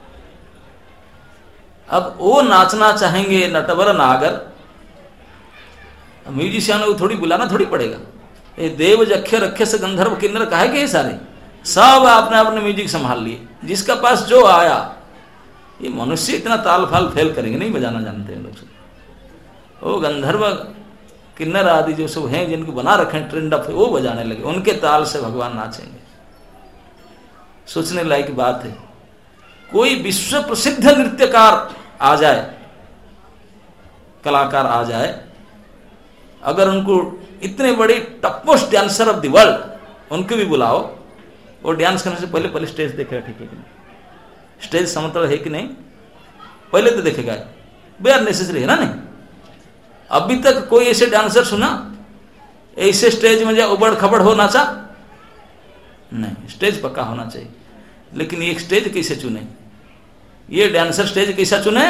अब वो नाचना चाहेंगे नटवर नागर, म्यूजिशियन को थोड़ी बुलाना थोड़ी पड़ेगा। ये देव जख्य रखे से गंधर्व किन्नर कहे के सारे सब आपने अपने म्यूजिक संभाल लिए, जिसका पास जो आया। ये मनुष्य इतना ताल फाल फेल करेंगे नहीं, बजाना जानते हैं लोग। वो गंधर्व किन्नर आदि जो सब हैं, जिनको बना रखे ट्रेंड अप, वो बजाने लगे, उनके ताल से भगवान नाचेंगे। सोचने लायक बात है, कोई विश्व प्रसिद्ध नृत्यकार आ जाए, कलाकार आ जाए, अगर उनको इतने बड़े topmost dancer of the world उनको भी बुलाओ, वो डांस करने से पहले पहले स्टेज देखेगा, ठीक है कि नहीं, स्टेज समतल है कि नहीं, पहले तो देखेगा, बेयर नेसेसरी है ना। नहीं, अभी तक कोई ऐसे डांसर सुना ऐसे स्टेज में जा उबड़ खबड़ हो नाचा? नहीं, स्टेज पक्का होना चाहिए। लेकिन एक स्टेज कैसे चुने? ये डांसर स्टेज कैसा चुने?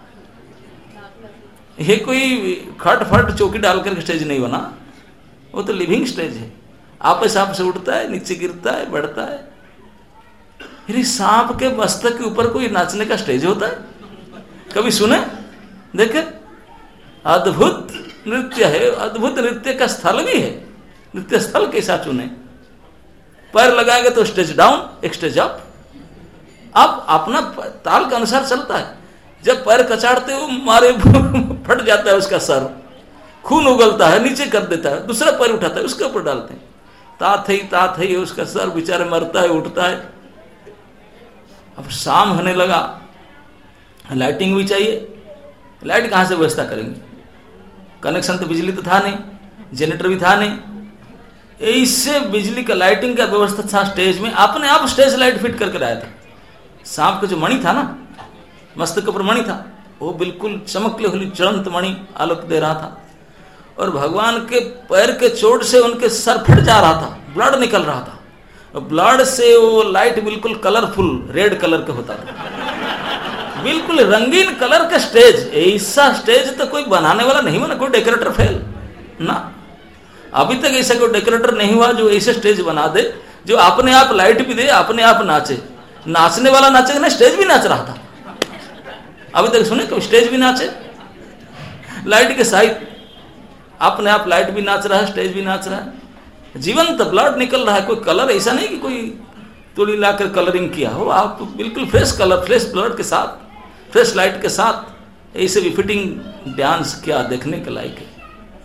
ये कोई खट फट चौकी डालकर स्टेज नहीं बना, वो तो लिविंग स्टेज है। आप से उठता है, नीचे गिरता है, बढ़ता है। फिर सांप के मस्तक के ऊपर कोई नाचने का स्टेज होता है? कभी सुने? देखे, अद्भुत नृत्य है, अद्भुत नृत्य का स्थल भी है। नृत्य स्थल कैसा चुने? पैर लगाएंगे तो स्टेज डाउन, एक स्टेज अप। आप अपना ताल के अनुसार चलता है। जब पैर कचाड़ते हो मारे फट जाता है उसका सर, खून उगलता है, नीचे कर देता है, दूसरा पैर उठाता है, उसके ऊपर डालते हैं, तात है उसका सर बेचारे मरता है, उठता है। अब शाम होने लगा, लाइटिंग भी चाहिए। लाइट कहां से व्यवस्था करेंगे? कनेक्शन तो बिजली तो था नहीं, जनरेटर भी था नहीं। इससे बिजली का लाइटिंग का व्यवस्था था स्टेज में, अपने आप स्टेज लाइट फिट करके लाया था। सांप का जो मणि था ना, मस्तक के ऊपर मणि था, वो बिल्कुल चमकले हुई ज्वलंत मणि आलोक दे रहा था। और भगवान के पैर के चोट से उनके सर फट जा रहा था, ब्लड निकल रहा था। और ब्लड से वो लाइट बिल्कुल कलरफुल रेड कलर का होता था, बिल्कुल रंगीन कलर का स्टेज। ऐसा स्टेज तो कोई बनाने वाला नहीं बना, कोई डेकोरेटर फेल ना। अभी तक ऐसा कोई डेकोरेटर नहीं हुआ जो ऐसे स्टेज बना दे जो अपने आप लाइट भी दे, अपने आप नाचे। नाचने वाला नाचे ना, स्टेज भी नाच रहा था। अभी तक सुने कोई स्टेज भी नाचे? लाइट के साइड अपने आप लाइट भी नाच रहा है, स्टेज भी नाच रहा है, जीवंत ब्लड निकल रहा है। कोई कलर ऐसा नहीं कि कोई तुड़ी लाकर कलरिंग किया हो, आप बिल्कुल फ्रेश कलर, फ्रेश ब्लड के साथ, फ्रेश लाइट के साथ ऐसे भी फिटिंग डांस क्या देखने के लायक है।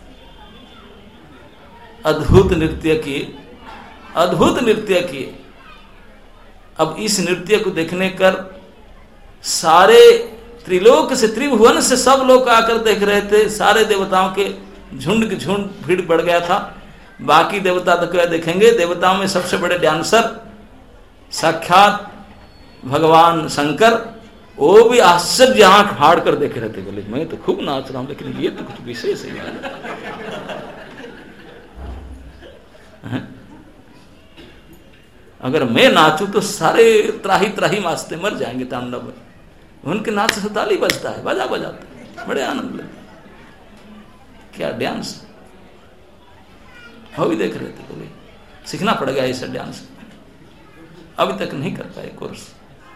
अद्भुत नृत्य किए, अद्भुत नृत्य किए। अब इस नृत्य को देखने कर सारे त्रिलोक से, त्रिभुवन से सब लोग आकर देख रहे थे। सारे देवताओं के झुंड के झुंड भीड़ बढ़ गया था। बाकी देवता तो क्या देखेंगे? देवताओं में सबसे बड़े डांसर साक्षात भगवान शंकर, वो भी आश्चर्य आंख फाड़ कर देख रहे थे। बोले मैं तो खूब नाच रहा हूं, लेकिन ये तो कुछ विशेष है। अगर मैं नाचूं तो सारे त्राही त्राही नाचते मर जाएंगे तांडव में। उनके नाच से ताली बजता है, बाजा बजाते हैं, बड़े आनंद लेते। क्या डांस! वो भी देख रहे थे, बोले सीखना पड़ेगा ऐसा डांस। अभी तक नहीं कर पाए कोर्स,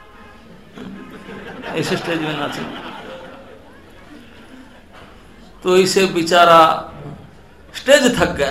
ऐसे स्टेज में नाचे। तो इसे बेचारा स्टेज थक गया।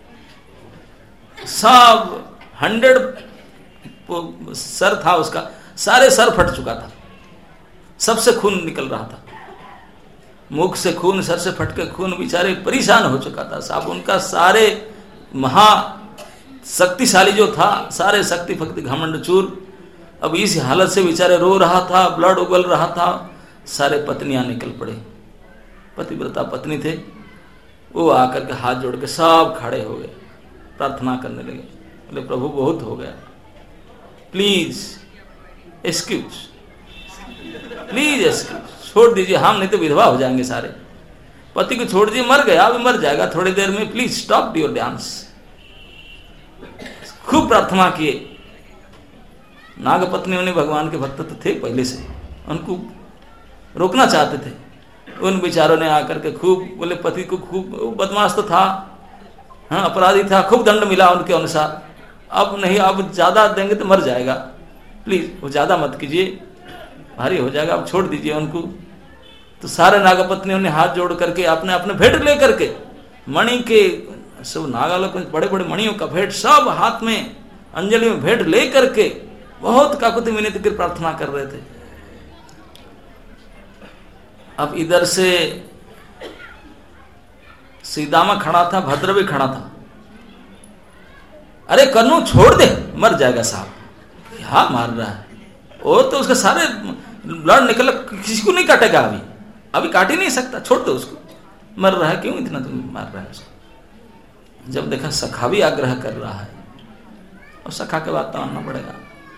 सब 100 सर था उसका, सारे सर फट चुका था, सबसे खून निकल रहा था, मुख से खून, सर से फट के खून, बेचारे परेशान हो चुका था। साहब उनका सारे महा शक्तिशाली जो था, सारे शक्ति फक्ति घमंड चूर। अब इस हालत से बेचारे रो रहा था, ब्लड उगल रहा था। सारे पत्नियां निकल पड़े, पतिव्रता पत्नी थे, वो आकर के हाथ जोड़ के सब खड़े हो गए, प्रार्थना करने लगे। बोले प्रभु बहुत हो गया, प्लीज एक्सक्यूज, प्लीज एक्सक्यूज, छोड़ दीजिए, हम नहीं तो विधवा हो जाएंगे सारे। पति को छोड़ दीजिए, मर गया, अभी मर जाएगा थोड़ी देर में, प्लीज स्टॉप योर डांस। खूब प्रार्थना किए। नागपत्नियों ने भगवान के भक्त तो थे पहले से, उनको रोकना चाहते थे। उन बेचारों ने आकर के खूब बोले, पति को खूब, बदमाश तो था, हाँ अपराधी था, खूब दंड मिला उनके अनुसार। अब नहीं, अब ज्यादा देंगे तो मर जाएगा, प्लीज वो ज्यादा मत कीजिए, भारी हो जाएगा, अब छोड़ दीजिए उनको। तो सारे नागपत्नियों ने हाथ जोड़ करके अपने अपने भेंट लेकर के, मणि के सब नागालों बड़े बड़े मणियों का भेंट सब हाथ में, अंजलि में भेंट ले करके बहुत काकुति मिनति की प्रार्थना कर रहे थे। अब इधर से सीदामा खड़ा था, भद्र भी खड़ा था। अरे कन्नू छोड़ दे, मर जाएगा साहब, क्या मार रहा है? वो तो उसके सारे ब्लड निकल, किसी को नहीं काटेगा, अभी काट ही नहीं सकता, छोड़ दो उसको, मर रहा है, क्यों इतना तुम मार रहा है उसको? जब देखा सखा भी आग्रह कर रहा है, और सखा के बात तो आना पड़ेगा।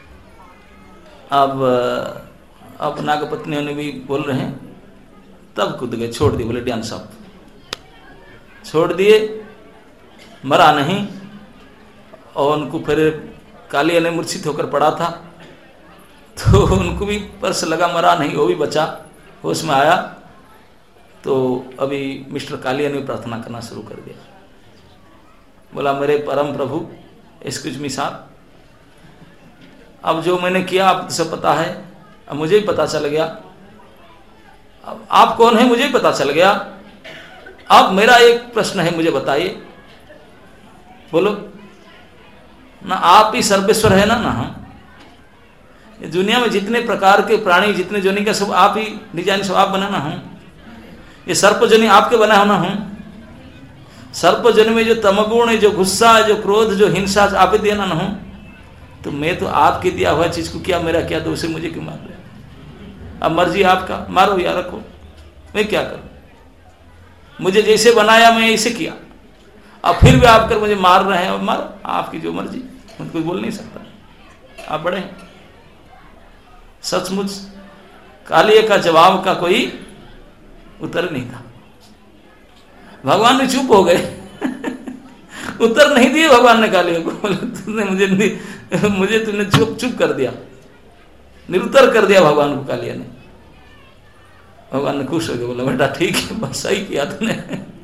अब नागपत्नियों ने भी बोल रहे हैं, तब कूद गए, छोड़ दिए, बोले डांस अप, छोड़ दिए, मरा नहीं। और उनको फिर कालिया ने मूर्छित होकर पड़ा था, तो उनको भी पर्स लगा, मरा नहीं, वो भी बचा, होश में आया। तो अभी मिस्टर कालिया ने प्रार्थना करना शुरू कर दिया। बोला, मेरे परम प्रभु, एक्सक्यूज मी साहब, अब जो मैंने किया आपको सब पता है, अब मुझे भी पता चल गया, अब आप कौन है मुझे भी पता चल गया। अब मेरा एक प्रश्न है, मुझे बताइए, बोलो ना, आप ही सर्वेश्वर है ना हम? ये दुनिया में जितने प्रकार के प्राणी, जितने जोनि का, सब आप ही डिजाइन, सब आप बनाना हूं। ये सर्प जोनि आपके बना होना हूं। सर्प जोनि में जो तमगुण है, जो गुस्सा है, जो क्रोध, जो हिंसा, आप ही देना ना हूं। तो मैं तो आपके दिया हुआ चीज को क्या मेरा क्या, तो उसे मुझे क्यों मार रहे? अब मर्जी आपका, मारो या रखो, मैं क्या करूं? मुझे जैसे बनाया मैं ऐसे किया, अब फिर भी आप कर मुझे मार रहे हैं, अब मारो, आपकी जो मर्जी, मैं कुछ बोल नहीं सकता, आप बड़े हैं। सचमुच कालिया का जवाब का कोई उत्तर नहीं था। भगवान भी चुप हो गए उत्तर नहीं दिए भगवान ने कालिया को। तुमने मुझे तुमने चुप कर दिया, निरुत्तर कर दिया भगवान को कालिया ने। भगवान ने खुश हो गया, बोला बेटा ठीक है, बस सही किया तुमने।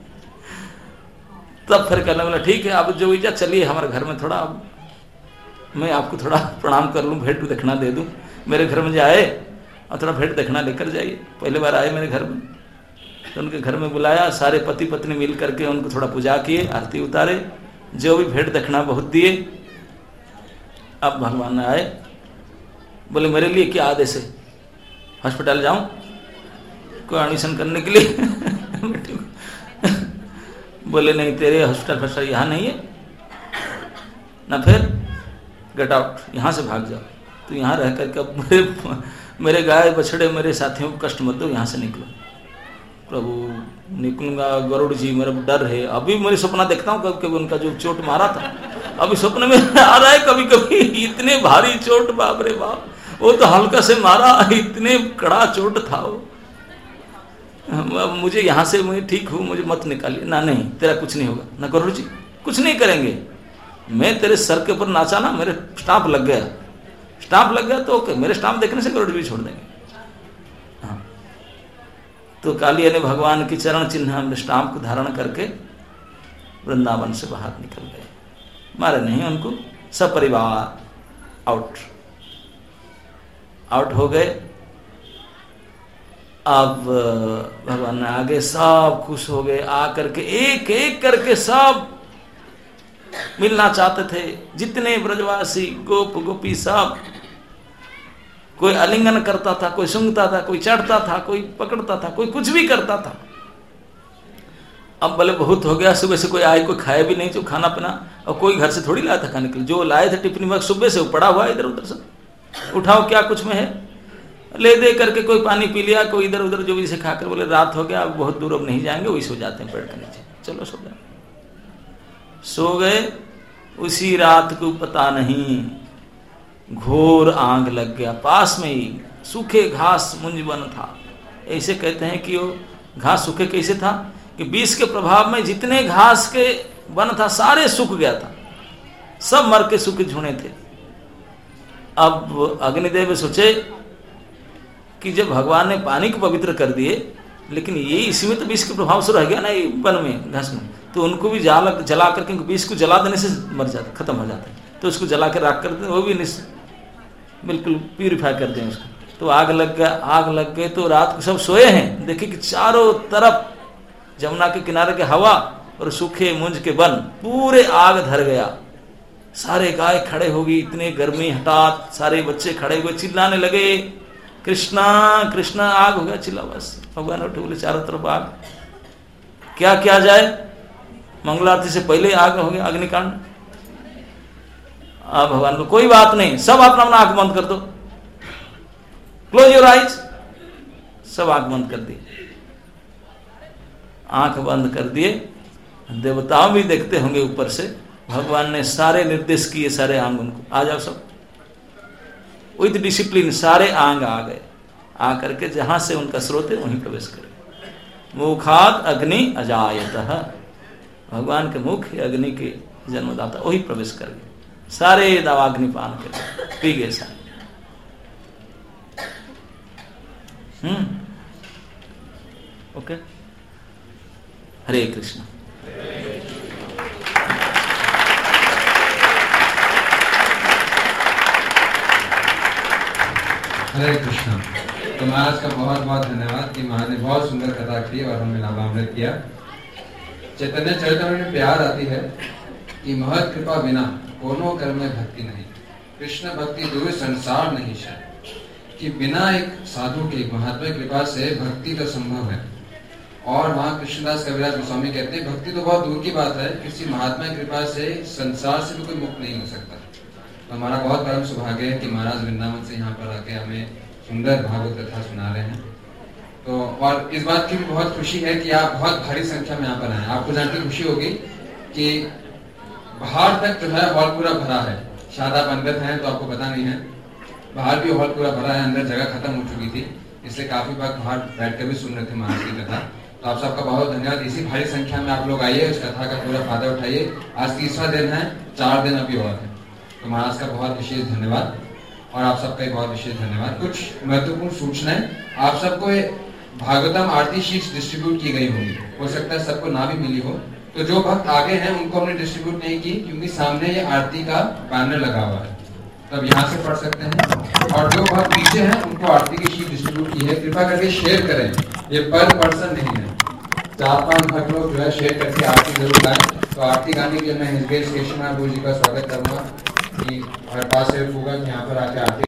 तब फिर कहने बोला, ठीक है, अब जो इजा चलिए हमारे घर में थोड़ा, मैं आपको थोड़ा प्रणाम कर लूं, भेंट दक्षिणा दे दूं। मेरे घर में जाए और थोड़ा भेंट दक्षिणा लेकर जाइए। पहले बार आए मेरे घर में, तो उनके घर में बुलाया, सारे पति पत्नी मिल करके उनको थोड़ा पूजा किए, आरती उतारे, जो भी भेंट दक्षिणा बहुत दिए। अब भगवान ने आए, बोले मेरे लिए क्या आदेश है, हॉस्पिटल जाऊं कोई एडमिशन करने के लिए? बोले नहीं, तेरे हॉस्पिटल फस्टल यहाँ नहीं है ना, फिर गेट आउट, यहाँ से भाग जाओ। तो यहाँ रह करके मेरे गाय बछड़े, मेरे साथियों को कष्ट मत दो, यहाँ से निकलो। प्रभु निकलूंगा, गरुड़ जी मेरा डर है। अभी मेरे सपना देखता हूँ कभी कभी, उनका जो चोट मारा था अभी सपने में आ रहा है कभी कभी। इतने भारी चोट, बाप रे बाप, वो तो हल्का से मारा, इतने कड़ा चोट था वो। मुझे यहाँ से, मैं ठीक हूँ, मुझे मत निकालिए ना। नहीं, तेरा कुछ नहीं होगा ना, गरुड़ जी कुछ नहीं करेंगे। मैं तेरे सर के ऊपर नाचा ना, मेरे स्टाम्प लग गया, स्टाम्प लग गया तो ओके, मेरे स्टाम्प देखने से गरुड़ भी छोड़ देंगे। हाँ, तो कालिया ने भगवान की चरण चिन्ह स्टाम्प को धारण करके वृंदावन से बाहर निकल गए। मारे नहीं उनको, सब परिवार आउट हो गए। अब भगवान ने आगे, सब खुश हो गए, आकर के एक एक करके सब मिलना चाहते थे। जितने ब्रजवासी गोप गोपी सब, कोई आलिंगन करता था, कोई सूंघता था, कोई चढ़ता था, कोई पकड़ता था, कोई कुछ भी करता था। अब भले बहुत हो गया, सुबह से कोई आए, कोई खाए भी नहीं, जो खाना पीना, और कोई घर से थोड़ी लाया था खाने के लिए। जो लाए थे टिफिन में सुबह से वो पड़ा हुआ इधर उधर से, उठाओ क्या कुछ में है, ले दे करके कोई पानी पी लिया, कोई इधर उधर जो भी से खाकर बोले रात हो गया, अब बहुत दूर अब नहीं जाएंगे, वही सो जाते हैं पेड़ के नीचे, चलो सो गए। सो गए, उसी रात को पता नहीं घोर आग लग गया। पास में ही सूखे घास मुंज वन था। ऐसे कहते हैं कि वो घास सूखे कैसे था कि विष के प्रभाव में जितने घास के वन था सारे सूख गया था, सब मर के सूखे झुने थे। अब अग्निदेव सोचे कि जब भगवान ने पानी को पवित्र कर दिए, लेकिन ये इसी में तो विष के प्रभाव से रह गया ना ये वन में, घास में, तो उनको भी जला करके विष को जला देने से मर जाता, खत्म हो जाता है। तो उसको जला कर राख कर दें, वो भी बिल्कुल प्यूरिफाई कर दें उसको। तो आग लग गए। तो रात को सब सोए हैं, देखे कि चारों तरफ जमुना के किनारे के हवा और सूखे मुंज के वन पूरे आग धर गया। सारे गाय खड़े हो गई, इतने गर्मी हठात, सारे बच्चे खड़े हुए चिल्लाने लगे, कृष्णा कृष्णा, आग हो गया, चिल्ला। बस भगवान उठे, बोले चारों तरफ आग, क्या किया जाए? मंगलारती से पहले आग हो गया, अग्निकांड। अब भगवान को कोई बात नहीं, सब अपना अपना आंख बंद कर दो, क्लोज योर आइज। सब आंख बंद कर दी, आंख बंद कर दिए। देवताओं भी देखते होंगे ऊपर से, भगवान ने सारे निर्देश किए, सारे आंग उनको, आ जाओ सब विद डिसिप्लिन, सारे आंग आ गए। आकर के जहां से उनका स्रोत है वहीं प्रवेश करे। मुखात अग्नि अजायतः, भगवान के मुख अग्नि के जन्मदाता, वही प्रवेश कर गए। सारे दावाग्नि पान कर पी गए सारे। ओके, हरे कृष्ण। हरे कृष्ण। तो महाराज का बहुत बहुत धन्यवाद कि महाराज ने बहुत सुंदर कथा की और हमें लाभान्वित किया। चैतन्य चरितामृत में प्यार आती है कि महत कृपा बिना कोनो कर्म में भक्ति नहीं, कृष्ण भक्ति दूर संसार नहीं शायद। कि बिना एक साधु के, एक महात्मा की कृपा से भक्ति तो संभव है। और वहाँ कृष्णदास कविराज गोस्वामी कहते हैं भक्ति तो बहुत दूर की बात है, किसी महात्मा की कृपा से संसार से भी कोई मुक्त नहीं हो सकता। तो हमारा बहुत परम सौभाग्य है कि महाराज वृंदावन से यहाँ पर आके हमें सुंदर भागवत कथा सुना रहे हैं। तो और इस बात की भी बहुत खुशी है कि आप बहुत भारी संख्या में यहाँ पर आए। आपको जानकर खुशी होगी कि बाहर तक जो है हॉल पूरा भरा है। शायद आप अंदर हैं तो आपको पता नहीं है, बाहर भी हॉल पूरा भरा है, अंदर जगह खत्म हो चुकी थी, इसलिए काफी बार बाहर बैठ कर भी सुन रहे थे महाराज की कथा। तो आप सबका बहुत धन्यवाद। इसी भारी संख्या में आप लोग आइए, इस कथा का पूरा फायदा उठाइए। आज तीसरा दिन है, 4 दिन अभी और है। तो महाराज का बहुत विशेष धन्यवाद और आप सबका बहुत विशेष धन्यवाद। कुछ महत्वपूर्ण सूचनाएं, आप सबको भागवतम आरती शीट्स डिस्ट्रीब्यूट की गई होंगी, हो सकता है सबको ना भी मिली हो। तो जो भक्त आगे हैं उनको हमने डिस्ट्रीब्यूट नहीं की, क्योंकि सामने ये आरती का बैनर लगा हुआ है, तब यहाँ से पढ़ सकते हैं। और जो भक्त पीछे हैं उनको आरती की शीट डिस्ट्रीब्यूट की है, कृपा करके शेयर करें। ये पर पर्सन नहीं है, 4-5 भक्त लोग जो है शेयर करके आरती जरूर गाएं। तो आरती गाने के लिए मैं हृदय स्टेशन गुरु जी का स्वागत करूंगा कि हर पास से होगा कि यहाँ पर आके आरती